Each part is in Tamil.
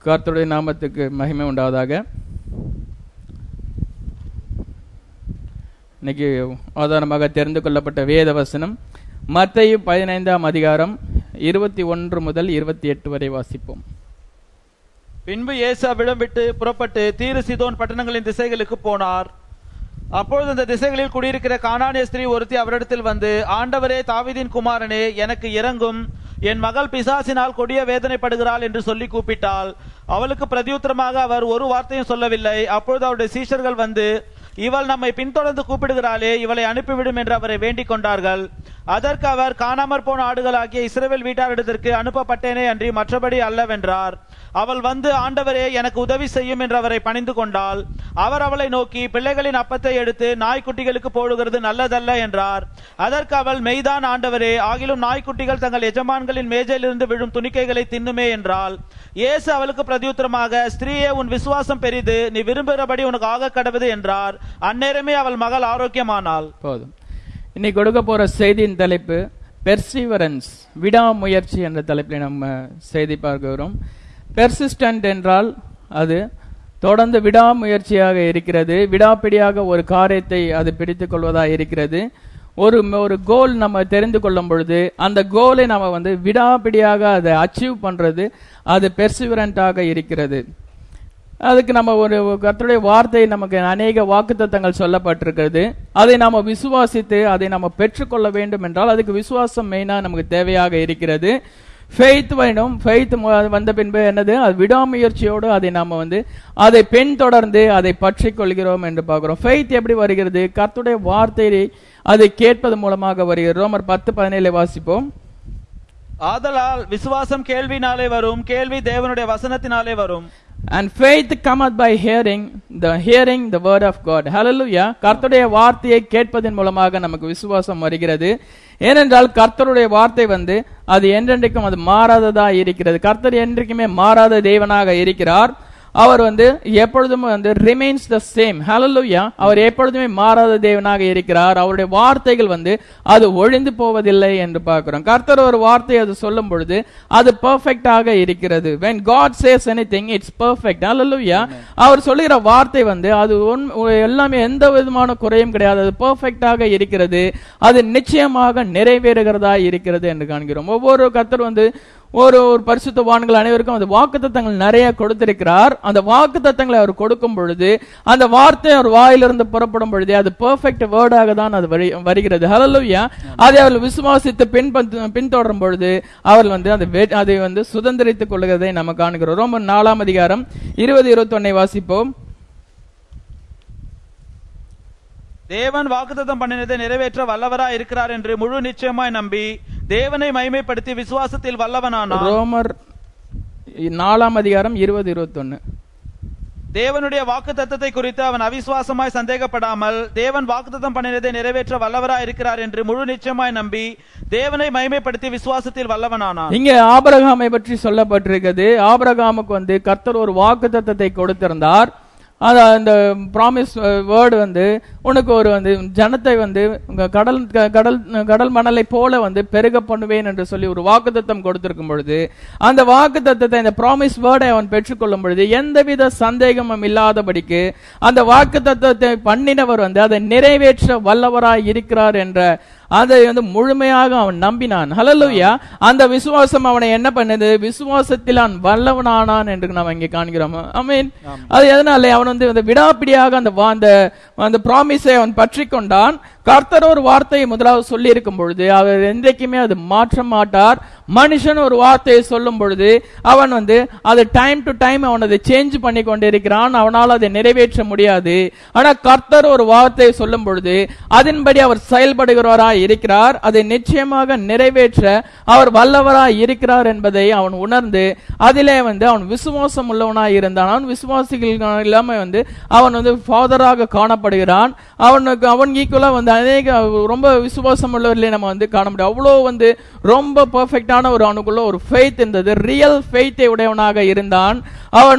கர்த்தருடைய நாமத்துக்கு மகிமை உண்டாவதாக. இன்னைக்கு ஆதாரமாக தெரிந்து கொள்ளப்பட்ட வேத வசனம் மத்தேயு 15ஆம் அதிகாரம் 21 முதல் 28 வரை வாசிப்போம். பின்பு இயேசு அவ்விடம் விட்டு புறப்பட்டு தீரு சீதோன் பட்டணங்களின் திசைகளுக்கு போனார். அப்பொழுது அந்த திசைகளில் குடியிருக்கிற கானானிய ஸ்திரீ ஒருத்தி அவரிடத்தில் வந்து, ஆண்டவரே, தாவீதின் குமாரனே, எனக்கு இரங்கும், என் மகள் பிசாசினால் கொடிய வேதனைப்படுகிறாள் என்று சொல்லி கூப்பிட்டாள். அவளுக்கு பிரதியுத்தரமாக அவர் ஒரு வார்த்தையும் சொல்லவில்லை. அப்பொழுது அவருடைய சீஷர்கள் வந்து, இவள் நம்மை பின்தொடர்ந்து கூப்பிடுகிறாளே, இவளை அனுப்பிவிடும் என்று அவரை வேண்டிக் கொண்டார்கள். அதற்கு அவர், காணாமற் போன ஆடுகளாகிய இஸ்ரவேல் வீட்டாரிடத்திற்கு அனுப்பப்பட்டேனே அன்றி மற்றபடி அல்லவென்றார். அவள் வந்து, ஆண்டவரே, எனக்கு உதவி செய்யும் என்று அவரை பணிந்து கொண்டாள். அவர் அவளை நோக்கி, பிள்ளைகளின் அப்பத்தை எடுத்து நாய்க்குட்டிகளுக்கு போடுகிறது நல்லதல்ல என்றார். அதற்கு அவள், மெய்தான் ஆண்டவரே, ஆகிலும் நாய்க்குட்டிகள் தங்கள் எஜமான்களின் மேஜையிலிருந்து விழும் துணிக்கைகளை தின்னுமே என்றாள். இயேசு அவளுக்கு பிரதியுத்தரமாக, ஸ்திரீயே, உன் விசுவாசம் பெரிது, நீ விரும்புகிறபடி உனக்கு ஆக கடவுது என்றார். அந்நேரமே அவள் மகள் ஆரோக்கியமானாள். போதும். இன்னைக்கு கொடுக்க போற செய்தியின் தலைப்பு பெர்சிவரன்ஸ், விடாமுயற்சி என்ற தலைப்பில் நம்ம செய்தி பார்க்கிறோம். பெர்சிஸ்டன்ட் என்றால் அது தொடர்ந்து விடாமுயற்சியாக இருக்கிறது, விடாப்பிடியாக ஒரு காரியத்தை அது பிடித்துக் கொள்வதாக இருக்கிறது. ஒரு கோல் நம்ம தெரிந்து கொள்ளும் பொழுது அந்த கோலை நம்ம விடாப்பிடியாக அதை அச்சீவ் பண்றது, அது பெர்சிவரண்டாக இருக்கிறது. அதுக்கு நம்ம ஒரு கர்த்தருடைய வார்த்தை, நமக்கு அநேக வாக்குத்தத்தங்கள் சொல்லப்பட்டிருக்கிறது. அதை நாம விசுவாசித்து அதை நம்ம பெற்றுக்கொள்ள வேண்டும் என்றால் அதுக்கு விசுவாசம் மெயினா நமக்கு தேவையாக இருக்கிறது. ஃபெய்த் வேணும். ஃபெய்த் வந்த பின்பு என்னது, அது விடாமுயற்சியோடு அதை நாம அதை பின்தொடர்ந்து அதை பற்றி கொள்கிறோம் என்று பார்க்கிறோம். ஃபெய்த் எப்படி வருகிறது? கர்த்தருடைய வார்த்தையை அதை கேட்பது மூலமாக வருகிறது. ரோமர் 10:17 வாசிப்போம். ஆதலால் விசுவாசம் கேள்வினாலே வரும், கேள்வி தேவனுடைய வசனத்தினாலே வரும். And faith cometh by hearing the word of God. Hallelujah. கர்த்தருடைய வார்த்தையை கேட்பதன் மூலமாக நமக்கு விசுவாசம் வருகிறது. ஏனென்றால் கர்த்தருடைய வார்த்தை அது என்றென்றைக்கும் அது மாறாததா இருக்கிறது. கர்த்தர் என்றைக்குமே மாறாத தேவனாக இருக்கிறார். அவர் எப்பொழுதும் ரிமைன்ஸ் த சேம். ஹல்லேலூயா. அவர் எப்பொழுதுமே மாறாத தேவனாக இருக்கிறார். அவருடைய வார்த்தைகள் அது ஒழிந்து போவதில்லை என்று பார்க்கிறோம். கர்த்தர் ஒரு வார்த்தை அது சொல்லும் பொழுது அது பெர்ஃபெக்ட்டாக இருக்கிறது. when God says anything, it's perfect. ஹல்லேலூயா. அவர் சொல்லுகிற வார்த்தை அது எல்லாமே எந்த விதமான குறையும் கிடையாது, அது பெர்ஃபெக்ட்டாக இருக்கிறது, அது நிச்சயமாக நிறைவேறுகிறதா இருக்கிறது என்று காண்கிறோம். ஒவ்வொரு கர்த்தர் ஒரு பரிசுத்தவான்கள் அனைவருக்கும் அந்த வாக்குத்தத்தங்கள் நிறைய கொடுத்திருக்கிறார். அந்த வாக்குத்தத்தங்களை அவர் கொடுக்கும் பொழுது அந்த வார்த்தை அவர் வாயிலிருந்து புறப்படும் பொழுது அது பெர்ஃபெக்ட் வேர்டாக தான் அது வருகிறது. ஹல்லேலூயா. அதை அவர்கள் விசுவாசித்து பின்தொடரும் பொழுது அவர்கள் அதை சுதந்திரித்துக் கொள்கிறதை நம்ம காண்கிறோம். ரோமர் 4ஆம் அதிகாரம் 20-21 வாசிப்போம். தேவன் வாக்குத்தத்தம் பண்ணினதை நிறைவேற்ற வல்லவராய் இருக்கிறார் என்று முழு நிச்சயமாய் நம்பி தேவனை மகிமைப்படுத்தி விசுவாசத்தில் வல்லவனானார். ரோமர் 4ஆம் அதிகாரம் 20-21. தேவனுடைய வாக்குத்தத்தத்தை குறித்து அவன் அவிசுவாசமாய் சந்தேகப்படாமல் தேவன் வாக்குத்தத்தம் பண்ணினதை நிறைவேற்ற வல்லவராய் இருக்கிறார் என்று முழு நிச்சயமாய் நம்பி தேவனை மகிமைப்படுத்தி விசுவாசத்தில் வல்லவனானார். இங்கே ஆபிரகாமை பற்றி சொல்லப்பட்டிருக்கிறது. ஆபிரகாமுக்கு கர்த்தர் ஒரு வாக்குத்தத்தத்தை கொடுத்திருந்தார். அந்த ப்ராமிஸ் வேர்டு உனக்கு ஒரு ஜனத்தை கடல் மணலை போல பெருக பண்ணுவேன் என்று சொல்லி ஒரு வாக்குத்தத்தம் கொடுத்திருக்கும் பொழுது அந்த வாக்குத்தத்தத்தை, இந்த ப்ராமிஸ் வேர்டை அவன் பெற்றுக்கொள்ளும் பொழுது எந்தவித சந்தேகமும் இல்லாதபடிக்கு அந்த வாக்குத்தத்தத்தை பண்ணினவர் அதை நிறைவேற்ற வல்லவராய் இருக்கிறார் என்ற அதை முழுமையாக அவன் நம்பினான். ஹல்லேலூயா. அந்த விசுவாசம் அவனை என்ன பண்ணது? விசுவாசத்தில் அவன் வல்லவனானான் என்று நாம் இங்கே காண்கிறோம். ஆமென். அது எதனால அவன் விடாப்பிடியாக அந்த ப்ராமிஸை அவன் பற்றி கொண்டான். கர்த்தர் ஒரு வார்த்தையை முதலாவது சொல்லி இருக்கும் பொழுது அவர் என்றைக்குமே அது மாற்ற மாட்டார். மனுஷன் ஒரு வார்த்தையை சொல்லும் பொழுது அவன் அதை டைம் டு டைம் அவன் அதை சேஞ்ச் பண்ணி கொண்டிருக்கிறான். அவனால் அதை நிறைவேற்ற முடியாது. ஆனா கர்த்தர் ஒரு வார்த்தையை சொல்லும் பொழுது அதன்படி அவர் செயல்படுகிறவராய் இருக்கிறார். அதை நிச்சயமாக நிறைவேற்ற அவர் வல்லவராய் இருக்கிறார் என்பதை அவன் உணர்ந்து அதிலே அவன் விசுவாசம் உள்ளவனாய் இருந்தான். அவன் விசுவாசிகள் இல்லாம அவன் ஃபாதராக காணப்படுகிறான். அவன் ஈக்குவலா அநேக ரொம்ப விசுவாசம் உள்ளவர்களே நம்ம காண முடியும். அவ்வளோ ரொம்ப பெர்ஃபெக்டான ஒரு அவனுக்குள்ள ஒரு ஃபெய்த் இருந்தது. ரியல் ஃபெய்த்தை உடையவனாக இருந்தான். அவன்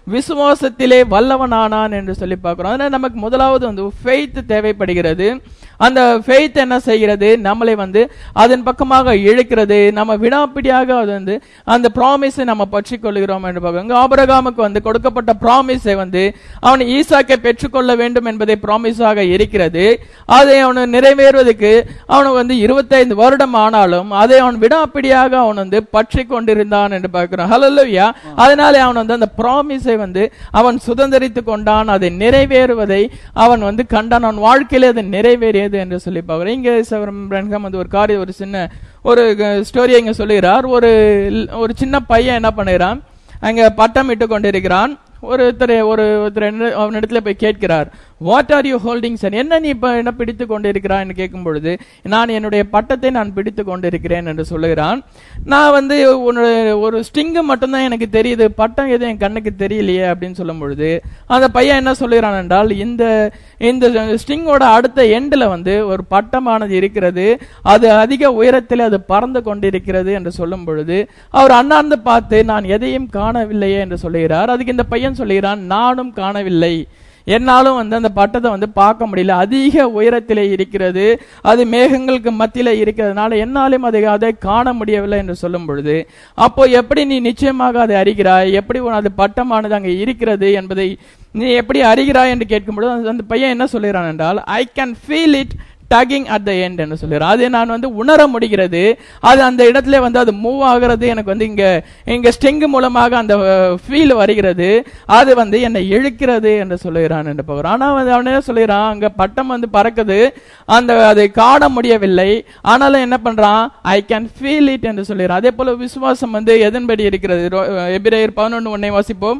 விசுவாசத்திலே வல்லவனானான் என்று சொல்லி பார்க்கிறோம். அதனால நமக்கு முதலாவது ஃபெய்த் தேவைப்படுகிறது. அந்த ஃபெய்த் என்ன செய்கிறது, நம்மளை வந்து அதன் பக்கமாக இழுக்கிறது. நம்ம விடாப்பிடியாக அது வந்து அந்த ப்ராமிஸை நம்ம பற்றி கொள்கிறோம் என்று பார்க்க. ஆபிரகாமுக்கு வந்து கொடுக்கப்பட்ட ப்ராமிஸை வந்து அவன் ஈசாக்கை பெற்றுக்கொள்ள வேண்டும் என்பதை ப்ராமிஸாக இருக்கிறது. அதை அவன் நிறைவேறுவதற்கு அவனுக்கு வந்து 25 வருடம் ஆனாலும் அதை அவன் விடாப்பிடியாக அவன் வந்து பற்றி கொண்டிருந்தான் என்று பார்க்கிறோம். ஹல்லேலூயா. அதனாலே அவன் வந்து அந்த ப்ராமிஸை வந்து அவன் சுதந்திரித்துக் கொண்டான். அதை நிறைவேறுவதை அவன் வந்து கண்டான். அவன் வாழ்க்கையிலே அது நிறைவேறியது என்று சொல்லி பார்க்கிறோம். இங்கே வந்து ஒரு காரியம், ஒரு சின்ன ஒரு ஸ்டோரியை இங்க சொல்லுகிறார். ஒரு சின்ன பையன் என்ன பண்ணுகிறான், அங்க பட்டம் இட்டு கொண்டிருக்கிறான். ஒருத்தர் அவனிடத்துல போய் கேட்கிறார், what are you holding son, என்ன நீ இப்ப என்ன பிடித்து கொண்டிருக்கிறான் என்று கேட்கும் பொழுது, நான் என்னுடைய பட்டத்தை நான் பிடித்து கொண்டிருக்கிறேன் என்று சொல்லுகிறான். நான் வந்து ஒரு ஸ்டிங்கு மட்டும்தான் எனக்கு தெரியுது, பட்டம் எதுவும் என் கண்ணுக்கு தெரியலையே அப்படின்னு சொல்லும் பொழுது அந்த பையன் என்ன சொல்லுகிறான் என்றால், இந்த ஸ்டிங்கோட அடுத்த எண்ட்ல வந்து ஒரு பட்டமானது இருக்கிறது, அது அதிக உயரத்தில் அது பறந்து கொண்டிருக்கிறது என்று சொல்லும் பொழுது அவர் அண்ணாந்து பார்த்து, நான் எதையும் காணவில்லையே என்று சொல்லுகிறார். அதுக்கு இந்த பையன் சொல்லுகிறான், நானும் காணவில்லை, என்னாலும் வந்து அந்த பட்டத்தை வந்து பார்க்க முடியல, அதிக உயரத்திலே இருக்கிறது, அது மேகங்களுக்கு மத்தியில இருக்கிறதுனால என்னாலும் அதை காண முடியவில்லை என்று சொல்லும் பொழுது, அப்போ எப்படி நீ நிச்சயமாக அதை அறிகிறாய், எப்படி அது பட்டமானது அங்கே இருக்கிறது என்பதை நீ எப்படி அறிகிறாய் என்று கேட்கும்பொழுது அந்த பையன் என்ன சொல்லுகிறான் என்றால், I can feel it tugging at the end என்று சொல்லுறான். அதை நான் வந்து உணர முடிகிறது, அது அந்த இடத்துல வந்து அது மூவ் ஆகிறது, எனக்கு வந்து இங்க ஸ்டிங் மூலமாக அந்த ஃபீல் வருகிறது, அது வந்து என்னை இழுக்கிறது என்று சொல்லுகிறான் என்று போகிறான். ஆனா வந்து அவன் என்ன சொல்லுகிறான், அங்க பட்டம் வந்து பறக்குது, அதை காண முடியவில்லை, ஆனாலும் என்ன பண்றான், ஐ கேன் ஃபீல் இட் என்று சொல்லுகிறான். அதே போல விசுவாசம் வந்து எதன்படி இருக்கிறது, எபிரேயர் 11:1 வாசிப்போம்.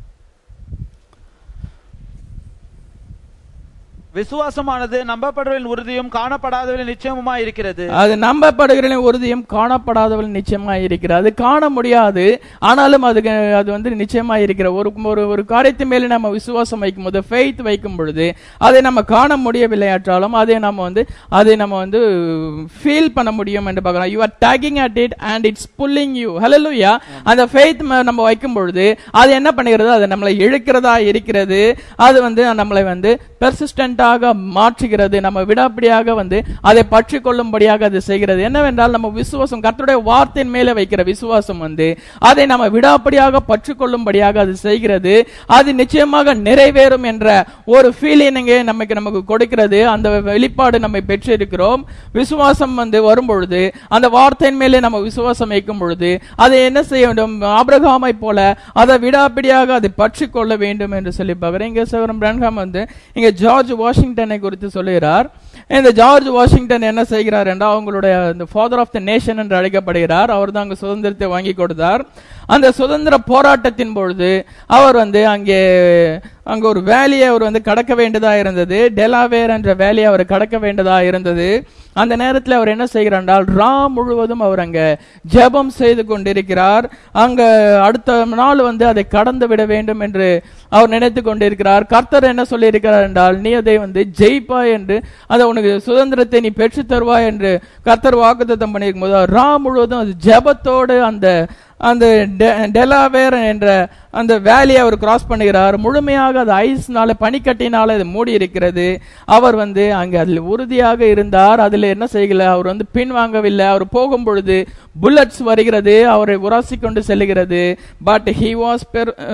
விசுவாசமானது நம்பப்படுவதின் உறுதியும் காணப்படாதவளின் நிச்சயமுமாய் இருக்கிறது. அது நம்பப்படுகிற உறுதியும் காணப்படாதவளின் நிச்சயமாய் இருக்கிறது. அது காண முடியாது, ஆனாலும் அது வந்து நிச்சயமாய் இருக்கிற ஒரு காரியத்தின் மேலே நம்ம விசுவாசம் வைக்கும் போது, ஃபெய்த் வைக்கும் பொழுது அதை நம்ம காண முடியவில்லை என்றாலும் அதை நம்ம வந்து ஃபீல் பண்ண முடியும் என்று பார்க்கலாம். You are tugging at it and it's pulling you. ஹல்லேலூயா. அந்த ஃபெய்த் நம்ம வைக்கும் பொழுது அது என்ன பண்ணுகிறது, அது நம்மளை இழுக்கிறதா இருக்கிறது, அது வந்து நம்மளை வந்து பெர்சிஸ்டன்ட் மாற்றுகிறது, நம்ம விடாப்பிடியாக வந்து அதை பற்றி கொள்ளும்படியாக அது செய்கிறது. என்னவென்றால், நம்ம விசுவாசம் கர்த்தருடைய வார்த்தையின் மேலே வைக்கிற விசுவாசம் வந்து அதை நம்ம விடாப்பிடியாக பற்றி கொள்ளும்படியாக அது செய்கிறது. அது நிச்சயமாக நிறைவேறும் என்ற ஒரு ஃபீலிங்கை நமக்கு கொடுக்கிறது. அந்த வெளிப்பாடு நம்ம பெற்றிருக்கிறோம். விசுவாசம் வந்து வரும்பொழுது, அந்த வார்த்தையின் மேலே நம்ம விசுவாசம் வைக்கும் பொழுது அதை என்ன செய்ய வேண்டும், ஆபிரகாமை போல அதை விடாப்பிடியாக அதை பற்றி கொள்ள வேண்டும் என்று சொல்லி பார்க்கிறேன். இங்க சகோதரன் பிரான்ஹாம் வந்து இங்க ஜார்ஜ் வாஷிங்டனை குறித்து சொல்லுகிறார். இந்த ஜார்ஜ் வாஷிங்டன் என்ன செய்கிறார் என்றால், அவங்களுடைய ஃபாதர் ஆஃப் த நேஷன் என்று அழைக்கப்படுகிறார். அவர் தான் அங்கு சுதந்திரத்தை வாங்கி கொடுத்தார். அந்த சுதந்திர போராட்டத்தின் பொழுது அவர் வந்து அங்க ஒரு வேலியை அவர் வந்து கடக்க வேண்டியதா இருந்தது, டெலாவேர் என்ற வேலியை அவர் கடக்க வேண்டியதா இருந்தது. அந்த நேரத்தில் அவர் என்ன செய்கிறார் என்றால், முழுவதும் அவர் அங்க ஜெபம் செய்து கொண்டிருக்கிறார். அங்க அடுத்த நாள் வந்து அதை கடந்து விட வேண்டும் என்று அவர் நினைத்து கொண்டிருக்கிறார். கர்த்தர் என்ன சொல்லி இருக்கிறார் என்றால், நீ அதை வந்து ஜெயிப்பாய் என்று, அதை உனக்கு சுதந்திரத்தை நீ பெற்று தருவாய் என்று கர்த்தர் வாக்குத்தத்தம் பண்ணியிருக்கும் போது முழுவதும் அது ஜெபத்தோடு அந்த டெலாவேர் என்ற அந்த வேலியை அவர் கிராஸ் பண்ணுகிறார். முழுமையாக அது ஐஸ்னால, பனிக்கட்டினால அது மூடி இருக்கிறது. அவர் வந்து அங்கே அதில் உறுதியாக இருந்தார். அதில் என்ன செய்யல, அவர் வந்து பின்வாங்கவில்லை. அவர் போகும் பொழுது புல்லட்ஸ் வருகிறது, அவரை உராசி கொண்டு செல்லுகிறது. பட் ஹி வாஸ்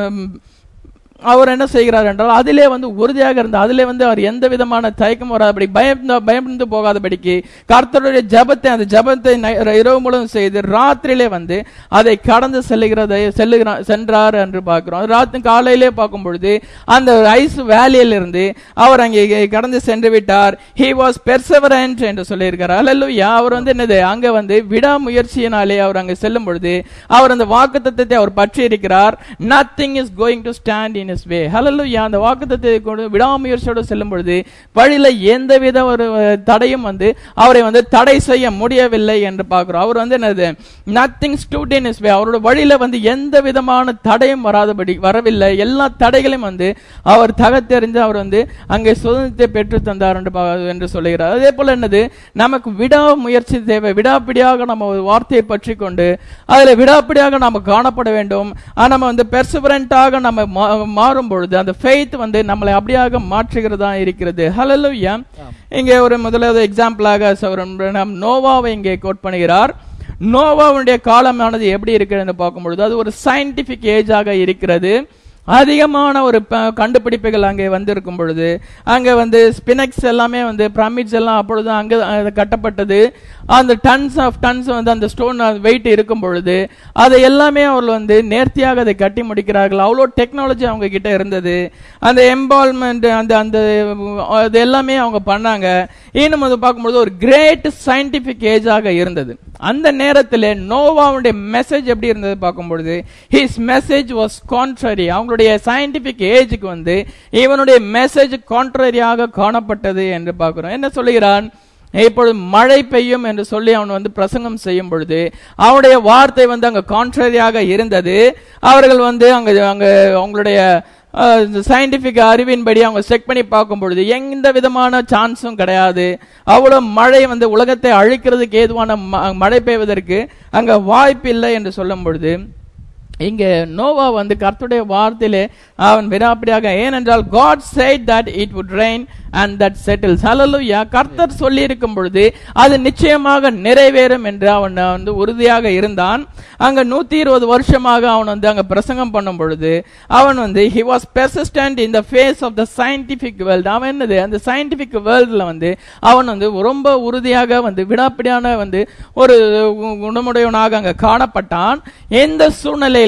அவர் என்ன செய்கிறார் என்றால், அதிலே வந்து உறுதியாக இருந்தார். அதிலே வந்து அவர் எந்த விதமான தயக்கம் வராதபடி, பயந்து போகாதபடிக்கு கர்த்தருடைய ஜெபத்தை, அந்த ஜெபத்தை இரவு முழுவதும் செய்து ராத்திரியிலே வந்து அதை கடந்து சென்றார் என்று பார்க்கிறோம். ராத்திரி காலையிலே பார்க்கும் பொழுது அந்த ஐஸ் வேலியிலிருந்து அவர் அங்கே கடந்து சென்று விட்டார். he was perseverant என்று சொல்லியிருக்கிறார். ஹல்லேலூயா. அவர் வந்து என்னது, அங்க வந்து விடாமுயற்சியினாலே அவர் அங்கே செல்லும் பொழுது அவர் அந்த வாக்குத்தத்தத்தை அவர் பற்றி இருக்கிறார். nothing is going to stand in his way. ஹல்லேலூயா. அந்த வாக்குத்தத்தத்தை கொண்டு விடாமுயற்சியோடு செல்லும் பொழுது வழியில எந்தவித ஒரு தடையும் வந்து அவரை வந்து தடை செய்ய முடியவில்லை என்று பார்க்கிறோம். அவர் வந்து என்னது, nothing stood in his way. அவரோட வழியில வந்து எந்த விதமான தடையும் வரவில்லை. எல்லா தடைகளையும் வந்து அவர் தகர்த்தெறிந்து அவர் வந்து அங்கே சுதந்திரத்தை பெற்று தந்தார் என்று சொல்லுகிறார். அதே போல என்னது, நமக்கு விடாமுயற்சி தேவை. விடாப்பிடியாக நம்ம வார்த்தையை பற்றி கொண்டு அதில் விடாப்பிடியாக நம்ம காணப்பட வேண்டும். நம்ம வந்து பெர்சிவரண்டாக நம்ம மாறும் பொழுது அந்த ஃபெய்த் வந்து நம்மளை அப்படியாக மாற்றுகிறதா இருக்கிறது. ஹல்லேலூயா. இங்கே ஒரு முதலாவது எக்ஸாம்பிளாக நோவாவை இங்கே கோட் பண்ணுகிறார். நோவாவுடைய காலமானது எப்படி இருக்கிறது பார்க்கும்பொழுது அது ஒரு சயின்டிபிக் ஏஜாக இருக்கிறது. அதிகமான ஒரு கண்டுபிடிப்புகள் அங்கே வந்திருக்கும் பொழுது அங்கே வந்து ஸ்பினக்ஸ் எல்லாமே வந்து பிரமிட்ஸ் எல்லாம் அப்பொழுது அங்கே கட்டப்பட்டது. அந்த டன்ஸ் வந்து அந்த ஸ்டோன் வெயிட் இருக்கும் பொழுது அதை எல்லாமே அவர்கள் வந்து நேர்த்தியாக அதை கட்டி முடிக்கிறார்கள். அவ்வளோ டெக்னாலஜி அவங்க கிட்ட இருந்தது. அந்த எம்பால்மெண்ட் அந்த அந்த அது எல்லாமே அவங்க பண்ணாங்க. இன்னும் வந்து பார்க்கும்பொழுது ஒரு கிரேட் சயின்டிபிக் ஏஜாக இருந்தது. அந்த நேரத்தில் நோவாவுடைய மெசேஜ் எப்படி இருந்தது பார்க்கும்பொழுது ஹிஸ் மெசேஜ் வாஸ் கான்ட்ரரி. அவங்களுடைய சயின்டிபிக் ஏஜுக்கு வந்து இவனுடைய மெசேஜ் கான்ட்ரரியாக காணப்பட்டது என்று பார்க்கிறோம். என்ன சொல்லுகிறான்? இப்பொழுது மழை பெய்யும் என்று சொல்லி அவன் வந்து பிரசங்கம் செய்யும் பொழுது அவனுடைய வார்த்தை வந்து அங்க கான்ட்ரரியாக இருந்தது. அவர்கள் வந்து அங்க அவங்களுடைய சயின்டிபிக் அறிவின்படி அவங்க செக் பண்ணி பார்க்கும் பொழுது எந்த விதமான சான்ஸும் கிடையாது. அவ்வளவு மழை வந்து உலகத்தை அழிக்கிறதுக்கு ஏதுவான மழை பெய்வதற்கு அங்க வாய்ப்பு இல்லை என்று சொல்லும் பொழுது இங்க நோவா வந்து கர்த்தருடைய வார்த்தையிலே அவன் விடாப்பிடியாக, ஏனென்றால் God said that it would rain and that settles. ஹல்லேலூயா. கர்த்தர் சொல்லி இருக்கும் பொழுது அது நிச்சயமாக நிறைவேறும் என்று அவன் வந்து உறுதியாக இருந்தான். அங்க 120 வருஷமாக அவன் வந்து அங்க பிரசங்கம் பண்ணும் பொழுது அவன் வந்து he was persistent in the face of the scientific world. அவன் என்னது அந்த சயின்டிபிக் வேர்ல்ட்ல வந்து அவன் வந்து ரொம்ப உறுதியாக வந்து விடாப்பிடியான வந்து ஒரு குணமுடையவனாக அங்க காணப்பட்டான். எந்த சூழ்நிலையிலே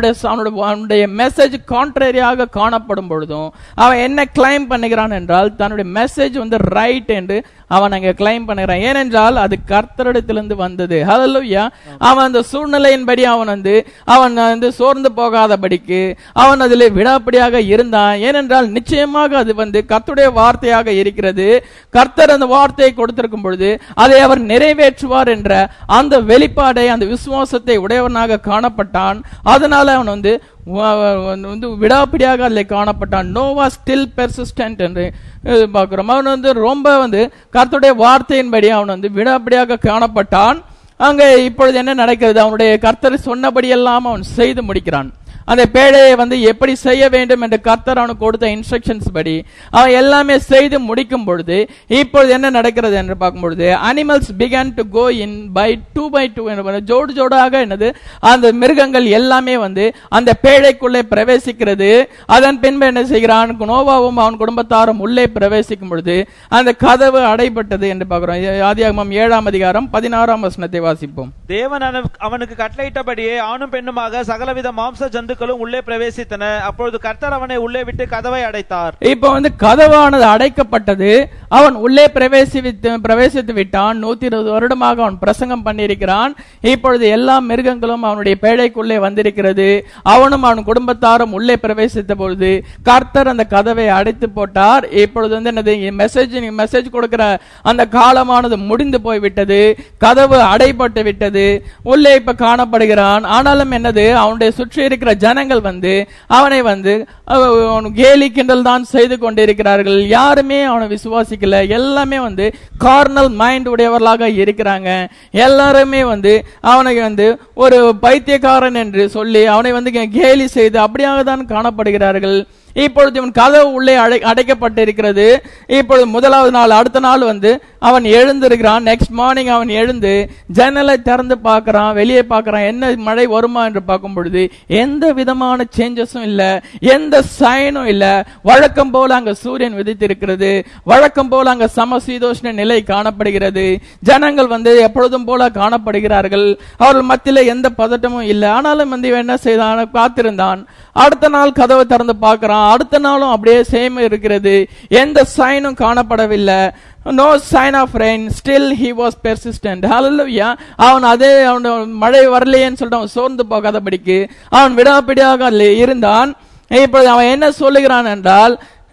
அவனுடைய மெசேஜ் கான்ட்ரரியாக காணப்படும் பொழுதும் அவன் என்ன கிளைம் பண்ணுகிறான் என்றால் தன்னுடைய மெசேஜ் வந்து ரைட் என்று அவன் அங்க கிளைம் பண்ணுகிறான். ஏனென்றால் அது கர்த்தரிடத்திலிருந்து வந்தது. ஹல்லேலூயா. அவன் அந்த சூழ்நிலையின்படி அவன் வந்து சோர்ந்து போகாதபடிக்கு அவன் அதில் விடாப்படியாக இருந்தான். ஏனென்றால் நிச்சயமாக அது வந்து கர்த்தருடைய வார்த்தையாக இருக்கிறது. கர்த்தர் அந்த வார்த்தையை கொடுத்திருக்கும் பொழுது அதை அவர் நிறைவேற்றுவார் என்ற அந்த வெளிப்பாடை அந்த விசுவாசத்தை உடையவனாக காணப்பட்டான். அதனால அவன் வந்து விடாப்பிடியாக அதில் காணப்பட்டான். நோவா ஸ்டில் பெர்சிஸ்டன்ட் என்று பார்க்கிறோம். அவன் வந்து ரொம்ப வந்து கர்த்தருடைய வார்த்தையின்படி அவன் வந்து விடாப்பிடியாக காணப்பட்டான். அங்க இப்பொழுது என்ன நடக்கிறது? அவனுடைய கர்த்தர் சொன்னபடியெல்லாம் அவன் செய்து முடிக்கிறான். அந்த பேழையை வந்து எப்படி செய்ய வேண்டும் என்று கர்த்தர் அவனுக்கு கொடுத்த இன்ஸ்ட்ரக்ஷன்ஸ் படி அவன் எல்லாமே செய்து முடிக்கும் பொழுது இப்பொழுது என்ன நடக்கிறது என்று பார்க்கும் பொழுது animals began to go in by 2 by 2 ஜோடு ஜோடாக என்னது அந்த மிருகங்கள் எல்லாமே வந்து அந்த பேழைக்குள்ளே பிரவேசிக்கிறது. அதன் பின்பு என்ன செய்கிறான்? நோவாவும் அவன் குடும்பத்தாரும் உள்ளே பிரவேசிக்கும் பொழுது அந்த கதவு அடைபட்டது என்று பார்க்கிறோம். ஆதியாகமம் 7ஆம் அதிகாரம் 16ஆம் வசனத்தை வாசிப்போம். தேவன் அவனுக்கு கட்டளையிட்டபடியே ஆணும் பெண்ணுமாக சகலவித மாம்ச ஜந்து உள்ளே பிரவேசித்தன. அப்பொழுது கர்த்தர் அவனை உள்ளே விட்டு கதவை அடைத்தார். இப்ப வந்து கதவானது அடைக்கப்பட்டது. அவன் உள்ளே பிரவேசித்து விட்டான். 120 வருடமாக அவன் பிரசங்கம் பண்ணியிருக்கிறான். இப்பொழுது எல்லா மிருகங்களும் அவனுடைய பேழைக்குள்ளே வந்திருக்கிறது. அவனும் அவன் குடும்பத்தாரும் உள்ளே பிரவேசித்த பொழுது கர்த்தர் அந்த கதவை அடைத்து போட்டார். இப்பொழுது வந்து என்னது மெசேஜ் கொடுக்கிற அந்த காலமானது முடிந்து போய்விட்டது. கதவு அடைபட்டு விட்டது. உள்ளே இப்ப காணப்படுகிறான். ஆனாலும் என்னது அவனுடைய சுற்றி இருக்கிற ஜனங்கள் வந்து அவனை வந்து கேலி கிண்டல் தான் செய்து கொண்டிருக்கிறார்கள். யாருமே அவனை விசுவாசிக்கல. எல்லாமே வந்து கார்னல் மைண்ட் உடையவர்களாக இருக்கிறாங்க. எல்லாருமே வந்து அவனை வந்து ஒரு பைத்தியக்காரன் என்று சொல்லி அவனை வந்து கேலி செய்து அப்படியாக தான் காணப்படுகிறார்கள். இப்பொழுது இவன் கதவு உள்ளே அடைக்கப்பட்டிருக்கிறது. இப்பொழுது முதலாவது நாள், அடுத்த நாள் வந்து அவன் எழுந்திருக்கிறான். நெக்ஸ்ட் மார்னிங் அவன் எழுந்து ஜன்னலை திறந்து பார்க்கிறான், வெளியே பார்க்கிறான், என்ன மழை வருமா என்று பார்க்கும் பொழுது எந்த விதமான சேஞ்சஸும் இல்ல, எந்த சைனும் இல்ல. வழக்கம் போல அங்க சூரியன் விதித்திருக்கிறது. வழக்கம் போல அங்க சமசீதோஷ்ண நிலை காணப்படுகிறது. ஜனங்கள் வந்து எப்பொழுதும் போல காணப்படுகிறார்கள். அவர்கள் மத்தியில எந்த பதட்டமும் இல்லை. ஆனாலும் வந்து இவன் என்ன செய்தான்? காத்திருந்தான். அடுத்த நாள் கதவை திறந்து பார்க்கிறான். அடுத்த நாளும் அப்படியே சேம் இருக்கிறது. எந்த சைனும் காணப்படவில்லை. No sign of rain. Still he was persistent. Hallelujah. அவன் அதே அவன் மழை வரலையேன்னு சொல்லிட்டு அவன் சோர்ந்து போகாதபடிக்கு அவன் விடாப்பிடியாக இருந்தான். இப்பொழுது அவன் என்ன சொல்லுகிறான் என்றால்,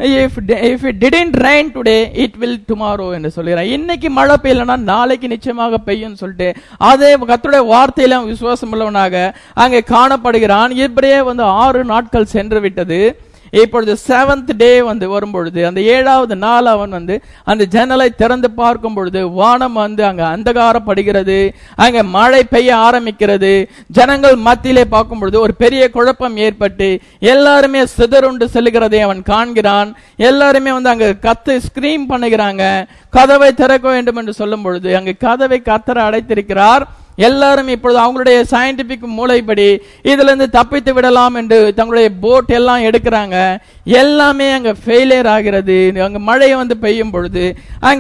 if it didn't rain today it will tomorrow என்று சொல்கிறான். இன்னைக்கு மழை பெய்யலனா நாளைக்கு நிச்சயமாக பெய்யும் சொல்லிட்டு அதே கர்த்தருடைய வார்த்தையில விசுவாசம் உள்ளவனாக அங்கே காணப்படுகிறான். இப்படியே வந்து 6 நாட்கள் சென்று விட்டது. இப்பொழுது 7th டே வந்து வரும்பொழுது அந்த 7வது நாள் அவன் வந்து அந்த ஜன்னலை திறந்து பார்க்கும் பொழுது வானம் வந்து அங்க அந்தகாரப்படுகிறது, அங்க மழை பெய்ய ஆரம்பிக்கிறது. ஜனங்கள் மத்தியிலே பார்க்கும் பொழுது ஒரு பெரிய குழப்பம் ஏற்பட்டு எல்லாருமே சிதறுண்டு செல்லுகிறதை அவன் காண்கிறான். எல்லாருமே வந்து அங்க ஸ்கிரீம் பண்ணுகிறாங்க, கதவை திறக்க வேண்டும் என்று சொல்லும் பொழுது அங்க கதவை கர்த்தர் அடைத்திருக்கிறார். எல்லாரும் இப்பொழுது அவங்களுடைய சயின்டிபிக் மூளைப்படி இதுல இருந்து தப்பித்து விடலாம் என்று தங்களுடைய போட் எல்லாம் எடுக்கிறாங்க. எல்லாமே அங்க ஃபெயிலியர் ஆகிறது. அங்க மழை வந்து பெய்யும் பொழுது அங்க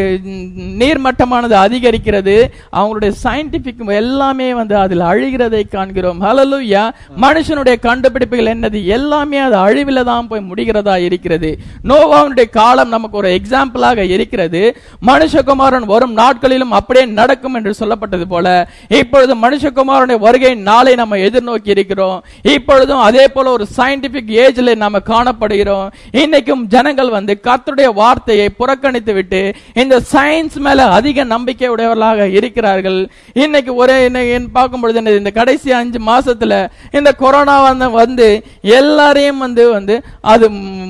நீர்மட்டமானது அதிகரிக்கிறது. அவங்களுடைய சயின்டிபிக் எல்லாமே வந்து அதில் அழிகிறதை காண்கிறோம். ஹல்லேலூயா. மனுஷனுடைய கண்டுபிடிப்புகள் என்னது? எல்லாமே அது அழிவில தான் போய் முடிகிறதா இருக்கிறது. நோவாவுடைய காலம் நமக்கு ஒரு எக்ஸாம்பிளாக இருக்கிறது. மனுஷகுமாரன் வரும் நாட்களிலும் அப்படியே நடக்கும் என்று சொல்லப்பட்டது போல இப்பொழுது மனுஷகுமாரனுடைய வருகை நாளை நம்ம எதிர்நோக்கி இருக்கிறோம். இப்பொழுதும் அதே போல ஒரு சயின்டிபிக் ஏஜ்ல நாம காணப்படுகிறோம். இன்னைக்கும் ஜனங்கள் வந்து கர்த்தருடைய வார்த்தையை புறக்கணித்து விட்டு இந்த சயின்ஸ் மேல அதிக நம்பிக்கை உடையவர்களாக இருக்கிறார்கள். இன்னைக்கு ஒரே பார்க்கும் பொழுது இந்த கடைசி 5 மாசத்துல இந்த கொரோனா வந்து எல்லாரையும் வந்து அது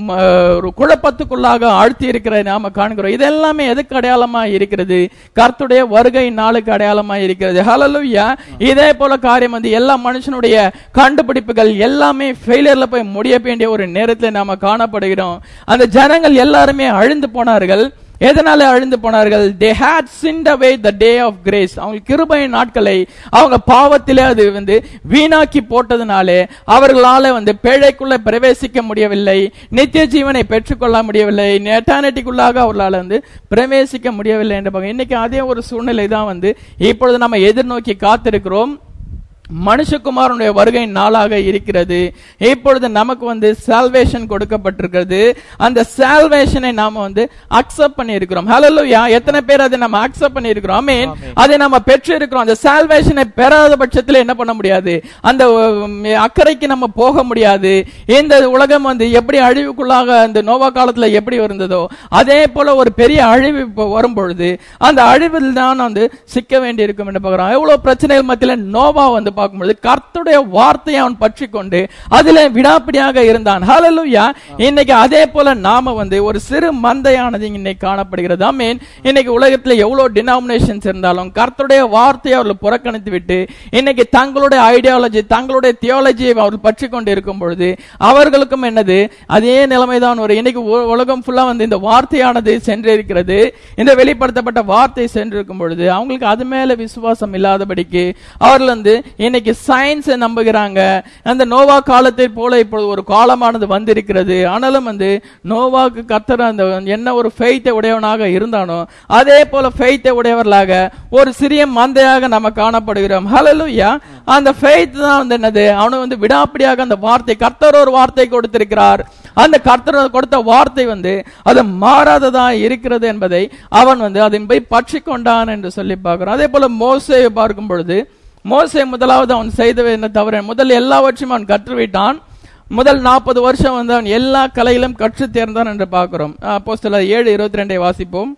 ஒரு குழப்பத்துக்குள்ளாக ஆழ்த்தி இருக்கிறதை நாம காண்கிறோம். இதெல்லாமே எதுக்கு அடையாளமா இருக்கிறது? கர்த்தருடைய வருகை நாளுக்கு அடையாளமா இருக்கிறது. ஹல்லேலூயா. இதே போல காரியம் வந்து எல்லா மனுஷனுடைய கண்டுபிடிப்புகள் எல்லாமே ஃபெயிலியர்ல போய் முடிய வேண்டிய ஒரு நேரத்தில் நாம காணப்படுகிறோம். அந்த ஜனங்கள் எல்லாருமே அழிந்து போனார்கள். எதனால அழிந்து போனார்கள்? they had sinned away the day of grace. அவங்க கிருபையின் நாட்களை அவங்க பாவத்திலே அது வந்து வீணாக்கி போட்டதுனாலே அவர்களால வந்து பேழைக்குள்ள பிரவேசிக்க முடியவில்லை, நித்திய ஜீவனை பெற்றுக்கொள்ள முடியவில்லை, எட்டர்னிட்டிக்குள்ளாக அவர்களால வந்து பிரவேசிக்க முடியவில்லை என்று இன்னைக்கு அதே ஒரு சூழ்நிலை தான் வந்து இப்பொழுது நம்ம எதிர்நோக்கி காத்திருக்கிறோம். மனுஷகுமாரனுடைய வருகை நாளாக இருக்கிறது. இப்பொழுது நமக்கு வந்து சால்வேஷன் கொடுக்கப்பட்டிருக்கிறது. அந்த சால்வேஷனை நாம வந்து அக்செப்ட் பண்ணி இருக்கிறோம். ஹல்லேலூயா. எத்தனை பேர் அதை நம்ம அக்செப்ட் பண்ணி இருக்கிறோம்? ஆமென். அதை நம்ம பெற்று இருக்கிறோம். அந்த சால்வேஷனை பெறாத பட்சத்தில் என்ன பண்ண முடியாது? அந்த அக்கறைக்கு நம்ம போக முடியாது. இந்த உலகம் வந்து எப்படி அழிவுக்குள்ளாக அந்த நோவா காலத்துல எப்படி இருந்ததோ அதே போல ஒரு பெரிய அழிவு வரும் பொழுது அந்த அழிவில் தான் வந்து சிக்க வேண்டி இருக்கும் என்று பார்க்கிறோம். எவ்வளவு பிரச்சனைகள் மத்தியில நோவா வந்து பார்க்கும்போது கர்த்தருடைய வார்த்தையை அவன் பற்றி கொண்டு அதிலே விடாப்பிடியாக இருந்தான். ஹல்லேலூயா. இன்னைக்கு அதே போல நாம வந்து ஒரு சிறு மந்தையானது இன்னைக்கு காணப்படுகிறது. ஆமென். இன்னைக்கு உலகத்துல எவ்வளவு டினாமினேஷன்ஸ் இருந்தாலும் கர்த்தருடைய வார்த்தையை அவர்கள் புறக்கணித்து விட்டு இன்னைக்கு தங்களுடைய ஐடியாலஜி தங்களுடைய தியாலஜியை அவர்கள் பற்றி கொண்டு இருக்கும் பொழுது அவர்களுக்கும் என்னது அதே நிலைமைதான் ஒரு இன்னைக்கு உலகம் ஃபுல்லா வந்து இந்த வார்த்தையானது சென்றிருக்கிறது. இந்த வெளிப்படுத்தப்பட்ட வார்த்தை சென்றிருக்கும் பொழுது அவங்களுக்கு அது மேல விசுவாசம் இல்லாதபடிக்கு அவர்கள் வந்து இன்னைக்கு சயின்ஸை நம்புகிறாங்க. அந்த நோவா காலத்தை போல இப்பொழுது ஒரு காலமானது வந்திருக்கிறது. ஆனாலும் வந்து நோவாக்கு கர்த்தர் அந்த என்ன ஒரு ஃபெய்த்தை உடையவனாக இருந்தானோ அதே போல ஃபெய்த்தை உடையவர்களாக ஒரு சிறிய மந்தையாக நம்ம காணப்படுகிறோம். ஹல்லேலூயா. அந்த ஃபெய்த் தான் வந்து என்னது? அவனு வந்து விடாப்பிடியாக அந்த வார்த்தை கர்த்தர் ஒரு வார்த்தை கொடுத்திருக்கிறார். அந்த கர்த்தர் கொடுத்த வார்த்தை வந்து அது மாறாததா இருக்கிறது என்பதை அவன் வந்து அதன் போய் பற்றி கொண்டான் என்று சொல்லி பார்க்கிறோம். அதே போல மோசேயை பார்க்கும் பொழுது மோசே முதலாவது அவன் செய்தது என்ன தவறு? முதல் எல்லாவற்றையும் அவன் கற்றுவிட்டான். முதல் 40 வருஷம் வந்து அவன் எல்லா கலையிலும் கற்று தேர்ந்தான் என்று பார்க்கிறோம். அப்போஸ்தலர் 7:22 வாசிப்போம்.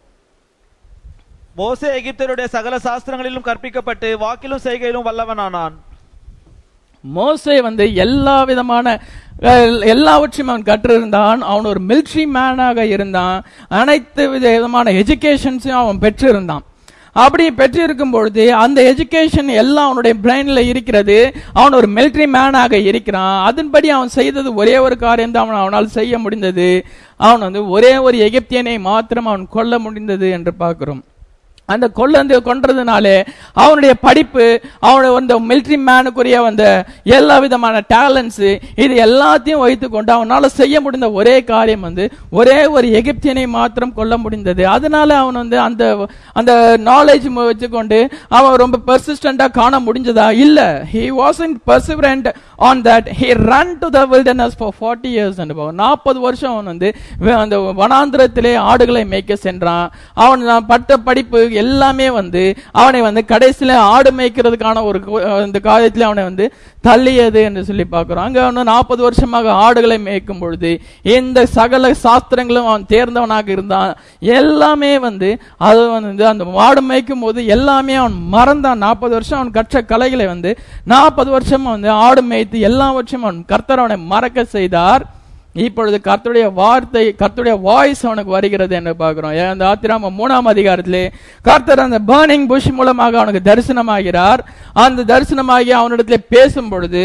மோசே எகிப்தியருடைய சகல சாஸ்திரங்களிலும் கற்பிக்கப்பட்டு வாக்கிலும் செய்கையிலும் வல்லவனானான். மோசே வந்து எல்லா விதமான எல்லாவற்றையும் அவன் கற்றிருந்தான். அவன் ஒரு மிலிட்டரி மேனாக இருந்தான். அனைத்து விதமான எஜுகேஷன்ஸையும் அவன் பெற்றிருந்தான். அப்படி பெற்றிருக்கும் பொழுது அந்த எஜுகேஷன் எல்லாம் அவனுடைய பிரெயின்ல இருக்கிறது. அவன் ஒரு மிலிட்டரி மேனாக இருக்கிறான். அதன்படி அவன் செய்தது ஒரே ஒரு காரியம் தான் அவனால் செய்ய முடிந்தது. அவன் வந்து ஒரே ஒரு எகிப்தியனை மாத்திரம் அவன் கொல்ல முடிந்தது என்று பார்க்கிறோம். அந்த கொன்றதுனாலே அவனுடைய படிப்பு அவனுடைய அந்த மிலிட்டரி மேனுக்குரிய அந்த எல்லா விதமான டேலண்ட்ஸ் இது எல்லாத்தையும் வைத்துக் கொண்டு அவனால செய்ய முடிந்த ஒரே காரியம் வந்து ஒரே ஒரு எகிப்தியனை மாத்திரம் கொல்ல முடிந்தது. அதனால அவன் வந்து அந்த அந்த நாலேஜ் வச்சுக்கொண்டு அவன் ரொம்ப பெர்சிஸ்டண்டா காண முடிஞ்சதா? இல்ல. he wasn't perseverant on that. he ran to the wilderness for 40 years. 40 வருஷம் அவன் வந்து அந்த வனாந்திரத்திலே ஆடுகளை மேய்க்க சென்றான். அவன் பட்ட படிப்பு எல்லாமே வந்து அவனை வந்து கடைசியில ஆடு மேய்க்கிறதுக்கான ஒரு இந்த காரியத்தில் அவனை வந்து தள்ளியது என்று சொல்லி பார்க்கிறோம். அங்க அவன் 40 வருஷமாக ஆடுகளை மேய்க்கும் பொழுது இந்த சகல சாஸ்திரங்களும் அவன் தேர்ந்தவனாக இருந்தான். எல்லாமே வந்து அது வந்து அந்த ஆடு மேய்க்கும் போது எல்லாமே அவன் மறந்தான். 40 வருஷம் அவன் கற்ற கலைகளை வந்து 40 வருஷம் வந்து ஆடு மேய்த்து எல்லாவற்றையும் அவன் கர்த்தர் அவனை மறக்க செய்தார். இப்பொழுது கர்த்தருடைய வார்த்தை, கர்த்தருடைய வாய்ஸ் அவனுக்கு வருகிறது என்று பார்க்கிறோம். அந்த ஆத்திராம 3ஆம் அதிகாரத்திலே கர்த்தர் அந்த பர்னிங் புஷ் மூலமாக அவனுக்கு தரிசனமாகிறார். அந்த தரிசனமாகி அவனிடத்திலே பேசும் பொழுது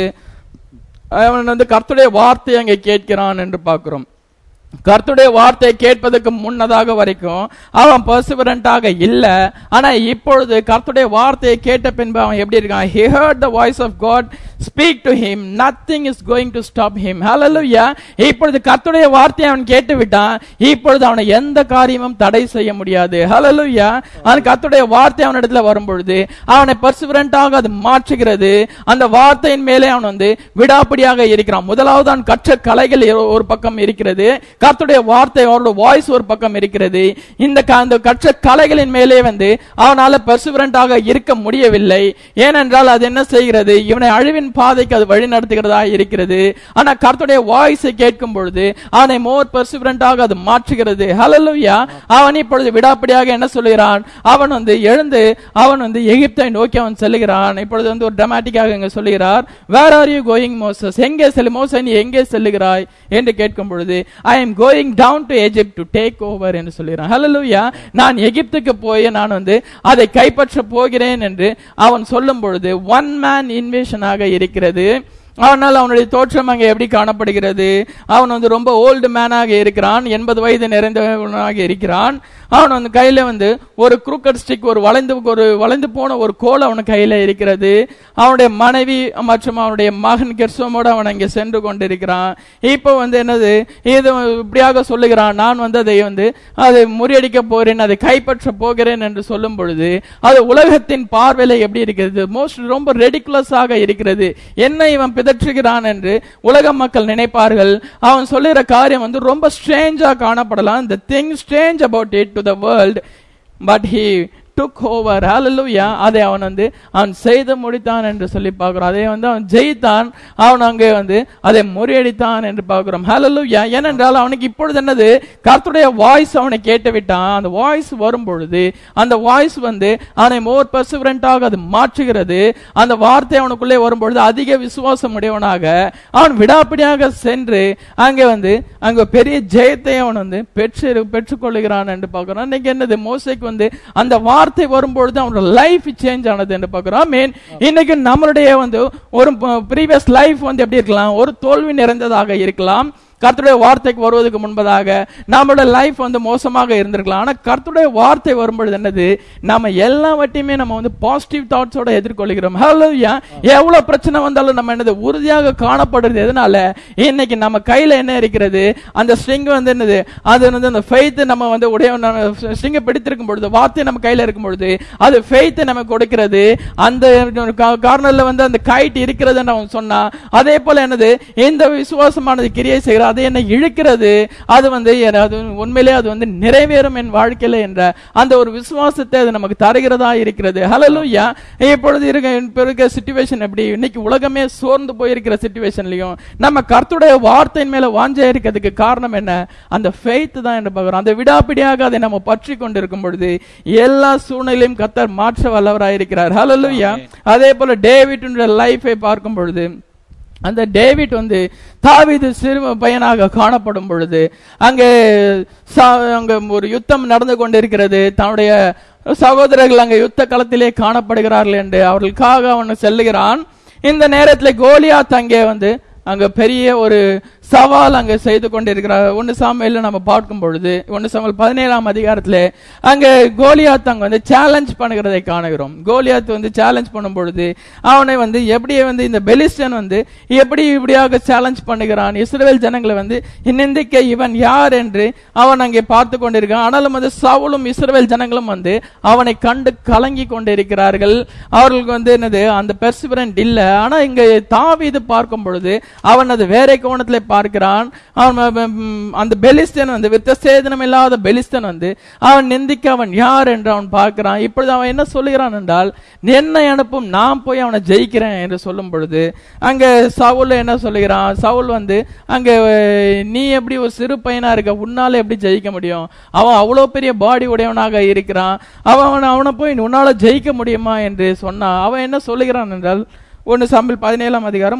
அவன் கர்த்தருடைய வார்த்தை அங்கே கேட்கிறான் என்று பார்க்கிறோம். கர்த்தருடைய வார்த்தை கேட்பதற்கு முன்னதாக வரைக்கும் அவன் பெர்சிவரண்டாக இல்ல. ஆனா இப்பொழுது கர்த்தருடைய வார்த்தையை கேட்ட பின்பு அவன் எப்படி இருக்கான்? He heard the voice of God speak to him. Nothing is going to stop him. Hallelujah. இப்பொழுது கர்த்தருடைய வார்த்தையை அவன் கேட்டு விட்டான். இப்பொழுது அவனை எந்த காரியமும் தடை செய்ய முடியாது. Hallelujah. அந்த கர்த்தருடைய வார்த்தை அவனிடத்துல வரும்பொழுது அவனை பெர்சிவரண்டாக அது மாற்றுகிறது. அந்த வார்த்தையின் மேலே அவன் விடாப்பிடியாக இருக்கிறான். முதலாவது அவன் கற்ற கலைகள் ஒரு பக்கம் இருக்கிறது, கர்த்தருடைய வார்த்தை அவருடைய வாய்ஸ் ஒரு பக்கம் இருக்கிறது. இந்த கற்ற கலைகளின் மேலே அவனால பெர்சிவரண்டாக இருக்க முடியவில்லை. ஏனென்றால் அது என்ன செய்கிறது? இவனை அழிவின் பாதைக்கு அது வழி நடத்துகிறதா இருக்கிறது. ஆனா கர்த்தருடைய வாய்ஸை கேட்கும் பொழுது அவனை மோர் பெர்சிவரண்டாக அது மாற்றுகிறது. ஹல்லேலூயா. அவன் இப்பொழுது விடாப்பிடியாக என்ன சொல்லுகிறான்? அவன் எழுந்து அவன் எகிப்தை நோக்கி அவன் செல்லுகிறான். இப்பொழுது ஒரு டிராமாட்டிக்காக இங்க சொல்லுகிறார், where are you going Moses? எங்கே மோசே நீ எங்கே செல்லுகிறாய் என்று கேட்கும் பொழுது I am going down to Egypt to take over என்று சொல்கிறான். ஹல்லேலூயா. நான் எகிப்துக்கு போய் நான் அதை கைப்பற்ற போகிறேன் என்று அவன் சொல்லும் பொழுது ஒன் மேன் இன்வேஷனாக இருக்கிறது. ஆனால் அவனுடைய தோற்றம் அங்கே எப்படி காணப்படுகிறது? அவன் ரொம்ப ஓல்டு மேனாக இருக்கிறான், 80 வயது நிறைந்தவனாக இருக்கிறான். அவன் கையில ஒரு குரூக்கட் ஸ்டிக், ஒரு வளைந்து போன ஒரு கோல் அவன் கையில இருக்கிறது. அவனுடைய மனைவி மற்றும் அவனுடைய மகன் கெர்சோமோடு அவன் அங்கே சென்று கொண்டிருக்கிறான். இப்போ என்னது இது இப்படியாக சொல்லுகிறான், நான் அதை முறியடிக்க போகிறேன், அதை கைப்பற்ற போகிறேன் என்று சொல்லும் பொழுது அது உலகத்தின் பார்வையில எப்படி இருக்கிறது? ரொம்ப ரெடிகுலஸாக இருக்கிறது. என்ன இவன் பிதற்றுகிறான் என்று உலக மக்கள் நினைப்பார்கள். அவன் சொல்லுகிற காரியம் ரொம்ப ஸ்ட்ரேஞ்சா காணப்படலாம். the thing strange about it to the world, but he took over. Hallelujah. அதை அவன் செய்து முடித்தான் என்று சொல்லி பார்க்கிறோம். அதை அவன் ஜெயித்தான். அவன் அங்கே அதை முறியடித்தான் என்று பார்க்கிறோம். Hallelujah. ஏனென்றால் அவனுக்கு இப்பொழுது என்னது? கர்த்தருடைய வாய்ஸ் அவனை கேட்டு விட்டான். அந்த வாய்ஸ் வரும் பொழுது அந்த வாய்ஸ் அவனை மோர் பெர்சிவரண்டாக அது மாற்றுகிறது. அந்த வார்த்தை அவனுக்குள்ளே வரும்பொழுது அதிக விசுவாசம் உடையவனாக அவன் விடாப்பிடியாக சென்று அங்கே பெரிய ஜெயத்தை அவன் பெற்றுக்கொள்கிறான் என்று பார்க்கிறோம். இன்னைக்கு என்னது? மோசேக்கு அந்த வார்த்தை வரும்பொழுது அவனோட லைஃப் சேஞ்ச் ஆனது என்று பார்க்கிறோம். இன்னைக்கு நம்மளுடைய ஒரு ப்ரீவியஸ் லைஃப் எப்படி இருக்கலாம்? ஒரு தோல்வி நிறைந்ததாக இருக்கலாம். கர்த்தருடைய வார்த்தைக்கு வருவதற்கு முன்பதாக நம்மளோட லைஃப் மோசமாக இருந்திருக்கலாம். ஆனா கர்த்தருடைய வார்த்தை வரும்பொழுது என்னது? நம்ம எல்லாவற்றையுமே நம்ம பாசிட்டிவ் தாட்ஸோட எதிர்கொள்கிறோம். ஹல்லேலூயா. எவ்வளவு பிரச்சனை வந்தாலும் நம்ம என்னது? உறுதியாக காணப்படுறது எதனால? இன்னைக்கு நம்ம கையில என்ன இருக்கிறது? அந்த ஸ்ட்ரிங் என்னது? அது அந்த ஃபெய்த் நம்ம உடைய ஸ்ட்ரிங்கை பிடித்திருக்கும் பொழுது, வார்த்தை நம்ம கையில இருக்கும் பொழுது அது ஃபெய்த் நமக்கு கொடுக்கிறது. அந்த கார்னர்ல அந்த கைட் இருக்கிறது அவன் சொன்னா, அதே போல என்னது? இந்த விசுவாசமானது கிரியை செய்கிற அது என்ன இழுக்கிறது. அது உண்மையிலே அது நிறைவேறும் என் வாழ்க்கையில என்ற அந்த ஒரு விசுவாசத்தை அது நமக்கு தருகிறதா இருக்கிறது. ஹல்லேலூயா. இப்பொழுது இருக்க சிச்சுவேஷன் எப்படி? இன்னைக்கு உலகமே சோர்ந்து போயிருக்கிற சிச்சுவேஷன்லயும் நம்ம கர்த்தருடைய வார்த்தையின் மேல வாஞ்சை இருக்கிறதுக்கு காரணம் என்ன? அந்த ஃபெய்த் தான் என்று பார்க்கிறோம். அந்த விடாப்பிடியாக அதை நம்ம பற்றி கொண்டிருக்கும் பொழுது எல்லா சூழ்நிலையும் கர்த்தர் மாற்ற வல்லவராயிருக்கிறார். ஹல்லேலூயா. அதே போல டேவிட்டுடைய லைஃபை பார்க்கும் பொழுது அந்த டேவிட் தாவீது சிறு பையனாக காணப்படும் பொழுது அங்கே ஒரு யுத்தம் நடந்து கொண்டிருக்கிறது. தன்னுடைய சகோதரர்கள் அங்கே யுத்த களத்திலே காணப்படுகிறார்கள் என்று அவர்களுக்காக அவன் செல்லுகிறான். இந்த நேரத்தில் கோலியாத் அங்கே பெரிய ஒரு சவால் அங்கே செய்து கொண்டிருக்கிறார். 1 சாமுவேல்ல நம்ம பார்க்கும் பொழுது 1 சாமுவேல் 17ஆம் அதிகாரத்தில் அங்கே கோலியாத் அங்கே சேலஞ்ச் பண்ணுகிறதை காணுகிறோம். கோலியாத் சேலஞ்ச் பண்ணும் பொழுது அவனை எப்படி இந்த பெலிஸ்டன் எப்படி இப்படியாக சேலஞ்ச் பண்ணுகிறான்? இஸ்ரவேல் ஜனங்களை நிந்திக்க இவன் யார் என்று அவன் அங்கே பார்த்து கொண்டிருக்கான். ஆனாலும் சவுலும் இஸ்ரவேல் ஜனங்களும் அவனை கண்டு கலங்கி கொண்டிருக்கிறார்கள். அவர்களுக்கு என்னது? அந்த பெர்சிவரண்ட் இல்ல. ஆனா இங்க தாவீது பார்க்கும் பொழுது அவன் அது வேற கோணத்திலே பார்க்கிறான். அந்த பெலிஸ்தன் விருத்தசேதனம் இல்லாத பெலிஸ்தன் அவன் நிந்திக்க அவன் யார் என்று அவன் பார்க்கிறான். இப்பொழுது அவன் என்ன சொல்லுகிறான் என்றால், என்னை அனுப்பும், நான் போய் அவனை ஜெயிக்கிறேன் என்று சொல்லும் பொழுது அங்க சவுல் என்ன சொல்லுகிறான்? சவுல் அங்க நீ எப்படி ஒரு சிறு பையனா இருக்க, உன்னால எப்படி ஜெயிக்க முடியும்? அவன் அவ்வளவு பெரிய பாடி உடையவனாக இருக்கிறான். அவனை போய் உன்னால ஜெயிக்க முடியுமா என்று சொன்னான். அவன் என்ன சொல்லுகிறான் என்றால், 1 சாமுவேல் 17ஆம் அதிகாரம்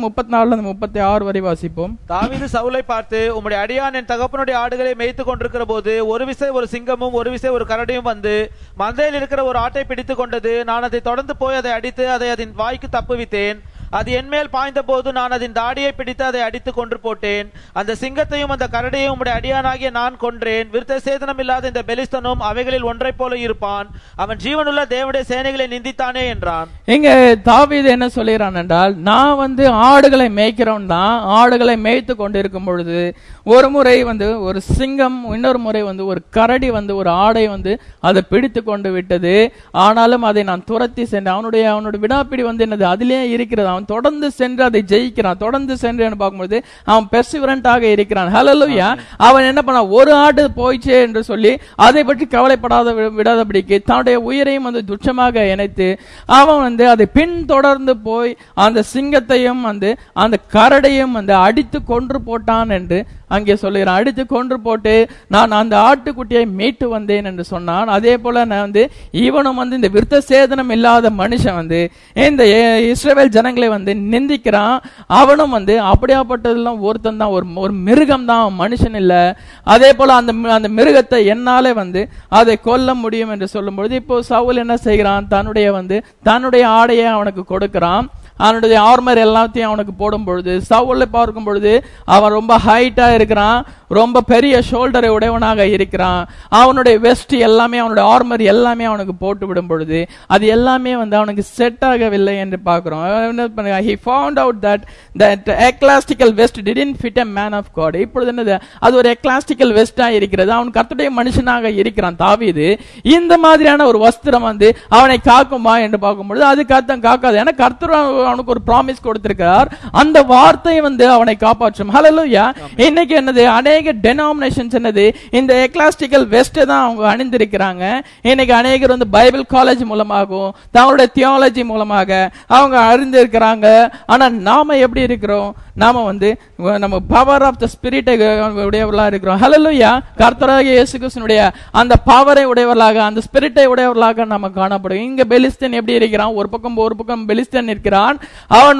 34 வரை வாசிப்போம். தாவீது சவுலை பார்த்து, உம்முடைய அடியான் என் தகப்பனுடைய ஆடுகளை மேய்த்து கொண்டிருக்கிற போது ஒரு விசை ஒரு சிங்கமும் ஒரு விசை ஒரு கரடியும் வந்து மந்தையில் இருக்கிற ஒரு ஆட்டை பிடித்து கொண்டது. நான் அதை தொடர்ந்து போய் அதை அடித்து அதை அதன் வாய்க்கு தப்புவித்தேன். அது என் மேல் பாய்ந்த போது நான் அதன் தாடியை பிடித்து அதை அடித்து கொன்று போட்டேன். அந்த சிங்கத்தையும் அந்த கரடியையும் உம்முடைய அடியானாகிய நான் கொன்றேன். விருத்த சேதனம் இல்லாத இந்த பெலிஸ்தனும் அவைகளில் ஒன்றை போல இருப்பான். அவன் ஜீவனுள்ள தேவனுடைய சேனைகளை நிந்தித்தானே என்றான். இங்க தாவீது என்ன சொல்லுகிறான் என்றால், நான் ஆடுகளை மேய்க்கிறவன் தான். ஆடுகளை மேய்த்து கொண்டிருக்கும் பொழுது ஒரு முறை ஒரு சிங்கம், இன்னொரு முறை ஒரு கரடி ஒரு ஆடை அதை பிடித்து கொண்டு விட்டது. ஆனாலும் அதை நான் துரத்தி சென்றேன். அவனுடைய விடாப்பிடி என்னது அதிலே இருக்கிறது. அவன் தொடர்ந்து சென்று அதை ஜெயிக்கிறான். தொடர்ந்து சென்று பார்க்கும்போது அவன் பெர்சிவரண்டாக இருக்கிறான். ஹல்லேலூயா. அவன் என்ன பண்ண, ஒரு ஆடு போயிச்சே என்று சொல்லி அதை பற்றி கவலைப்படாத விடாதபடிக்கு தன்னுடைய உயிரையும் துச்சமாக இணைத்து அவன் அதை பின்தொடர்ந்து போய் அந்த சிங்கத்தையும் அந்த கரடையும் அடித்து கொன்று போட்டான் என்று அங்கே சொல்லுகிறான். அடித்து கொன்று போட்டு நான் அந்த ஆட்டுக்குட்டியை மீட்டு வந்தேன் என்று சொன்னான். அதே போல இவனும் இந்த விருத்த சேதனம் இல்லாத மனுஷன் இந்த இஸ்ரவேல் ஜனங்களை நிந்திக்கிறான். அவனும் அப்படியாப்பட்டதெல்லாம் ஒருத்தன் தான், ஒரு மிருகம் தான், மனுஷன் இல்ல. அதே போல அந்த மிருகத்தை என்னாலே அதை கொல்ல முடியும் என்று சொல்லும் பொழுது இப்போ சவுல் என்ன செய்கிறான், தன்னுடைய ஆடையை அவனுக்கு கொடுக்கிறான். அவனுடைய ஆர்மர் எல்லாத்தையும் அவனுக்கு போடும் பொழுது சவுலை பார்க்கும் பொழுது அவன் ரொம்ப ஹைட்டா இருக்கிறான், ரொம்ப பெரிய ஷோல்டரை உடையவனாக இருக்கிறான். அவனுடைய வெஸ்ட் எல்லாமே, அவனுடைய ஆர்மர் எல்லாமே அவனுக்கு போட்டு விடும் பொழுது அது எல்லாமே அவனுக்கு செட் ஆகவில்லை என்று பார்க்கிறோம். he found out that ecclesiastical vest didn't fit a man of God. இப்பொழுது என்னது, அது ஒரு ecclesiastical vest-ஆ இருக்கிறது. அவன் கர்த்தருடைய மனுஷனாக இருக்கிறான் தாவீது. இந்த மாதிரியான ஒரு வஸ்திரம் அவனை காக்குமா என்று பார்க்கும் பொழுது அது காக்காது. ஏன்னா கர்த்தர் அவனுக்கு ஒரு ப்ராமிஸ் கொடுத்திருக்கிறார். அந்த வார்த்தை அவனை காப்பாற்றும். ஹல்லேலூயா. இன்னைக்கு என்னது, அநேக டெனாமினேஷன்ஸ் என்னது இந்த எக்லாஸ்டிக்கல் வெஸ்ட் தான் அவங்க அணிந்திருக்கிறாங்க. இன்னைக்கு அநேகர் பைபிள் காலேஜ் மூலமாகவும் தங்களுடைய தியாலஜி மூலமாக அவங்க அறிந்திருக்கிறாங்க. ஆனா நாம எப்படி இருக்கிறோம், நாம நம்ம பவர் ஆஃப் த ஸ்பிரிட் உடையவர்களாக இருக்கிறோம். ஹல்லேலூயா. கர்த்தராகிய இயேசு கிறிஸ்துவினுடைய அந்த பவரை உடையவர்களாக, அந்த ஸ்பிரிட்டை உடையவர்களாக நம்ம காணப்படும். இங்க பெலிஸ்தன் எப்படி இருக்கிறான், ஒரு பக்கம் பெலிஸ்தன் இருக்கிறான். அவன்